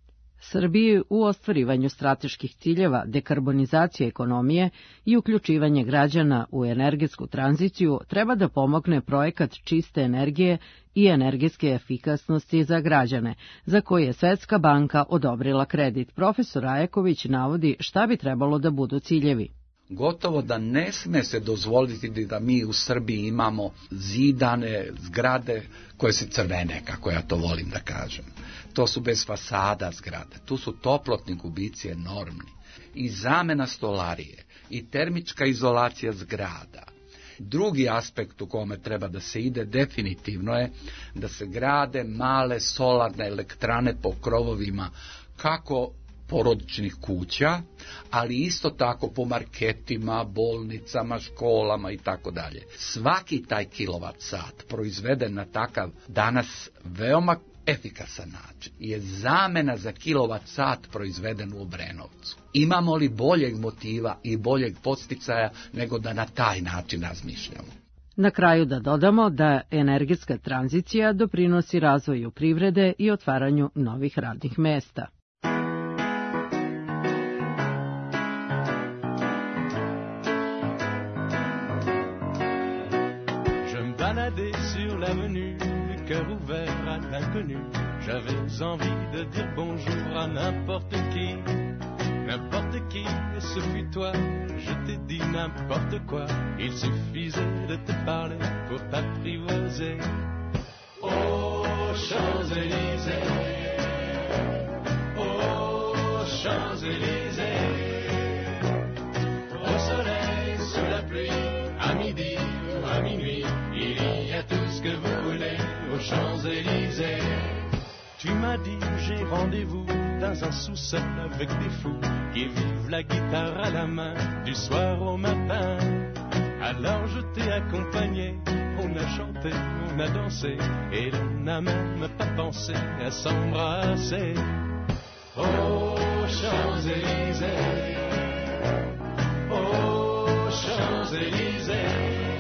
Srbiji u ostvarivanju strateških ciljeva dekarbonizacije ekonomije i uključivanje građana u energetsku tranziciju treba da pomogne projekat čiste energije i energetske efikasnosti za građane, za koje je Svetska banka odobrila kredit. Profesor Rajaković navodi šta bi trebalo da budu ciljevi. Gotovo da ne sme se dozvoliti da mi u Srbiji imamo zidane zgrade koje se crvene, kako ja to volim da kažem. To su bez fasada zgrade, tu su toplotni gubici enormni. I zamena stolarije, i termička izolacija zgrada. Drugi aspekt u kome treba da se ide definitivno je da se grade male solarne elektrane po krovovima, kako porodičnih kuća, ali isto tako po marketima, bolnicama, školama i tako dalje. Svaki taj kilovat sat proizveden na takav danas veoma efikasan način je zamena za kilovat sat proizveden u Obrenovcu. Imamo li boljeg motiva i boljeg podsticaja nego da na taj način razmišljamo? Na kraju da dodamo da energetska tranzicija doprinosi razvoju privrede i otvaranju novih radnih mesta. Sur l'avenue, le cœur ouvert à l'inconnu, j'avais envie de dire bonjour à n'importe qui, n'importe qui, ce fut toi, je t'ai dit n'importe quoi, il suffisait de te parler pour t'apprivoiser. Oh, Champs-Élysées, oh, Champs-Élysées, au soleil, sous la pluie, à midi ou à minuit, il y a tout ce que vous voulez aux Champs-Élysées. Tu m'as dit j'ai rendez-vous dans un sous-sol avec des fous qui vivent la guitare à la main du soir au matin. Alors je t'ai accompagné, on a chanté, on a dansé et l'on n'a même pas pensé à s'embrasser. Oh Champs-Élysées, oh Champs-Élysées,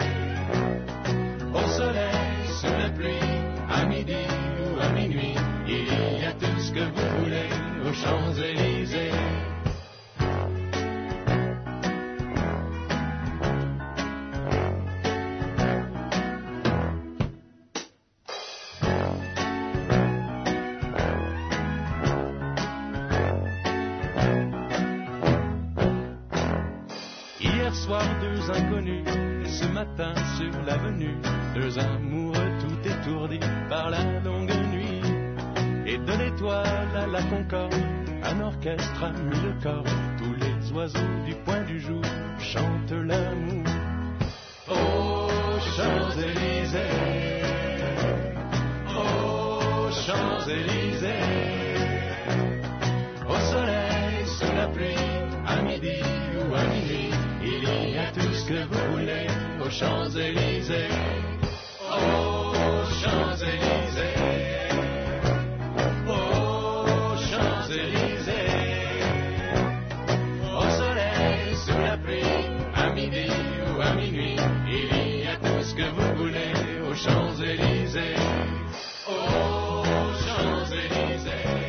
au soleil, sous la pluie, à midi ou à minuit, il y a tout ce que vous voulez soir, deux inconnus, et ce matin sur l'avenue, deux amoureux tout étourdis par la longue nuit. Et de l'étoile à la concorde, un orchestre a mis le corps. Tous les oiseaux du point du jour chantent l'amour. Oh, Champs-Élysées, oh, Champs-Élysées, au soleil, sous la pluie, à midi ou à minuit, il y a tout ce que vous voulez aux Champs-Élysées. Oh, Champs-Élysées, oh, Champs-Élysées, au soleil, sous la pluie, à midi ou à minuit, il y a tout ce que vous voulez aux Champs-Élysées. Oh, Champs-Élysées.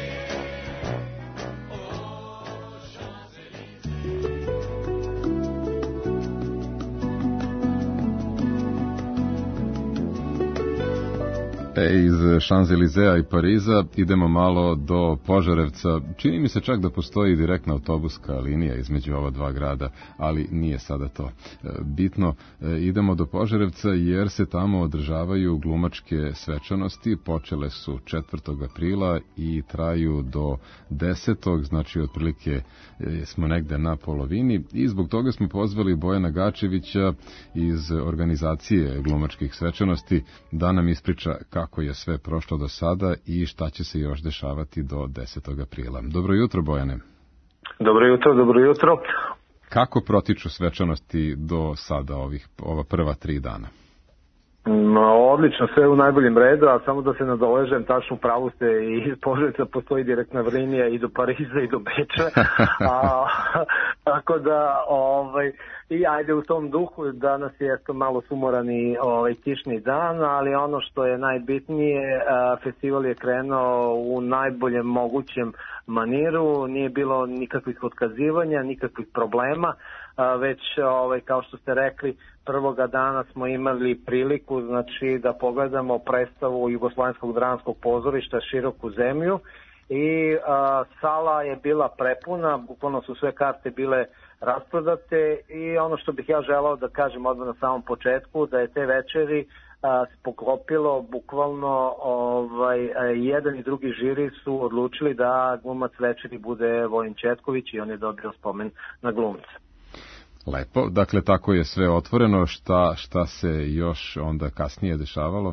E, iz Champs-Élysea i Pariza idemo malo do Požarevca. Čini mi se čak da postoji direktna autobuska linija između ova dva grada, ali nije sada to bitno. Idemo do Požarevca jer se tamo održavaju glumačke svečanosti. Počele su četvrtog aprila i traju do desetog, znači otprilike smo negde na polovini i zbog toga smo pozvali Bojana Gačevića iz organizacije glumačkih svečanosti da nam ispriča kako kako je sve prošlo do sada i šta će se još dešavati do desetog aprila. Dobro jutro, Bojane. Dobro jutro, dobro jutro. Kako protiču svečanosti do sada, ovih, ova prva tri dana? No, odlično, sve u najboljem redu, a samo da se nadovežem, tačno pravu ste, i iz Požarevca postoji direktna linija i do Pariza i do Beča, a, tako da, ovaj, i ajde u tom duhu, danas je to malo sumorani ovaj, kišni dan, ali ono što je najbitnije, a, festival je krenuo u najboljem mogućem maniru, nije bilo nikakvih otkazivanja, nikakvih problema, a, već ovaj, kao što ste rekli, prvoga dana smo imali priliku znači da pogledamo predstavu Jugoslovenskog dramskog pozorišta Široku zemlju i a, sala je bila prepuna, bukvalno su sve karte bile rasprodate i ono što bih ja želao da kažem odmah na samom početku, da je te večeri a, se poklopilo bukvalno ovaj, jedan i drugi žiri su odlučili da glumac večeri bude Vojin Četković i on je dobio spomen na glumca. Lepo, dakle tako je sve otvoreno, šta, šta se još onda kasnije dešavalo?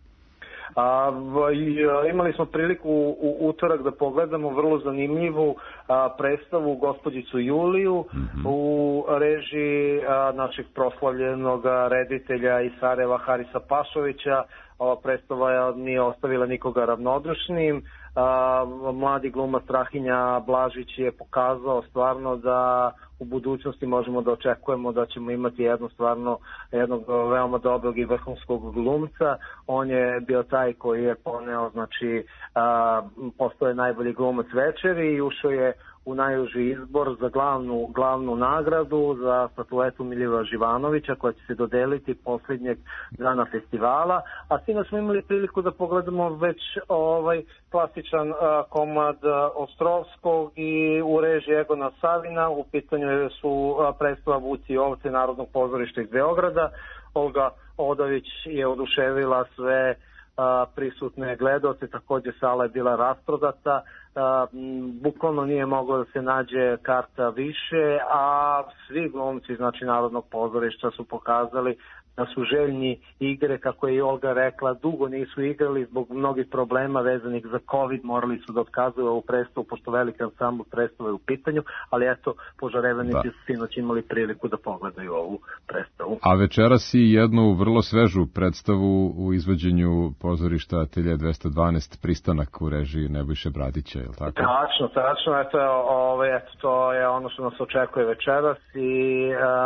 A, imali smo priliku u, u utorak da pogledamo vrlo zanimljivu a, predstavu Gospođicu Juliju mm-hmm. u režiji a, našeg proslavljenog reditelja iz Sarajeva Harisa Pašovića. Ova predstava je, nije ostavila nikoga ravnodušnim. A, mladi glumac Strahinja Blažić je pokazao stvarno da u budućnosti možemo da očekujemo da ćemo imati jednu stvarno jednog veoma dobrog i vrhunskog glumca. On je bio taj koji je poneo, znači a, postoje najbolji glumac večeri i ušao je u najuži izbor za glavnu, glavnu nagradu za statuetu Milivoja Živanovića koja će se dodeliti posljednjeg dana festivala, a sinoć smo imali priliku da pogledamo već ovaj klasičan a, komad a, Ostrovskog i u režiji Egona Savina. U pitanju su a, predstava Vuci i ovce Narodnog pozorišta iz Beograda. Olga Odović je oduševila sve a, prisutne gledaoce, također sala je bila rasprodata. Uh, bukvalno nije moglo da se nađe karta više, a svi glumci znači Narodnog pozorišta su pokazali da su željni igre, kako je i Olga rekla, dugo nisu igrali zbog mnogih problema vezanih za COVID, morali su da otkazuju ovu predstavu, pošto veliki ansambl predstave je u pitanju, ali eto, Požarevanici su sinoć imali priliku da pogledaju ovu predstavu. A večeras i jednu vrlo svežu predstavu u izvođenju pozorišta Atelje dvesta dvanaest Pristanak u režiji Nebojše Bradića, je li tako? Tačno, tačno, eto, ove, eto, to je ono što nas očekuje večeras i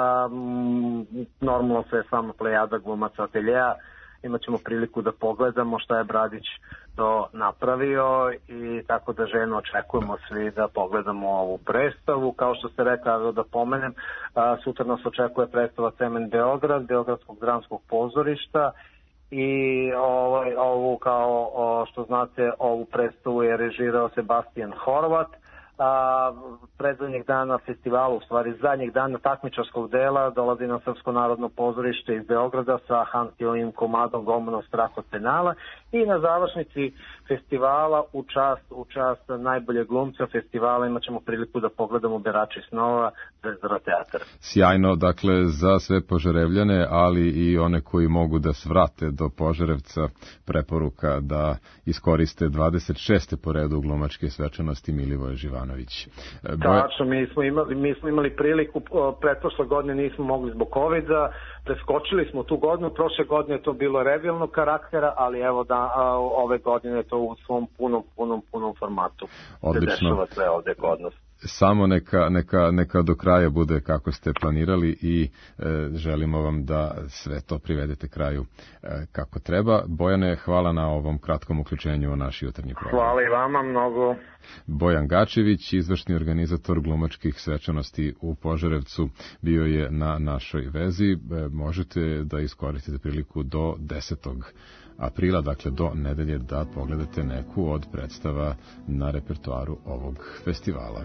um, normalno se samo plejada glumaca Ateljeja. Imat ćemo priliku da pogledamo šta je Bradić to napravio i tako da željno očekujemo svi da pogledamo ovu predstavu. Kao što ste rekao, da pomenem, a, sutra nas očekuje predstava Cemen Beograd, Beogradskog dramskog pozorišta i ovaj, ovu, kao o, što znate, ovu predstavu je režirao Sebastijan Horvat. a, predzadnjeg dana festivala, u stvari zadnjeg dana takmičarskog dela, dolazi na Srpsko narodno pozorište iz Beograda sa Hankeovim komadom Gomano strah od penala i na završnici festivala u čast, u čast najbolje glumca festivala imat ćemo priliku da pogledamo Berači snova, Zvezdara teatar. Sjajno, dakle, za sve Požarevljane, ali i one koji mogu da svrate do Požarevca, preporuka da iskoriste dvadeset šeste po redu glumačke svečanosti Milivoje Živanović. Boja... Tačno, mi smo imali, mi smo imali priliku, pretprošle godine nismo mogli zbog kovida, preskočili smo tu godinu, prošle godine je to bilo revijalnog karaktera, ali evo da a, ove godine je to u svom punom, punom, punom formatu. Odlično. Se dešava sve ovde kod nas. Samo neka, neka, neka do kraja bude kako ste planirali i e, želimo vam da sve to privedete kraju e, kako treba. Bojane, hvala na ovom kratkom uključenju u naš jutarnji program. Hvala i vama mnogo. Bojan Gačević, izvršni organizator glumačkih svečanosti u Požarevcu, bio je na našoj vezi. E, možete da iskoristite priliku do desetog aprila, dakle do nedelje, da pogledate neku od predstava na repertoaru ovog festivala.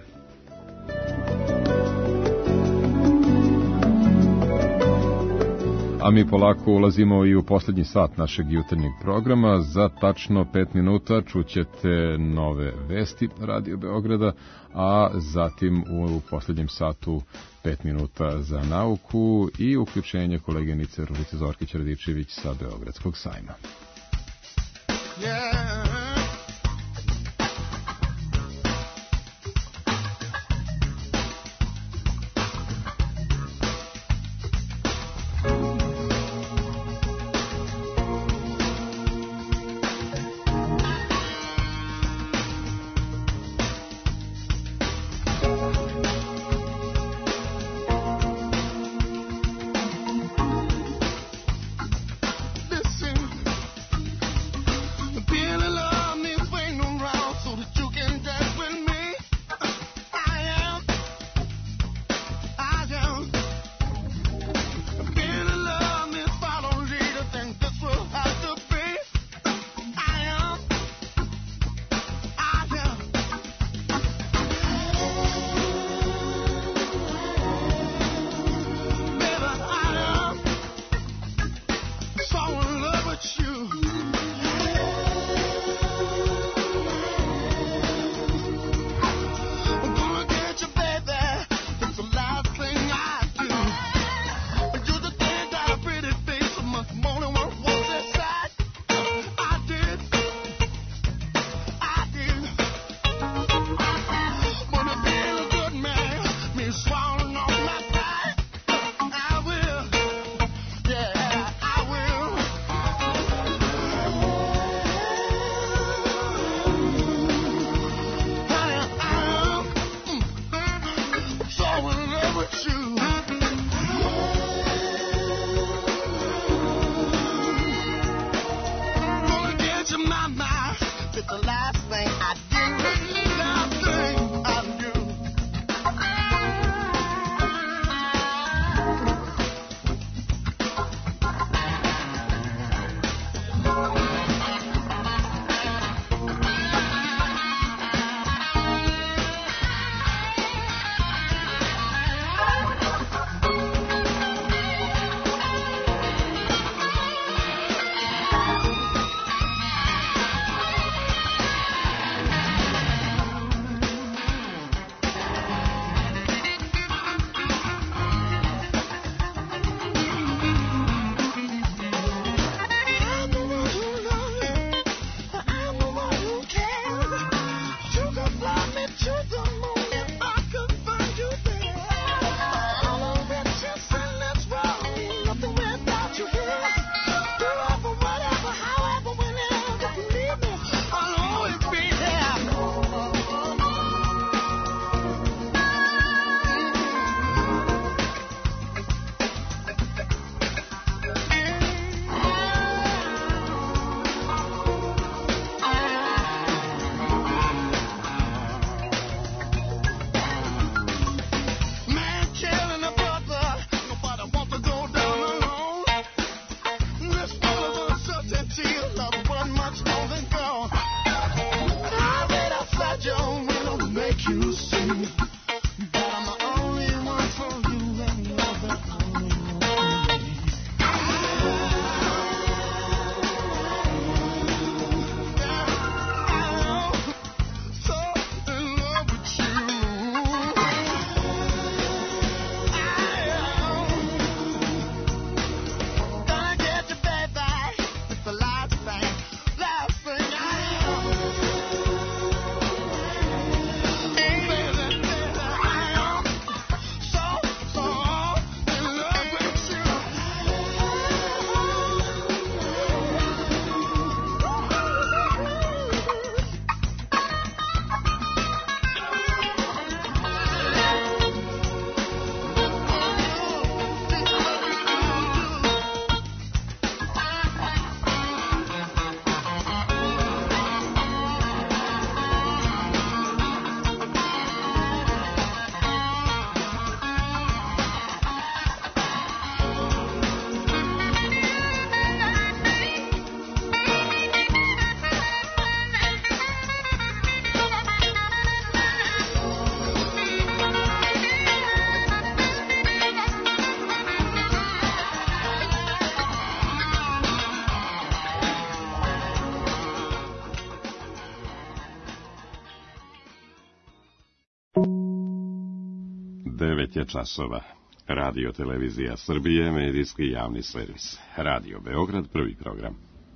A mi polako ulazimo i u poslednji sat našeg jutarnjeg programa. Za tačno pet minuta čućete nove vesti Radio Beograda, a zatim u poslednjem satu pet minuta za nauku i uključenje koleginice Ružice Zorkić-Radičević sa Beogradskog sajma. Yeah. devet je časova. Radio Televizija Srbije, medijski javni servis. Radio Beograd, prvi program.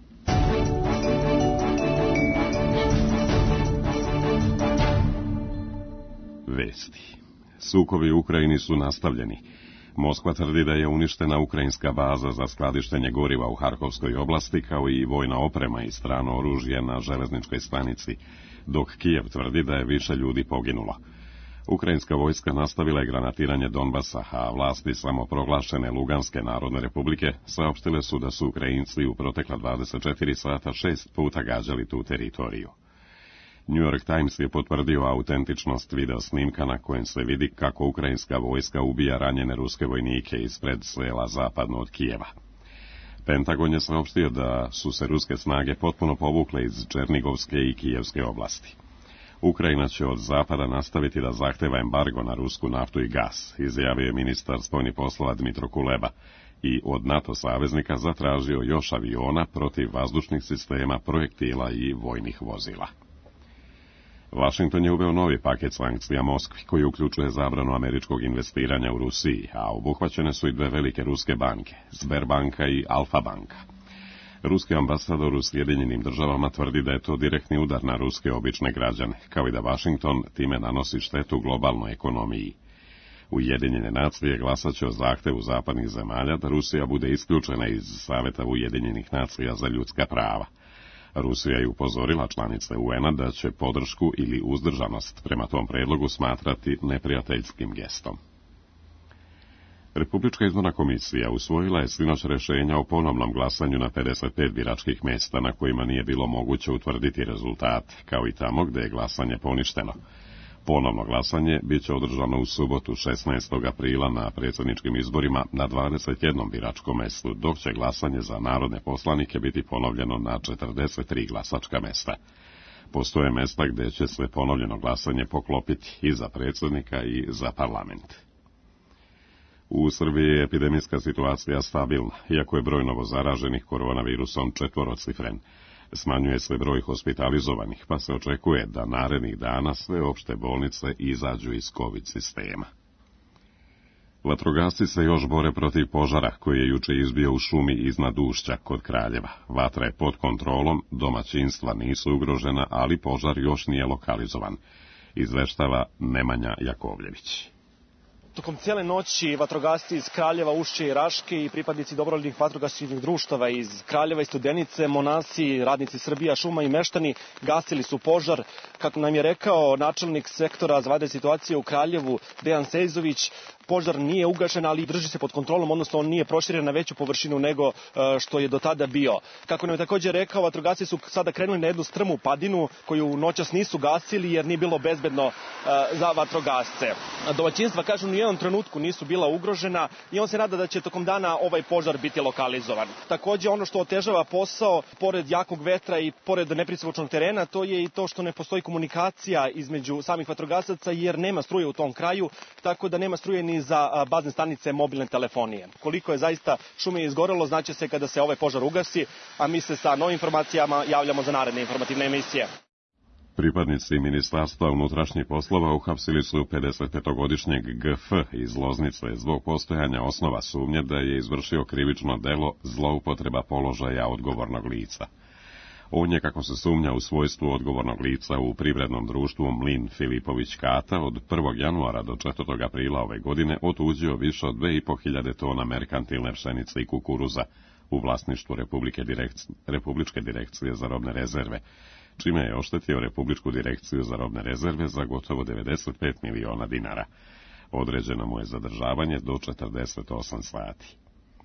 Vesti. Sukobi u Ukrajini su nastavljeni. Moskva tvrdi da je uništena ukrajinska baza za skladištenje goriva u Harkovskoj oblasti, kao i vojna oprema i strano oružje na železničkoj stanici, dok Kijev tvrdi da je više ljudi poginulo. Ukrajinska vojska nastavila je granatiranje Donbasa, a vlasti samoproglašene Luganske narodne republike saopštile su da su Ukrajinci u protekla dvadeset četiri sata šest puta gađali tu teritoriju. New York Times je potvrdio autentičnost video snimka na kojem se vidi kako ukrajinska vojska ubija ranjene ruske vojnike ispred sela zapadno od Kijeva. Pentagon je saopštio da su se ruske snage potpuno povukle iz Černigovske i Kijevske oblasti. Ukrajina će od zapada nastaviti da zahteva embargo na rusku naftu i gas, izjavio je ministar spoljnih poslova Dmitro Kuleba, i od NATO saveznika zatražio još aviona protiv vazdušnih sistema, projektila i vojnih vozila. Washington je uveo novi paket sankcija Moskvi, koji uključuje zabranu američkog investiranja u Rusiji, a obuhvaćene su i dve velike ruske banke, Sberbanka i Alfa banka. Ruski ambasador u Sjedinjenim državama tvrdi da je to direktni udar na ruske obične građane, kao i da Washington time nanosi štetu globalnoj ekonomiji. Ujedinjene nacije glasaće o zahtevu zapadnih zemalja da Rusija bude isključena iz Saveta Ujedinjenih nacija za ljudska prava. Rusija je upozorila članice U N-a da će podršku ili uzdržanost prema tom predlogu smatrati neprijateljskim gestom. Republička izborna komisija usvojila je sinoć rešenja o ponovnom glasanju na pedeset pet biračkih mesta na kojima nije bilo moguće utvrditi rezultate, kao i tamo gde je glasanje poništeno. Ponovno glasanje biće održano u subotu šesnaestog aprila na predsjedničkim izborima na dvadeset jednom biračkom mestu, dok će glasanje za narodne poslanike biti ponovljeno na četrdeset tri glasačka mesta. Postoje mesta gde će se ponovljeno glasanje poklopiti i za predsjednika i za parlament. U Srbiji je epidemijska situacija stabilna, iako je broj novozaraženih koronavirusom četvorocifren. Smanjuje se broj hospitalizovanih, pa se očekuje da narednih dana sve opšte bolnice izađu iz COVID sistema. Vatrogasci se još bore protiv požara koji je juče izbio u šumi iznad Ušća kod Kraljeva. Vatra je pod kontrolom, domaćinstva nisu ugrožena, ali požar još nije lokalizovan, izveštava Nemanja Jakovljević. Tokom cijele noći vatrogasci iz Kraljeva, Ušće i Raške i pripadnici dobrovoljnih vatrogasnih društava iz Kraljeva i Studenice, monasi, radnici Srbija, šuma i meštani gasili su požar. Kako nam je rekao načelnik sektora za vanredne situacije u Kraljevu, Dejan Sejzović, požar nije ugašen, ali drži se pod kontrolom, odnosno on nije proširen na veću površinu nego što je do tada bio. Kako nam je također rekao, vatrogasci su sada krenuli na jednu strmu padinu koju noćas nisu gasili jer nije bilo bezbedno za vatrogasce. Domaćinstva, kažu, ni u jednom trenutku nisu bila ugrožena i on se nada da će tokom dana ovaj požar biti lokalizovan. Također ono što otežava posao, pored jakog vetra i pored nepristupačnog terena, to je i to što ne postoji komunikacija između samih vatrogasaca jer nema struje u tom kraju, tako da nema struje ni za bazne stanice mobilne telefonije. Koliko je zaista šume izgorelo, znaće se kada se ovaj požar ugasi, a mi se sa novim informacijama javljamo za naredne informativne emisije. Pripadnici Ministarstva unutrašnjih poslova uhapsili su pedesetpetogodišnjeg G F iz Loznice zbog postojanja osnova sumnje da je izvršio krivično delo zloupotreba položaja odgovornog lica. On je, kako se sumnja, u svojstvu odgovornog lica u privrednom društvu Mlin Filipović Kata od prvog januara do četvrtog aprila ove godine otuđio više od dve i po hiljade tona merkantilne pšenice i kukuruza u vlasništvu Republike direkt, Republičke direkcije za robne rezerve, čime je oštetio Republičku direkciju za robne rezerve za gotovo devedeset pet miliona dinara. Određeno mu je zadržavanje do četrdeset osam sati.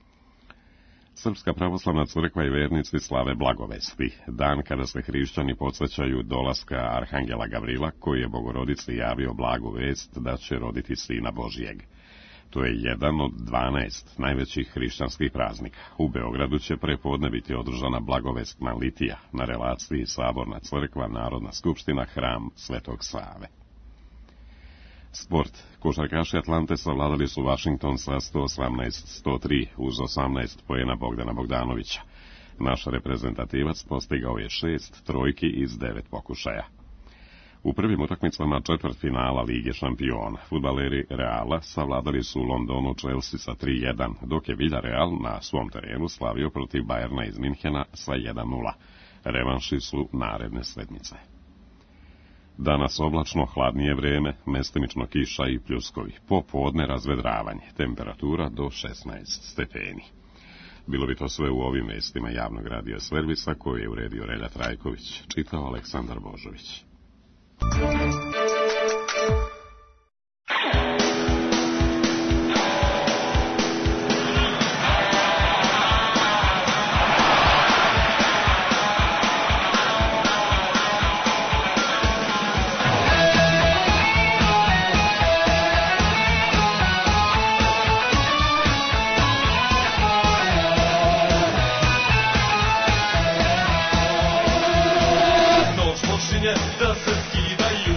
Srpska pravoslavna crkva i vernici slave Blagovesti, dan kada se hrišćani podsjećaju dolaska Arhangela Gavrila, koji je Bogorodici javio blagu vest da će roditi Sina Božijeg. To je jedan od dvanaest najvećih hrišćanskih praznika. U Beogradu će prepodne biti održana Blagovestna litija na relaciji Saborna crkva, Narodna skupština, hram Svetog Save. Sport. Košarkaši Atlante savladali su Washington sa sto osamnaest sto tri uz osamnaest poena Bogdana Bogdanovića. Naš reprezentativac postigao je šest trojki iz devet pokušaja. U prvim utakmicama četvrtfinala Lige šampiona fudbaleri Reala savladali su u Londonu Chelsea sa tri jedan, dok je Villarreal na svom terenu slavio protiv Bayerna iz Minhena sa jedan nula. Revanši su naredne sedmice. Danas oblačno, hladnije vreme, mestimično kiša i pljuskovi. Popodne razvedravanje, temperatura do šesnaest stepeni. Bilo bi to sve u ovim vestima javnog radija servisa koje je uredio Relja Trajković, čitao Aleksandar Božović. Da se skidaju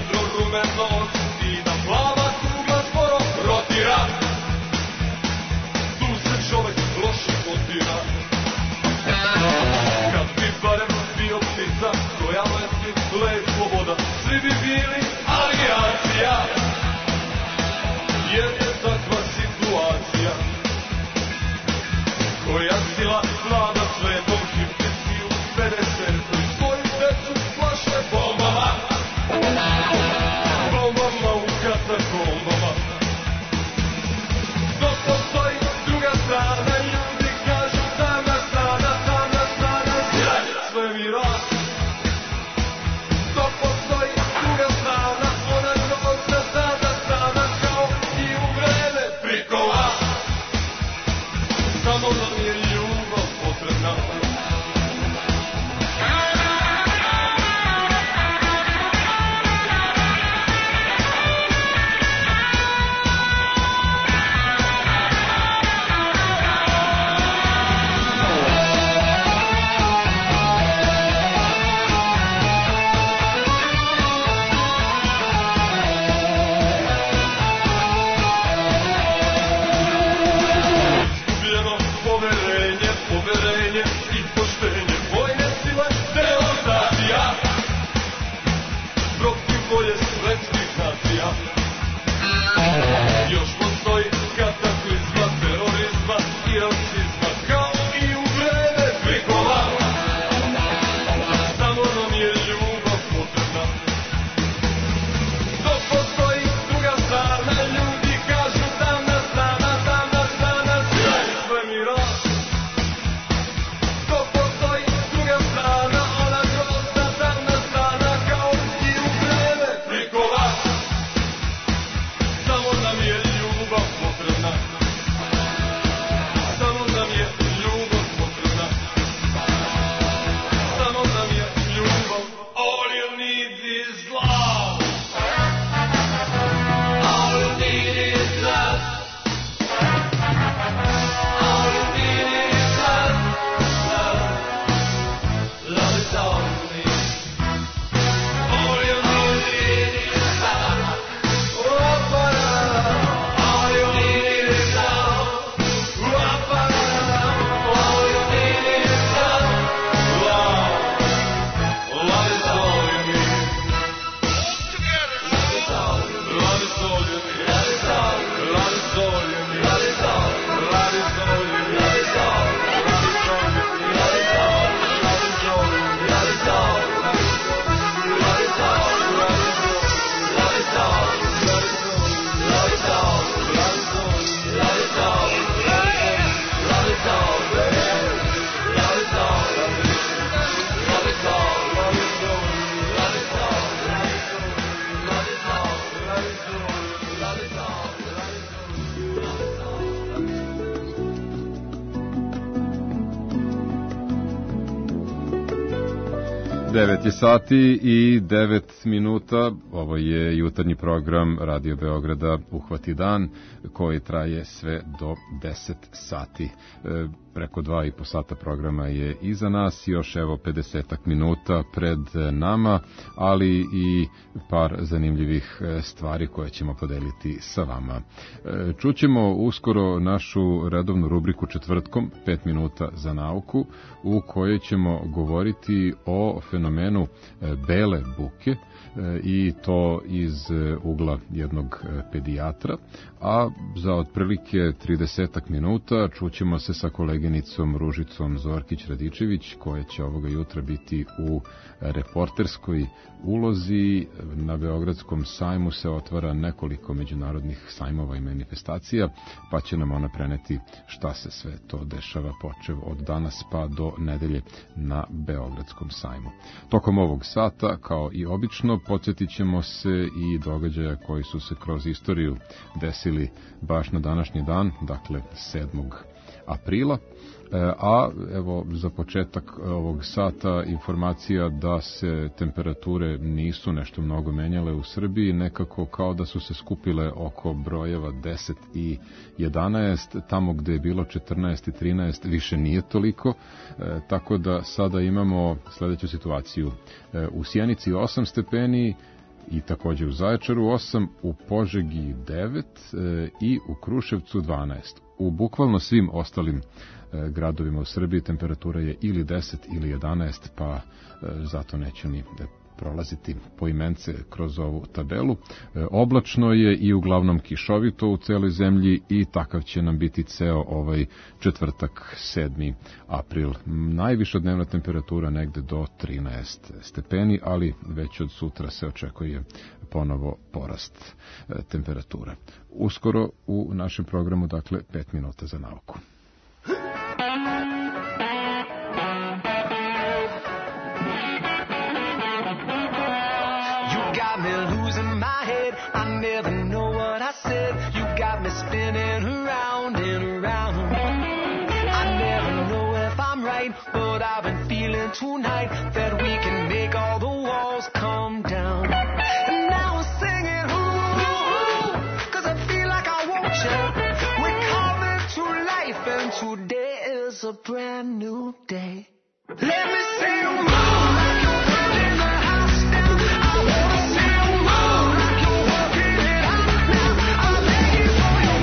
devet je sati i devet minuta, ovo je jutarnji program Radio Beograda Uhvati dan, koji traje sve do deset sati. E, preko dva i po sata programa je iza nas, još evo pedesetak minuta pred nama, ali i par zanimljivih stvari koje ćemo podeliti sa vama. E, čućemo uskoro našu redovnu rubriku četvrtkom, pet minuta za nauku, u kojoj ćemo govoriti o fenomenu fenomenu bele buke i to iz ugla jednog pedijatra, a za otprilike tridesetak minuta čućemo se sa koleginicom Ružicom Zorkić-Radičević, koja će ovoga jutra biti u reporterskoj ulozi. Na Beogradskom sajmu se otvara nekoliko međunarodnih sajmova i manifestacija, pa će nam ona preneti šta se sve to dešava počev od danas pa do nedelje na Beogradskom sajmu. Tokom ovog sata, kao i obično, podsjetit ćemo se i događaja koji su se kroz istoriju desili baš na današnji dan, dakle sedmog aprila. A evo za početak ovog sata informacija da se temperature nisu nešto mnogo menjale u Srbiji, nekako kao da su se skupile oko brojeva deset i jedanaest, tamo gde je bilo četrnaest i trinaest više nije toliko, e, tako da sada imamo sledeću situaciju. E, u Sjenici osam stepeni, i takođe u Zaječaru osam, u Požegi devet e, i u Kruševcu dvanaest. U bukvalno svim ostalim e, gradovima u Srbiji temperatura je ili deset ili jedanaest, pa e, zato neću ni prolaziti poimence kroz ovu tabelu. E, oblačno je i uglavnom kišovito u celoj zemlji i takav će nam biti ceo ovaj četvrtak, sedmi april. Najviša dnevna temperatura negde do trinaest stepeni, ali već od sutra se očekuje ponovo porast e, temperatura. Uskoro u našem programu, dakle, pet minuta za nauku. Spinning around and around. I never know if I'm right, but I've been feeling tonight that we can make all the walls come down. And now I'm singing, ooh, cause I feel like I want you. We're coming to life and today is a brand new day. Let me see you move like you're burning the house down. I wanna see you move like you're working it out now. I'm begging for you.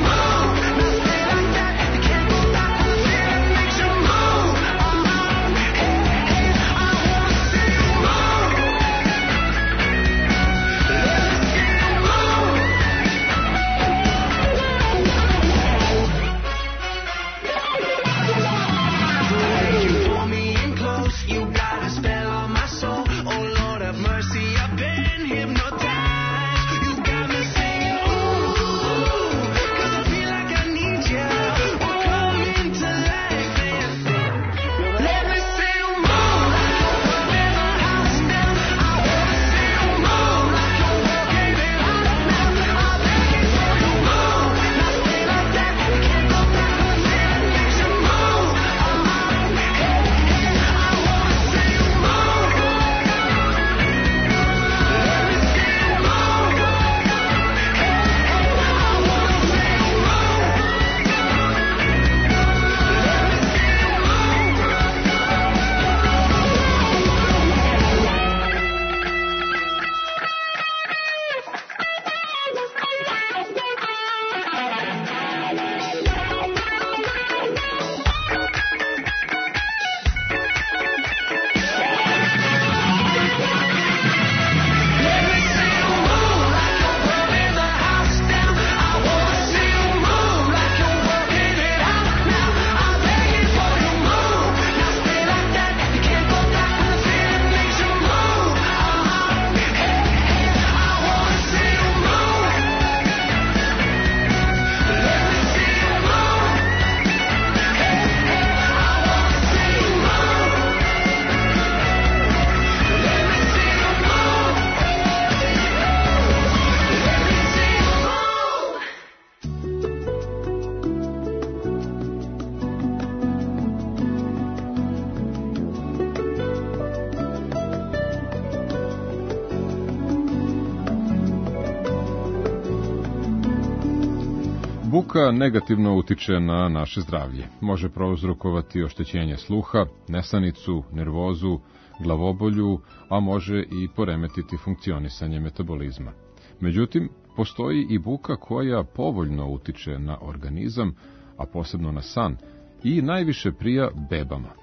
Buka negativno utiče na naše zdravlje. Može prouzrokovati oštećenje sluha, nesanicu, nervozu, glavobolju, a može i poremetiti funkcionisanje metabolizma. Međutim, postoji i buka koja povoljno utiče na organizam, a posebno na san, i najviše prija bebama.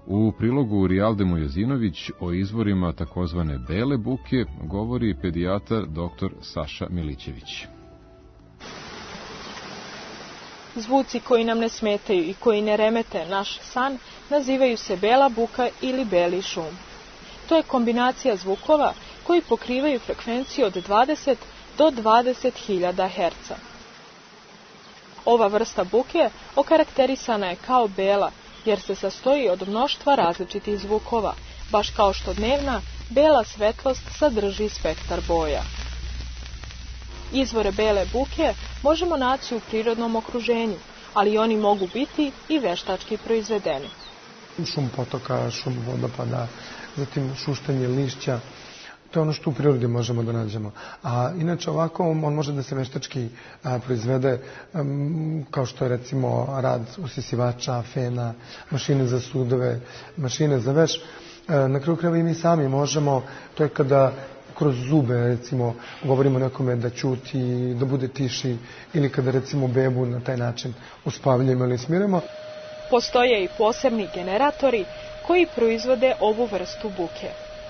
U prilogu Rijalde Mujazinović o izvorima takozvane bele buke govori pedijatar doktor Saša Milićević. Zvuci koji nam ne smetaju i koji ne remete naš san nazivaju se bela buka ili beli šum. To je kombinacija zvukova koji pokrivaju frekvenciju od dvadeset do dvadeset hiljada herca. Ova vrsta buke okarakterisana je kao bela, jer se sastoji od mnoštva različitih zvukova, baš kao što dnevna bela svetlost sadrži spektar boja. Izvore bele buke možemo naći u prirodnom okruženju, ali oni mogu biti i veštački proizvedeni. Šum potoka, šum vodopada, zatim šuštanje lišća, to je ono što u prirodi možemo da nađemo. A inače ovako on može da se veštački a, proizvede um, kao što je recimo rad usisivača, fena, mašine za sudove, mašine za veš. E, na kraju krajeva i mi sami možemo, to je kada kroz zube, recimo, govorimo nekome da ćuti, da bude tiši, ili kada, recimo, bebu na taj način uspavljamo ili smiramo. Postoje i posebni generatori koji proizvode ovu vrstu buke.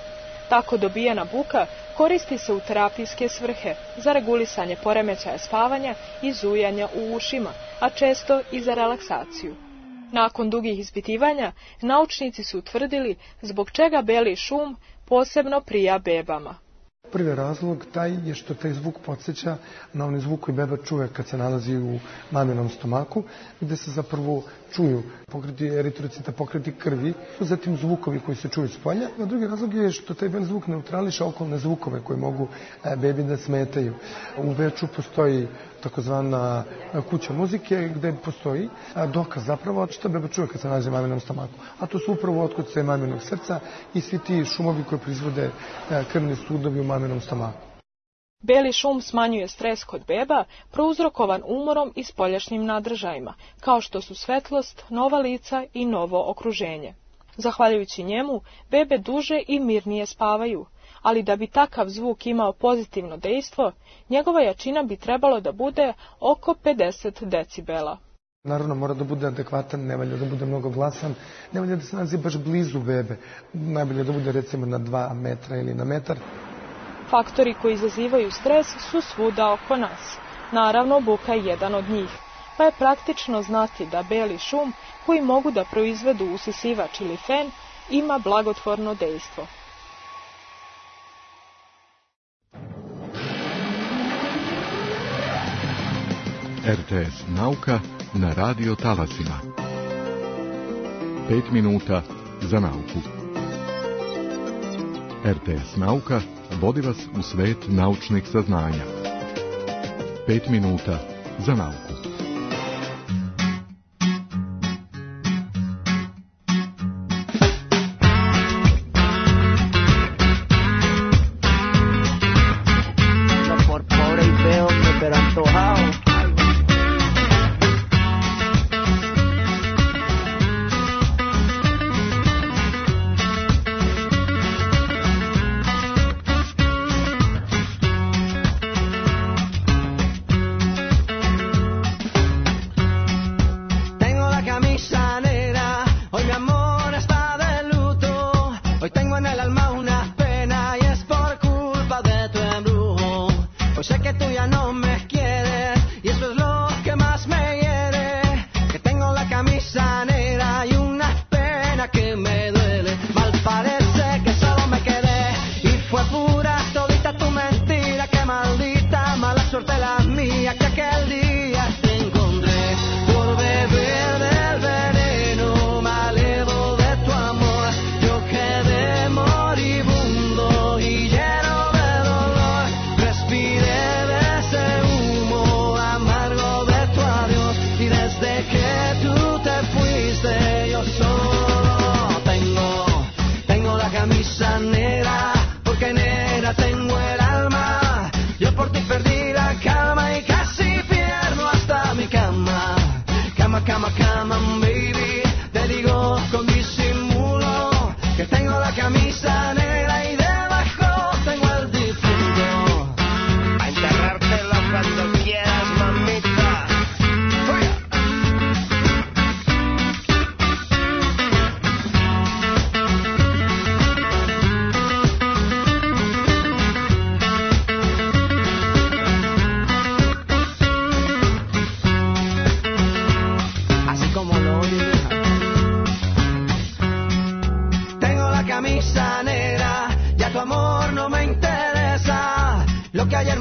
Tako dobijena buka koristi se u terapijske svrhe, za regulisanje poremećaja spavanja i zujanja u ušima, a često i za relaksaciju. Nakon dugih ispitivanja, naučnici su utvrdili zbog čega beli šum posebno prija bebama. Prvi razlog taj je što taj zvuk podsjeća na onaj zvuk koji beba čuje kad se nalazi u maminom stomaku, gde se zapravo čuju pokreti eritrocita, pokreti krvi, zatim zvukovi koji se čuju s polja. A drugi razlog je što taj bel zvuk neutrališe okolne zvukove koji mogu bebi da smetaju. U Beču postoji takozvana kuća muzike gde postoji dokaz zapravo što beba čuje kad se nalazi u maminom stomaku. A to su upravo otkucaje maminog srca i svi ti šumovi koji proizvode krvni sudovi u maminom stomaku. Beli šum smanjuje stres kod beba, prouzrokovan umorom i spoljašnjim nadržajima, kao što su svetlost, nova lica i novo okruženje. Zahvaljujući njemu, bebe duže i mirnije spavaju, ali da bi takav zvuk imao pozitivno dejstvo, njegova jačina bi trebalo da bude oko pedeset decibela. Naravno, mora da bude adekvatan, ne valja da bude mnogo glasan, ne valja da se nalazi baš blizu bebe, najbolje da bude recimo na dva metra ili na metar. Faktori koji izazivaju stres su svuda oko nas. Naravno, buka je jedan od njih, pa je praktično znati da beli šum, koji mogu da proizvedu usisivač ili fen, ima blagotvorno dejstvo. er te es Nauka na radio talasima. Pet minuta za nauku. er te es Nauka vodi vas u svet naučnih saznanja. Pet minuta za nauku.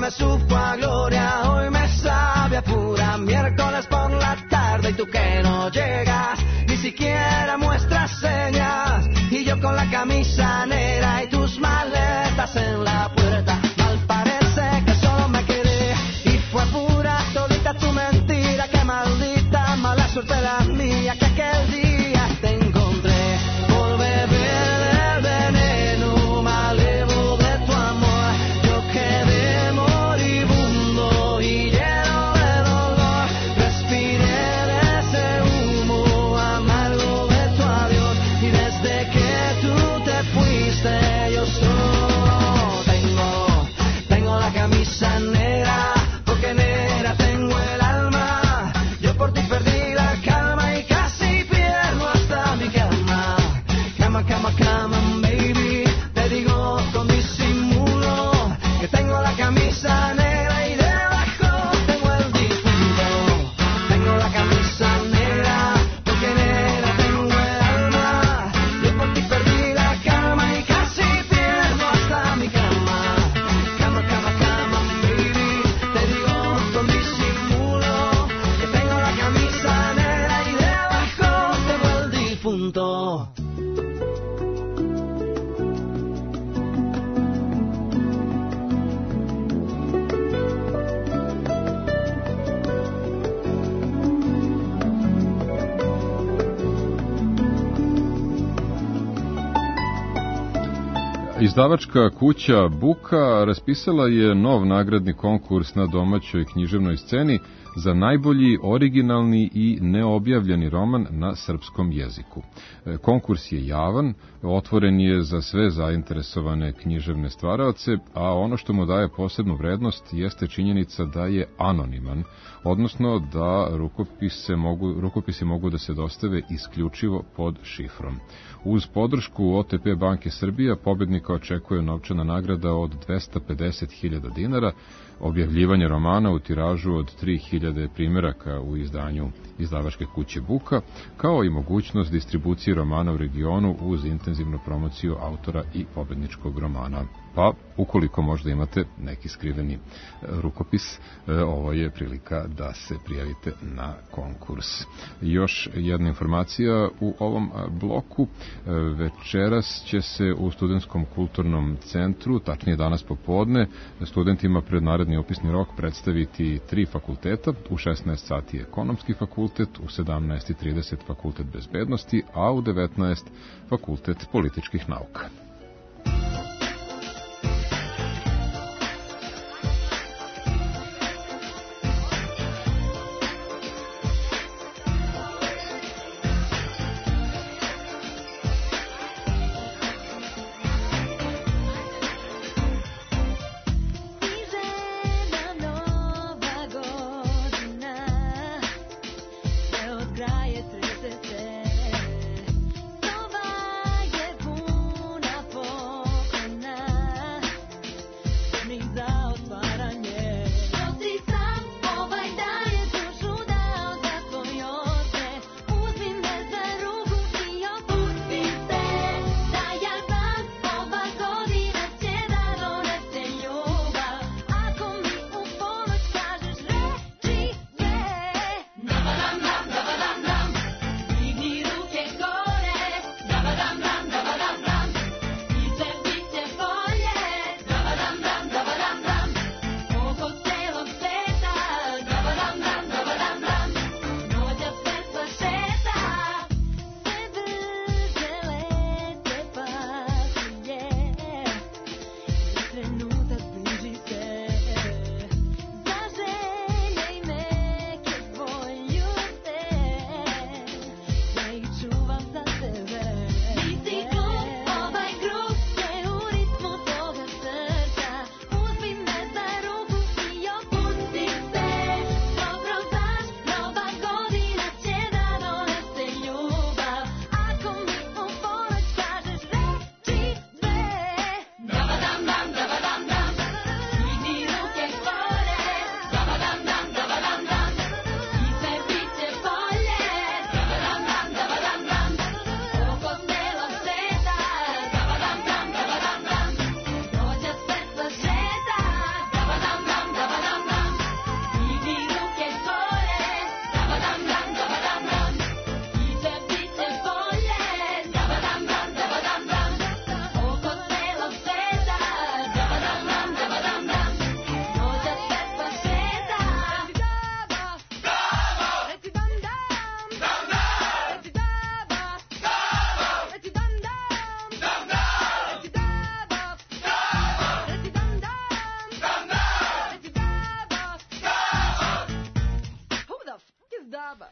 me supo a gloria, hoy me sabe a pura miércoles por la tarde y tú que no llegas, ni siquiera muestras señas, y yo con la camisa negra y tus maletas en la puerta, mal parece que solo me quedé y fue pura todita tu mentira, que maldita mala suerte la mía, que aquel día te encontré por beber del veneno malévolo de tu amor, yo quedé moribundo y lleno de dolor, respiré de ese humo amargo de tu adiós, y desde que tú te fuiste yo solo tengo, tengo la camisa negra, porque negra tengo el alma, yo por ti perdí la calma y casi pierdo hasta mi cama, cama, cama, cama, baby, te digo con disimulo, que tengo la camisa negra y debajo tengo el difunto, tengo la camisa negra, porque negra tengo el alma, yo por ti perdí la calma y casi pierdo hasta mi cama, cama, cama, cama, baby, te digo con disimulo, que tengo la camisa negra y debajo tengo el difunto. Izdavačka kuća Buka raspisala je nov nagradni konkurs na domaćoj književnoj sceni za najbolji originalni i neobjavljeni roman na srpskom jeziku. Konkurs je javan, otvoren je za sve zainteresovane književne stvaraoce, a ono što mu daje posebnu vrednost jeste činjenica da je anoniman, odnosno da rukopise mogu, rukopisi mogu da se dostave isključivo pod šifrom. Uz podršku O T P Banke Srbija pobednika očekuje novčana nagrada od dvesta pedeset hiljada dinara, objavljivanje romana u tiražu od tri hiljade primjeraka u izdanju izdavačke kuće Buka, kao i mogućnost distribucije romana u regionu uz intenzivnu promociju autora i pobedničkog romana. Pa, ukoliko možda imate neki skriveni rukopis, ovo je prilika da se prijavite na konkurs. Još jedna informacija u ovom bloku. Večeras će se u Studentskom kulturnom centru, tačnije danas popodne, studentima pred naredni upisni rok predstaviti tri fakulteta. U šesnaest sati ekonomski fakultet, u sedamnaest i trideset fakultet bezbednosti, a u devetnaest fakultet političkih nauka. Traje trece se, to je puna Daba.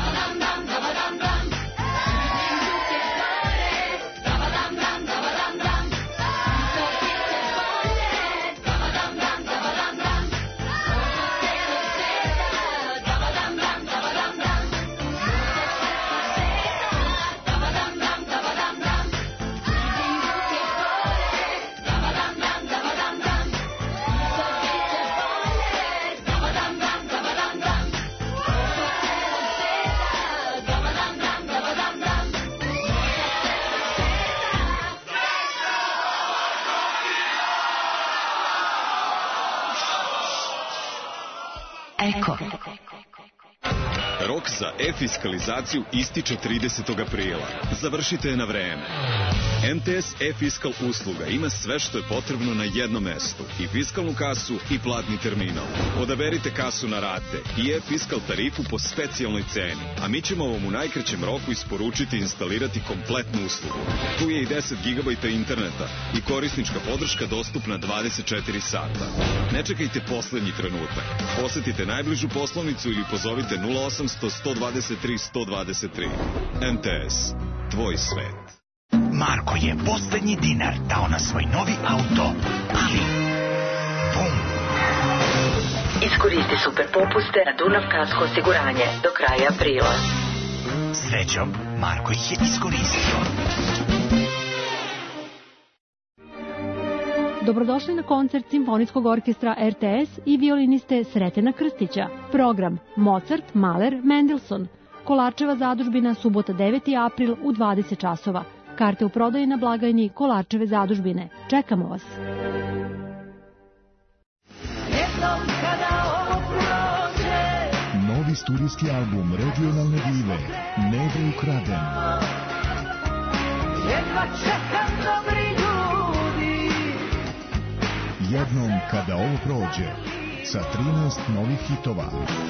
Eko. Rok za e-fiskalizaciju ističe tridesetog aprila. Završite je na vreme. M T S e-fiskal usluga ima sve što je potrebno na jednom mestu. I fiskalnu kasu i platni terminal. Odaberite kasu na rate i e-fiskal tarifu po specijalnoj ceni. A mi ćemo vam u najkraćem roku isporučiti i instalirati kompletnu uslugu. Tu je i deset gigabajta interneta i korisnička podrška dostupna dvadeset četiri sata. Ne čekajte poslednji trenutak. Posetite najbližu poslovnicu ili pozovite nula osamsto sto dvadeset tri sto dvadeset tri. M T S. Tvoj svet. Marko je poslednji dinar dao na svoj novi auto, ali... Bum! Iskoristi super popuste na Dunav Kasko osiguranje do kraja aprila. Srećom, Marko ih je iskoristio. Dobrodošli na koncert Simfonijskog orkestra R T S i violiniste Sretena Krstića. Program Mozart, Mahler, Mendelssohn. Kolarčeva zadužbina, subota deveti april u dvadeset časova. Karte u prodaji na blagajni Kolarčeve zadužbine. Čekamo vas. Novi studijski album regionalne dive Negre ukraden. Jedva čekam dobri ljudi. Jednom kada ovo prođe, sa trinaest novih hitova.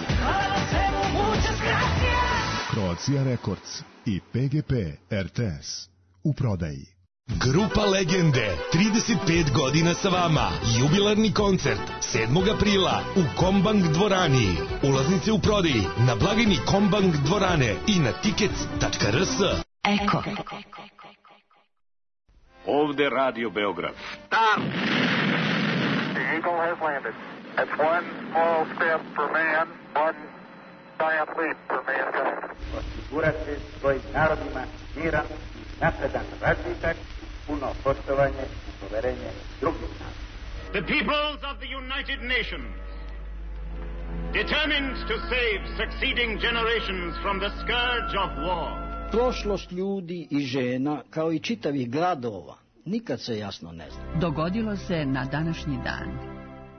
Croatia Records i P G P R T S u prodaji. Grupa Legende, trideset pet godina sa vama. Jubilarni koncert sedmog aprila u Kombank dvorani. Ulaznice u prodaji na blagajni Kombank dvorane i na tickets tačka r s. Eko. Ovde Radio Beograd. Stop! The Eagle has landed. That's one small step for man, one giant leap for mankind. Osigurati svojim narodima miran, napredan razvitak, puno poštovanje i poverenje drugih naroda. The peoples of the United Nations, determined to save succeeding generations from the scourge of war. Prošlost ljudi i žena, kao i čitavih gradova, nikad se jasno ne zna. Dogodilo se na današnji dan.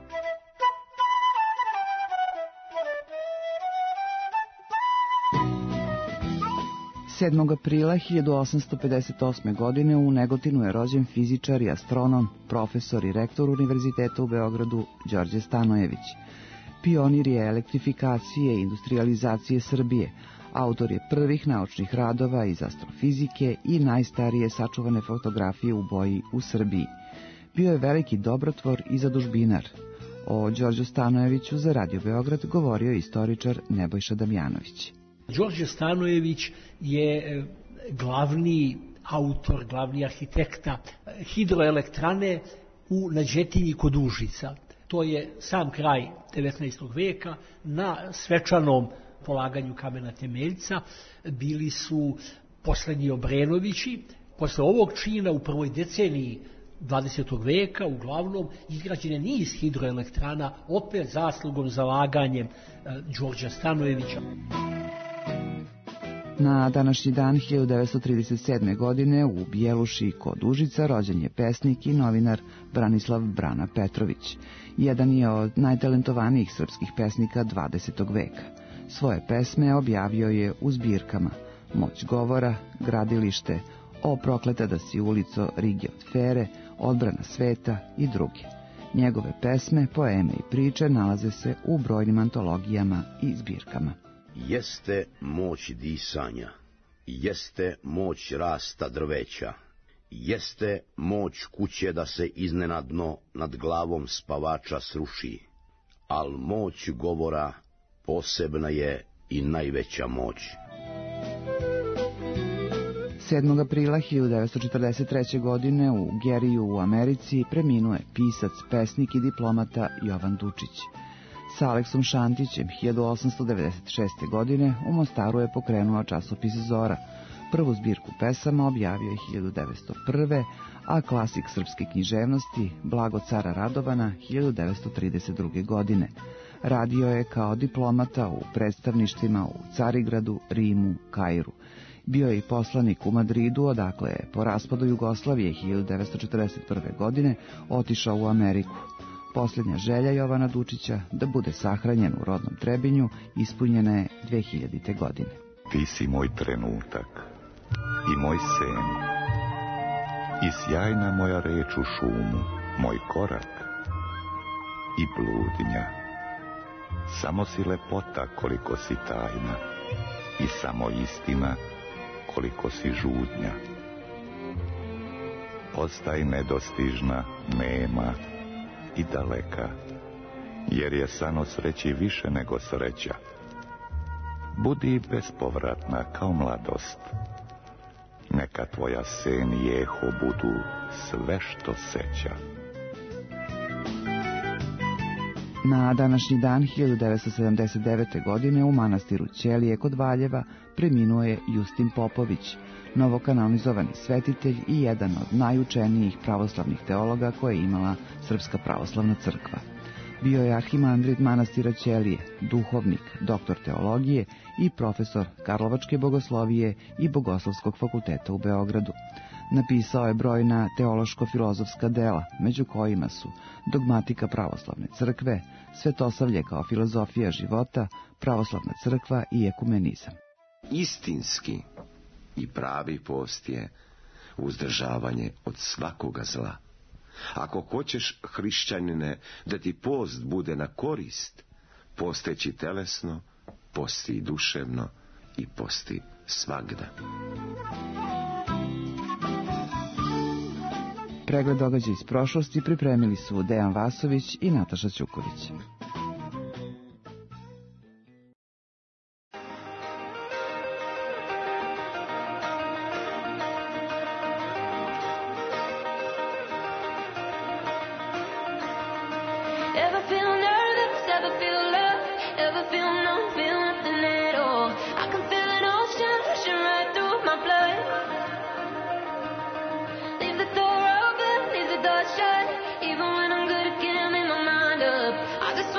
sedmog aprila hiljadu osamsto pedeset osme. godine u Negotinu je rođen fizičar i astronom, profesor i rektor Univerziteta u Beogradu Đorđe Stanojević. Pionir je elektrifikacije i industrializacije Srbije, autor je prvih naučnih radova iz astrofizike i najstarije sačuvane fotografije u boji u Srbiji. Bio je veliki dobrotvor i zadužbinar. O Đorđu Stanojeviću za Radio Beograd govorio istoričar Nebojša Damjanović. Đorđe Stanojević je glavni autor, glavni arhitekta hidroelektrane u Nađetinji kod Užica. To je sam kraj devetnaestog veka. Na svečanom polaganju kamena temeljca bili su poslednji Obrenovići. Posle ovog čina u prvoj deceniji dvadesetog veka uglavnom izgrađen je niz hidroelektrana, opet zaslugom, zalaganjem Đorđa Stanojevića. Na današnji dan hiljadu devetsto trideset sedme. godine u Bjeluši kod Užica rođen je pesnik i novinar Branislav Brana Petrović. Jedan je od najtalentovanijih srpskih pesnika dvadesetog veka. Svoje pesme objavio je u zbirkama Moć govora, Gradilište, O prokleta da si ulico, Rigi od Fere, Odbrana sveta i druge. Njegove pesme, poeme i priče nalaze se u brojnim antologijama i zbirkama. Jeste moć disanja, jeste moć rasta drveća, jeste moć kuće da se iznenadno nad glavom spavača sruši, al moć govora posebna je i najveća moć. sedmog aprila hiljadu devetsto četrdeset treće. godine u Geriju u Americi preminuo je pisac, pesnik i diplomata Jovan Dučić. Sa Aleksom Šantićem hiljadu osamsto devedeset šeste. godine u Mostaru je pokrenuo časopis Zora. Prvu zbirku pesama objavio je hiljadu devetsto prve. a klasik srpske književnosti Blago cara Radovana hiljadu devetsto trideset druge. godine. Radio je kao diplomata u predstavništvima u Carigradu, Rimu, Kairu. Bio je i poslanik u Madridu, odakle je po raspadu Jugoslavije hiljadu devetsto četrdeset prve. godine otišao u Ameriku. Posljednja želja Jovana Dučića da bude sahranjen u rodnom Trebinju ispunjena je dve hiljadite. godine. Ti si moj trenutak i moj sen i sjajna moja reč u šumu, moj korak i bludnja. Samo si lepota koliko si tajna i samo istina koliko si žudnja. Ostaj nedostižna, nema i daleka, jer je san o sreći više nego sreća. Budi bespovratna kao mladost. Neka tvoja sen i eho budu sve što seća. Na današnji dan hiljadu devetsto sedamdeset devete. godine u manastiru Ćelije kod Valjeva preminuo je Justin Popović, novokanonizovani svetitelj i jedan od najučenijih pravoslavnih teologa koje je imala Srpska pravoslavna crkva. Bio je arhimandrit manastira Ćelije, duhovnik, doktor teologije i profesor Karlovačke bogoslovije i Bogoslovskog fakulteta u Beogradu. Napisao je brojna teološko-filozofska dela, među kojima su Dogmatika pravoslavne crkve, Svetosavlje kao filozofija života, Pravoslavna crkva i ekumenizam. Istinski i pravi post je uzdržavanje od svakoga zla. Ako hoćeš, hrišćanine, da ti post bude na korist, posteći telesno, posti i duševno i posti svagda. Pregled događaja iz prošlosti pripremili su Dejan Vasović i Nataša Ćuković. I just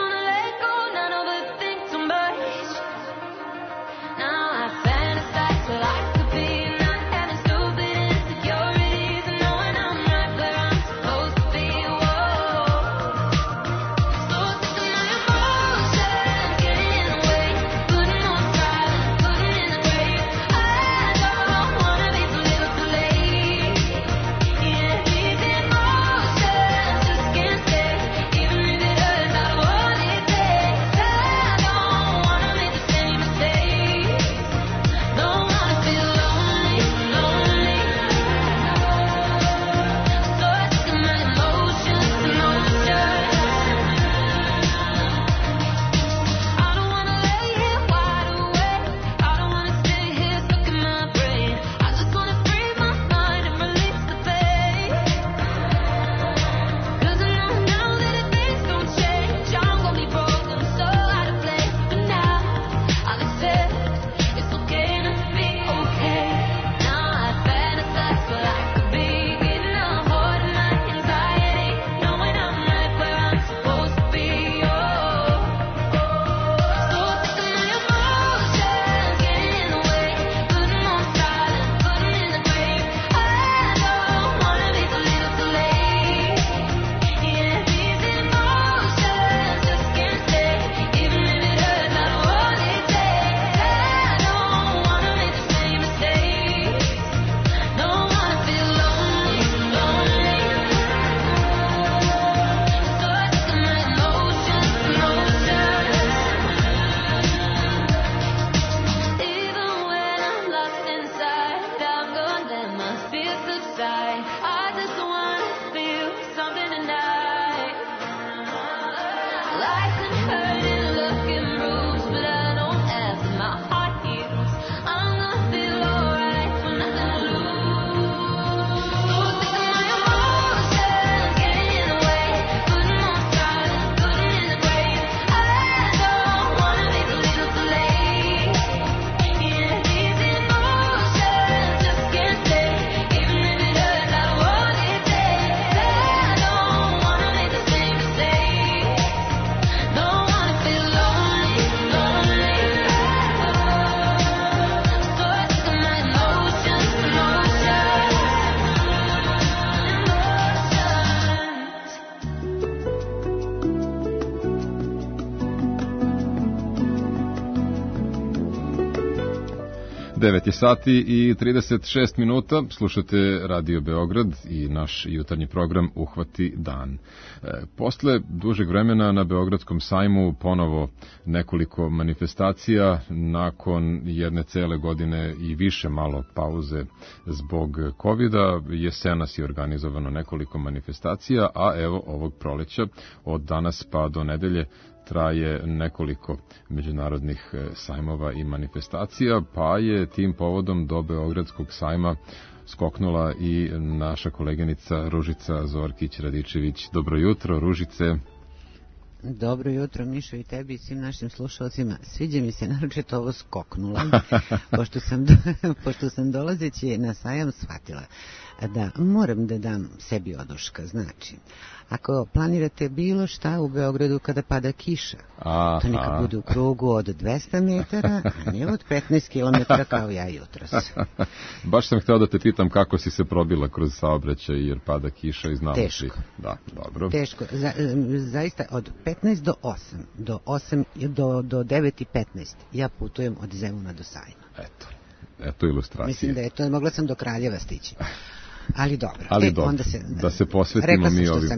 devet je sati i trideset šest minuta, slušate Radio Beograd i naš jutarnji program Uhvati dan. E, posle dužeg vremena na Beogradskom sajmu ponovo nekoliko manifestacija, nakon jedne cele godine i više malo pauze zbog kovida, jesenas je organizovano nekoliko manifestacija, a evo ovog proleća od danas pa do nedelje traje nekoliko međunarodnih sajmova i manifestacija, pa je tim povodom do Beogradskog sajma skoknula i naša koleginica Ružica Zorkić-Radičević. Dobro jutro, Ružice. Dobro jutro, Mišo, i tebi i svim našim slušalcima. Sviđa mi se naročito ovo skoknula, pošto sam, pošto sam dolazeći na sajam shvatila da moram da dam sebi oduška. Znači, ako planirate bilo šta u Beogradu kada pada kiša, Aha. to neka bude u krugu od dvesta metara, a ne od petnaest kilometara kao ja jutros. Baš sam hteo da te pitam kako si se probila kroz saobraćaj jer pada kiša i znamo Teško. si. Da, dobro. Teško. Za, zaista od petnaest do osam, do, osam, do, do devet i petnaest ja putujem od Zemuna do Sajma. Eto, eto ilustracije. Mislim da je to, mogla sam do Kraljeva stići. Ali dobro. Ali e, dobro, onda se, da se posvetimo mi ovim.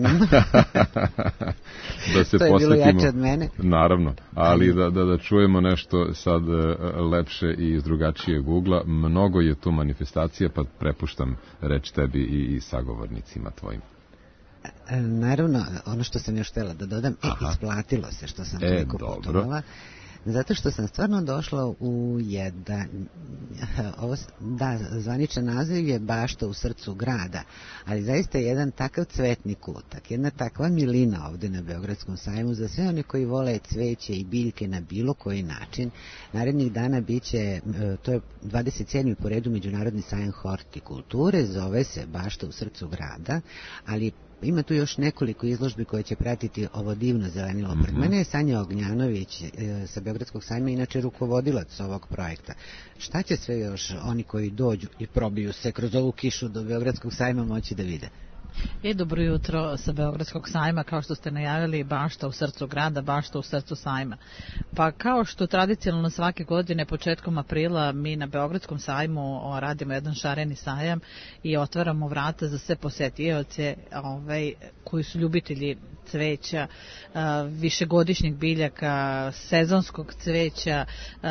Da se to je posvetimo, bilo jače od mene. Naravno, ali da, da, da čujemo nešto sad lepše i iz drugačijeg ugla. Mnogo je tu manifestacija, pa prepuštam reč tebi i, i sagovornicima tvojim. Naravno, ono što sam još htjela da dodam, e, isplatilo se što sam toliko e, putovala. Zato što sam stvarno došla u jedan, ovo, da, zvaničan naziv je bašta u srcu grada, ali zaista je jedan takav cvetni kutak, jedna takva milina ovde na Beogradskom sajmu za sve one koji vole cveće i biljke na bilo koji način. Narednih dana biće, to je dvadeset sedmi po redu Međunarodni sajam hortikulture, zove se bašta u srcu grada, ali ima tu još nekoliko izložbi koje će pratiti ovo divno zelenilo pred mene. Mm-hmm. Sanja Ognjanović e, sa Beogradskog sajma, inače rukovodilac ovog projekta. Šta će sve još oni koji dođu i probiju se kroz ovu kišu do Beogradskog sajma moći da vide? I dobro jutro sa Beogradskog sajma, kao što ste najavili, bašta u srcu grada, bašta u srcu sajma. Pa kao što tradicionalno svake godine početkom aprila mi na Beogradskom sajmu radimo jedan šareni sajam i otvaramo vrata za sve posetioce ovaj, koji su ljubitelji cveća, višegodišnjeg biljaka, sezonskog cveća,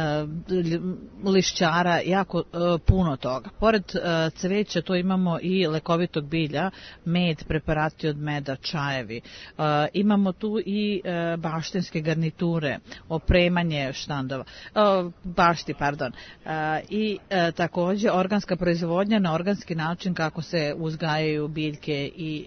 lišćara, jako puno toga. Pored cveća to imamo i lekovitog bilja, med, preparati od meda, čajevi. Imamo tu i baštenske garniture, opremanje štandova, bašti, pardon. I također organska proizvodnja na organski način kako se uzgajaju biljke i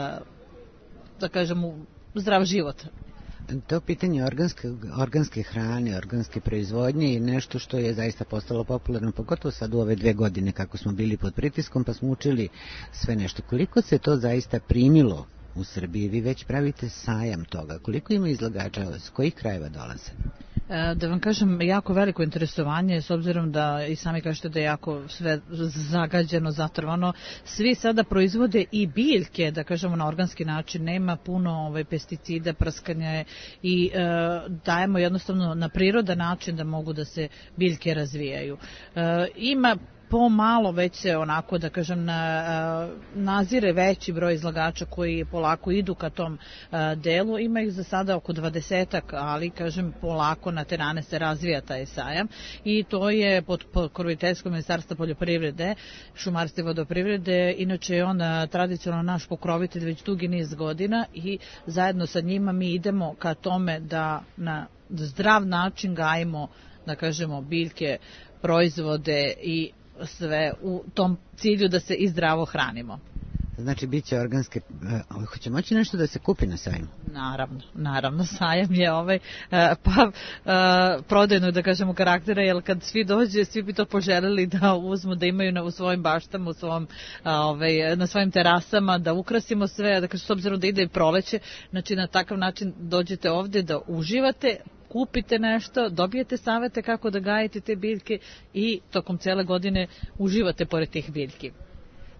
da kažemo zdrav život. To pitanje organske, organske hrane, organske proizvodnje je nešto što je zaista postalo popularno, pogotovo sad u ove dve godine kako smo bili pod pritiskom, pa smo učili sve nešto. Koliko se to zaista primilo u Srbiji? Vi već pravite sajam toga. Koliko ima izlagača, s kojih krajeva dolaze? Da vam kažem, jako veliko interesovanje, s obzirom da i sami kažete da je jako sve zagađeno, zatrvano. Svi sada proizvode i biljke, da kažemo na organski način, nema puno ovaj, pesticida, prskanja i e, dajemo jednostavno na prirodan način da mogu da se biljke razvijaju. E, ima pomalo već se onako, da kažem, na, nazire veći broj izlagača koji polako idu ka tom a, delu. Ima ih za sada oko dvadesetak, ali, kažem, polako na terane se razvija taj sajam i to je pod pokroviteljstvom Ministarstva poljoprivrede, šumarstva i vodoprivrede. Inače je on a, tradicionalno naš pokrovitelj već dugi niz godina i zajedno sa njima mi idemo ka tome da na zdrav način gajimo, da kažemo, biljke, proizvode i sve u tom cilju da se i zdravo hranimo. Znači, bit će organske... Uh, hoće moći nešto da se kupi na sajmu? Naravno, naravno. Sajam je ovaj, uh, pa uh, prodajno, da kažemo, karaktera, jer kad svi dođe, svi bi to poželjeli da uzmu, da imaju na, u svojim baštama, u svom, uh, ovaj, na svojim terasama, da ukrasimo sve, da kažem, s obzirom da ide i proleće, znači na takav način dođete ovdje da uživate, kupite nešto, dobijete savete kako da gajite te biljke i tokom cijele godine uživate pored tih biljki.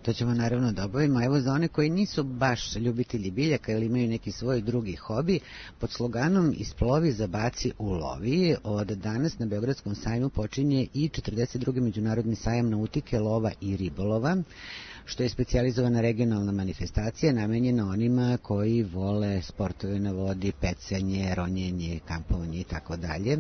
To ćemo naravno da obavimo. Evo za one koji nisu baš ljubitelji biljaka ili imaju neki svoj drugi hobi, pod sloganom Isplovi, zabaci, ulovi, od danas na Beogradskom sajmu počinje i četrdeset drugi međunarodni sajam nautike, lova i ribolova, što je specijalizovana regionalna manifestacija namenjena onima koji vole sportove na vodi, pecanje, ronjenje, kampovanje i tako dalje.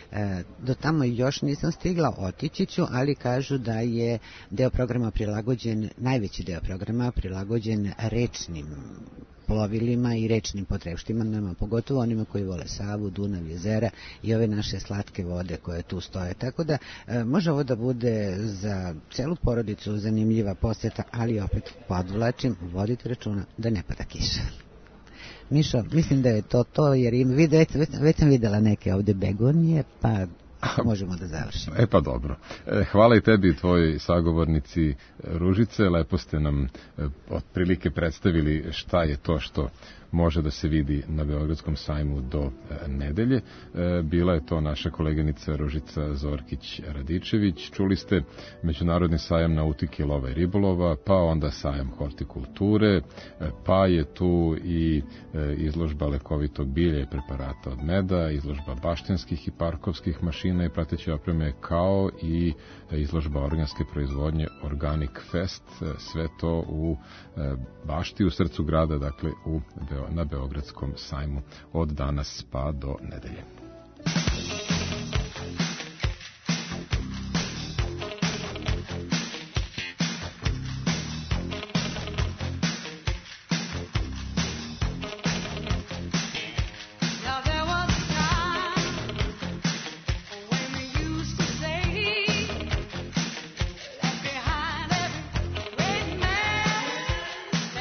Do tamo još nisam stigla, otići ću, ali kažu da je deo programa prilagođen, najveći deo programa prilagođen rečnim plovilima i rečnim potrepštinama, pogotovo onima koji vole Savu, Dunav, jezera i ove naše slatke vode koje tu stoje. Tako da e, može ovo da bude za celu porodicu zanimljiva posjeta, ali opet podvlačim, vodite računa da ne pada kiša. Mišo, mislim da je to to, jer im, već, već sam videla neke ovde begonije, pa možemo da završimo. E pa dobro. E, hvala i tebi i tvojoj sagovornici Ružice. Lepo ste nam e, otprilike predstavili šta je to što može da se vidi na Beogradskom sajmu do e, nedelje. E, bila je to naša koleginica Ružica Zorkić-Radičević. Čuli ste Međunarodni sajam nautike, lova i ribolova, pa onda sajam hortikulture, e, pa je tu i e, izložba lekovitog bilja i preparata od meda, izložba baštenskih i parkovskih mašina i prateće opreme, kao i e, izložba organske proizvodnje Organic Fest, e, sve to u e, bašti u srcu grada, dakle u na Beogradskom sajmu od danas pa do nedelje.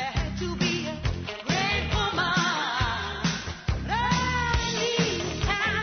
Time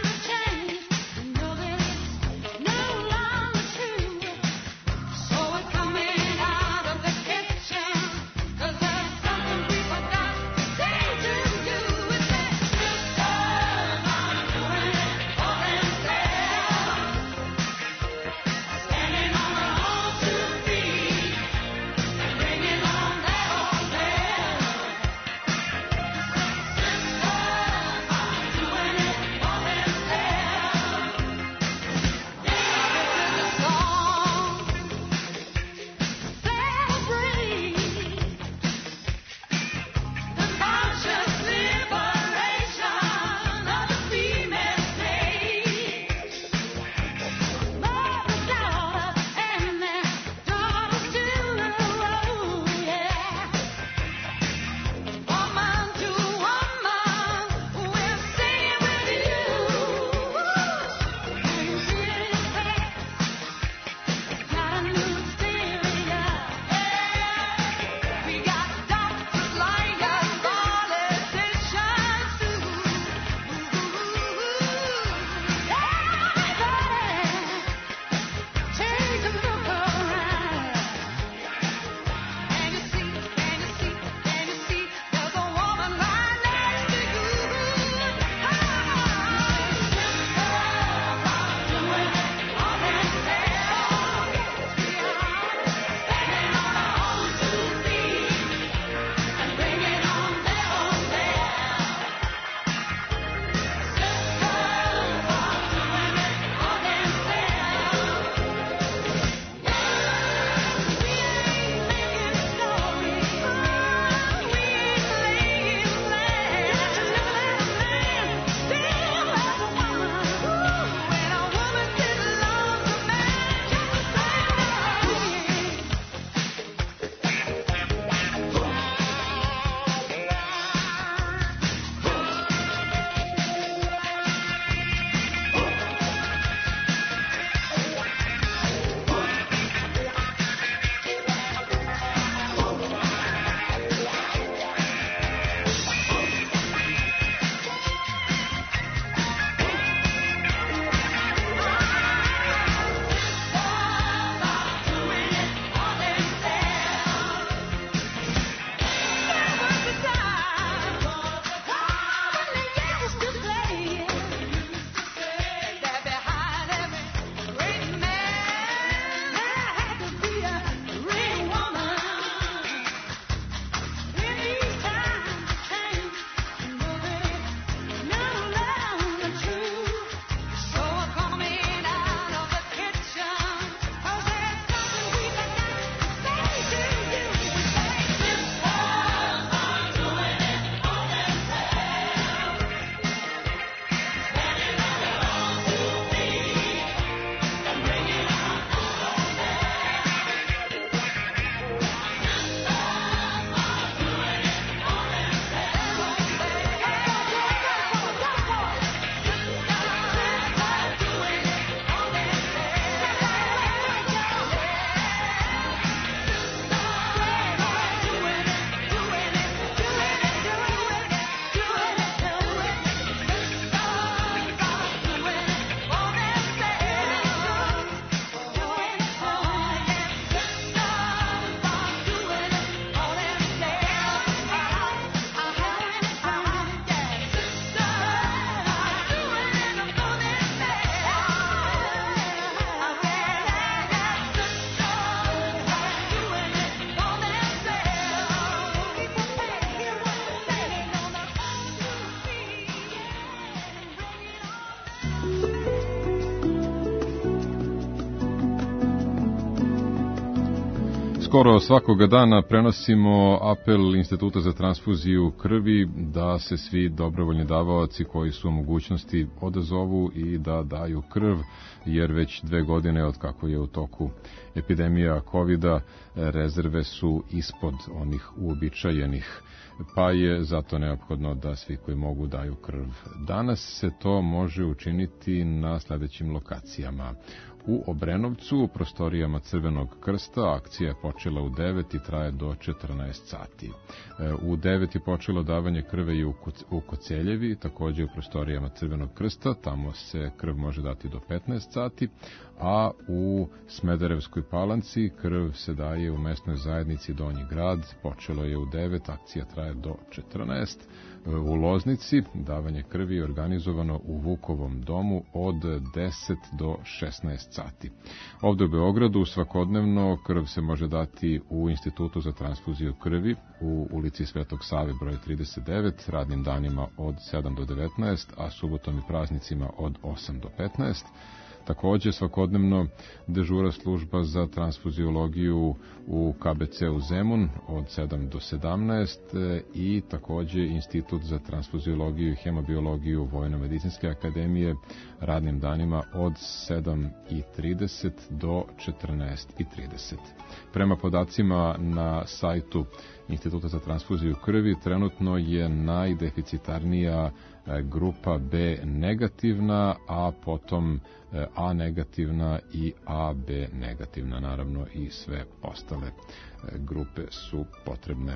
Skoro svakoga dana prenosimo apel Instituta za transfuziju krvi da se svi dobrovoljni davaoci koji su u mogućnosti odazovu i da daju krv, jer već dve godine od kako je u toku epidemija kovida rezerve su ispod onih uobičajenih, pa je zato neophodno da svi koji mogu daju krv. Danas se to može učiniti na sledećim lokacijama. U Obrenovcu, u prostorijama Crvenog krsta, akcija je počela u devet i traje do četrnaest sati. U devet je počelo davanje krve i u Koceljevi, takođe u prostorijama Crvenog krsta, tamo se krv može dati do petnaest sati, a u Smederevskoj Palanci krv se daje u mesnoj zajednici Donji grad, počelo je u devet, akcija traje do četrnaest. U Loznici davanje krvi je organizovano u Vukovom domu od deset do šesnaest sati. Ovde u Beogradu svakodnevno krv se može dati u Institutu za transfuziju krvi u ulici Svetog Save broj trideset devet, radnim danima od sedam do devetnaest, a subotom i praznicima od osam do petnaest. Takođe, svakodnevno dežura služba za transfuziologiju u K B C-u Zemun od sedam do sedamnaest i takođe Institut za transfuziologiju i hemobiologiju Vojno-medicinske akademije radnim danima od sedam i trideset do četrnaest i trideset. Prema podacima na sajtu Instituta za transfuziju krvi, trenutno je najdeficitarnija grupa B negativna, a potom A negativna i A B negativna. Naravno i sve ostale grupe su potrebne.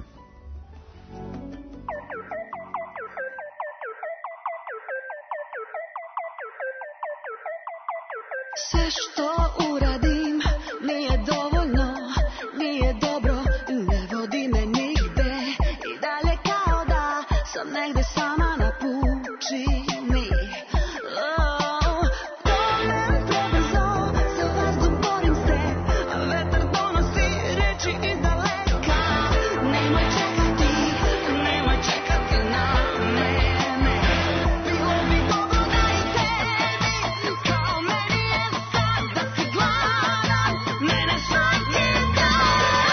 Sve što uradim nije dovoljno, nije dobro, ne vodi me nigde i dalje kao da sam negde sama na pučini. Oh, problem prebrzo, za vazduh borim se, a vetar donosi reči izdaleka. Nemoj čekati, nemoj čekati na mene, bilo bi dobro da i tebi kao meni je sad da si gladan mene svaki dan.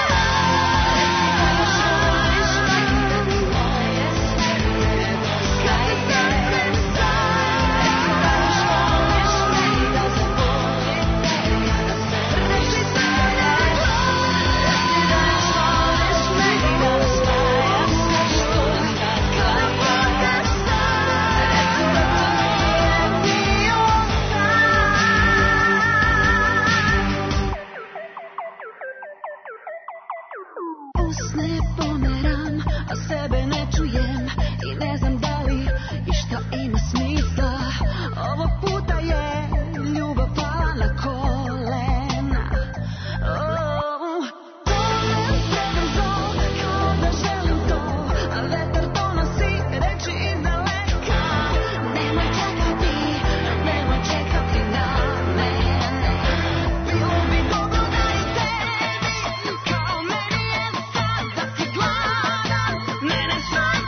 Usne pomeram, a sebe ne čujem i ne znam da li išta ima smisla. Ovog puta je ljubav pala na kolena. Oh, problem prebrzo, kao da želim to, a vetar donosi reči izdaleka. Nemoj čekati, nemoj čekati na mene, bilo bi dobro da i tebi kao meni je sad da si gladan mene svaki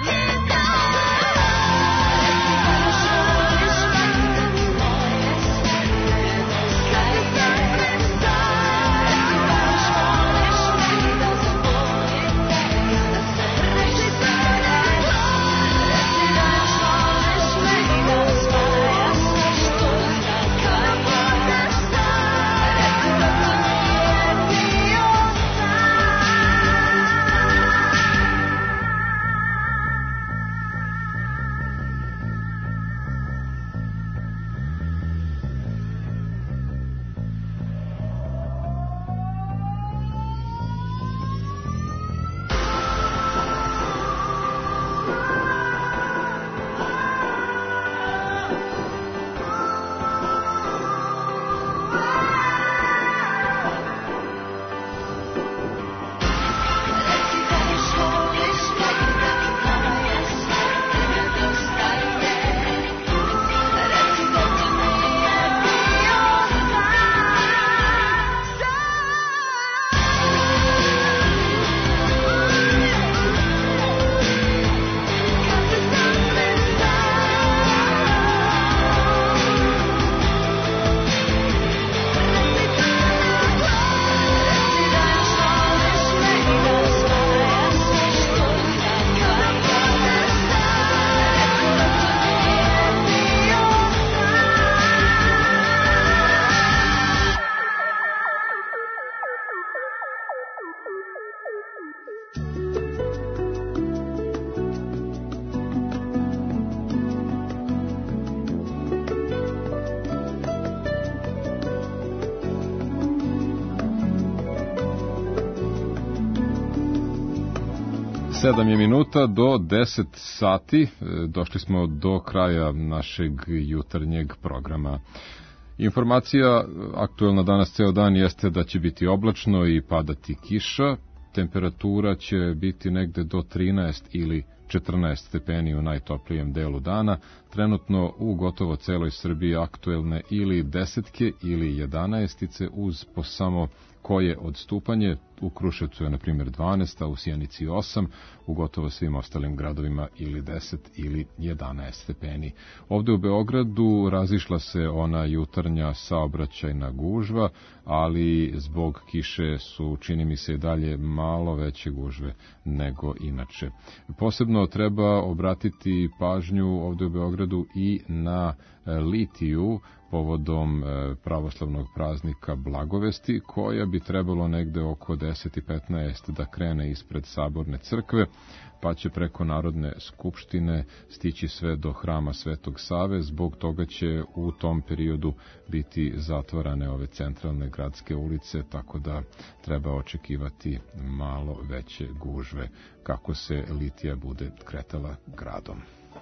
sedam je minuta do deset sati. Došli smo do kraja našeg jutarnjeg programa. Informacija aktuelna danas ceo dan jeste da će biti oblačno i padati kiša. Temperatura će biti negde do trinaest ili četrnaest stepeni u najtoplijem delu dana. Trenutno u gotovo celoj Srbiji aktuelne ili desetke ili jedanaestice uz po samo koje odstupanje. U Kruševcu je na primjer dvanaest, a u Sjenici osam, u gotovo svim ostalim gradovima ili deset ili jedanaest stepeni. Ovde u Beogradu razišla se ona jutarnja saobraćajna gužva, ali zbog kiše su, čini mi se, dalje malo veće gužve nego inače. Posebno treba obratiti pažnju ovde u Beogradu i na litiju povodom pravoslavnog praznika Blagovesti, koja bi trebalo negde oko deset i petnaest da krene ispred Saborne crkve, pa će preko Narodne skupštine stići sve do hrama Svetog Save. Zbog toga će u tom periodu biti zatvarane ove centralne gradske ulice, tako da treba očekivati malo veće gužve kako se litija bude kretala gradom.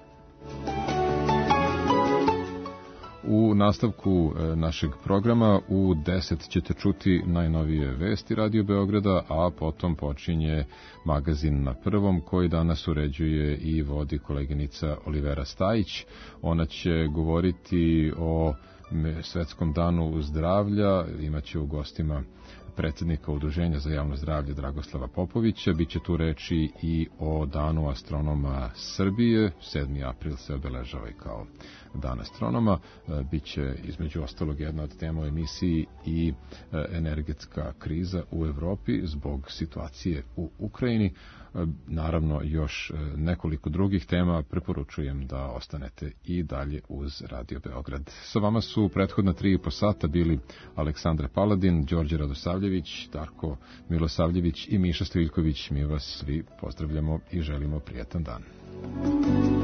U nastavku našeg programa u deset ćete čuti najnovije vesti Radio Beograda, a potom počinje magazin Na prvom, koji danas uređuje i vodi koleginica Olivera Stajić. Ona će govoriti o Svetskom danu zdravlja, imaće u gostima predsjednika Udruženja za javno zdravlje Dragoslava Popovića. Biće tu reči i o Danu astronoma Srbije. sedmi april se obeležava i kao Dan astronoma. Biće između ostalog jedna od tema u emisiji i energetska kriza u Evropi zbog situacije u Ukrajini. Naravno, još nekoliko drugih tema. Preporučujem da ostanete i dalje uz Radio Beograd. Sa vama su prethodna tri i po sata bili Aleksandra Paladin, Đorđe Radosavljević, Darko Milosavljević i Miša Stiljković. Mi vas svi pozdravljamo i želimo prijetan dan.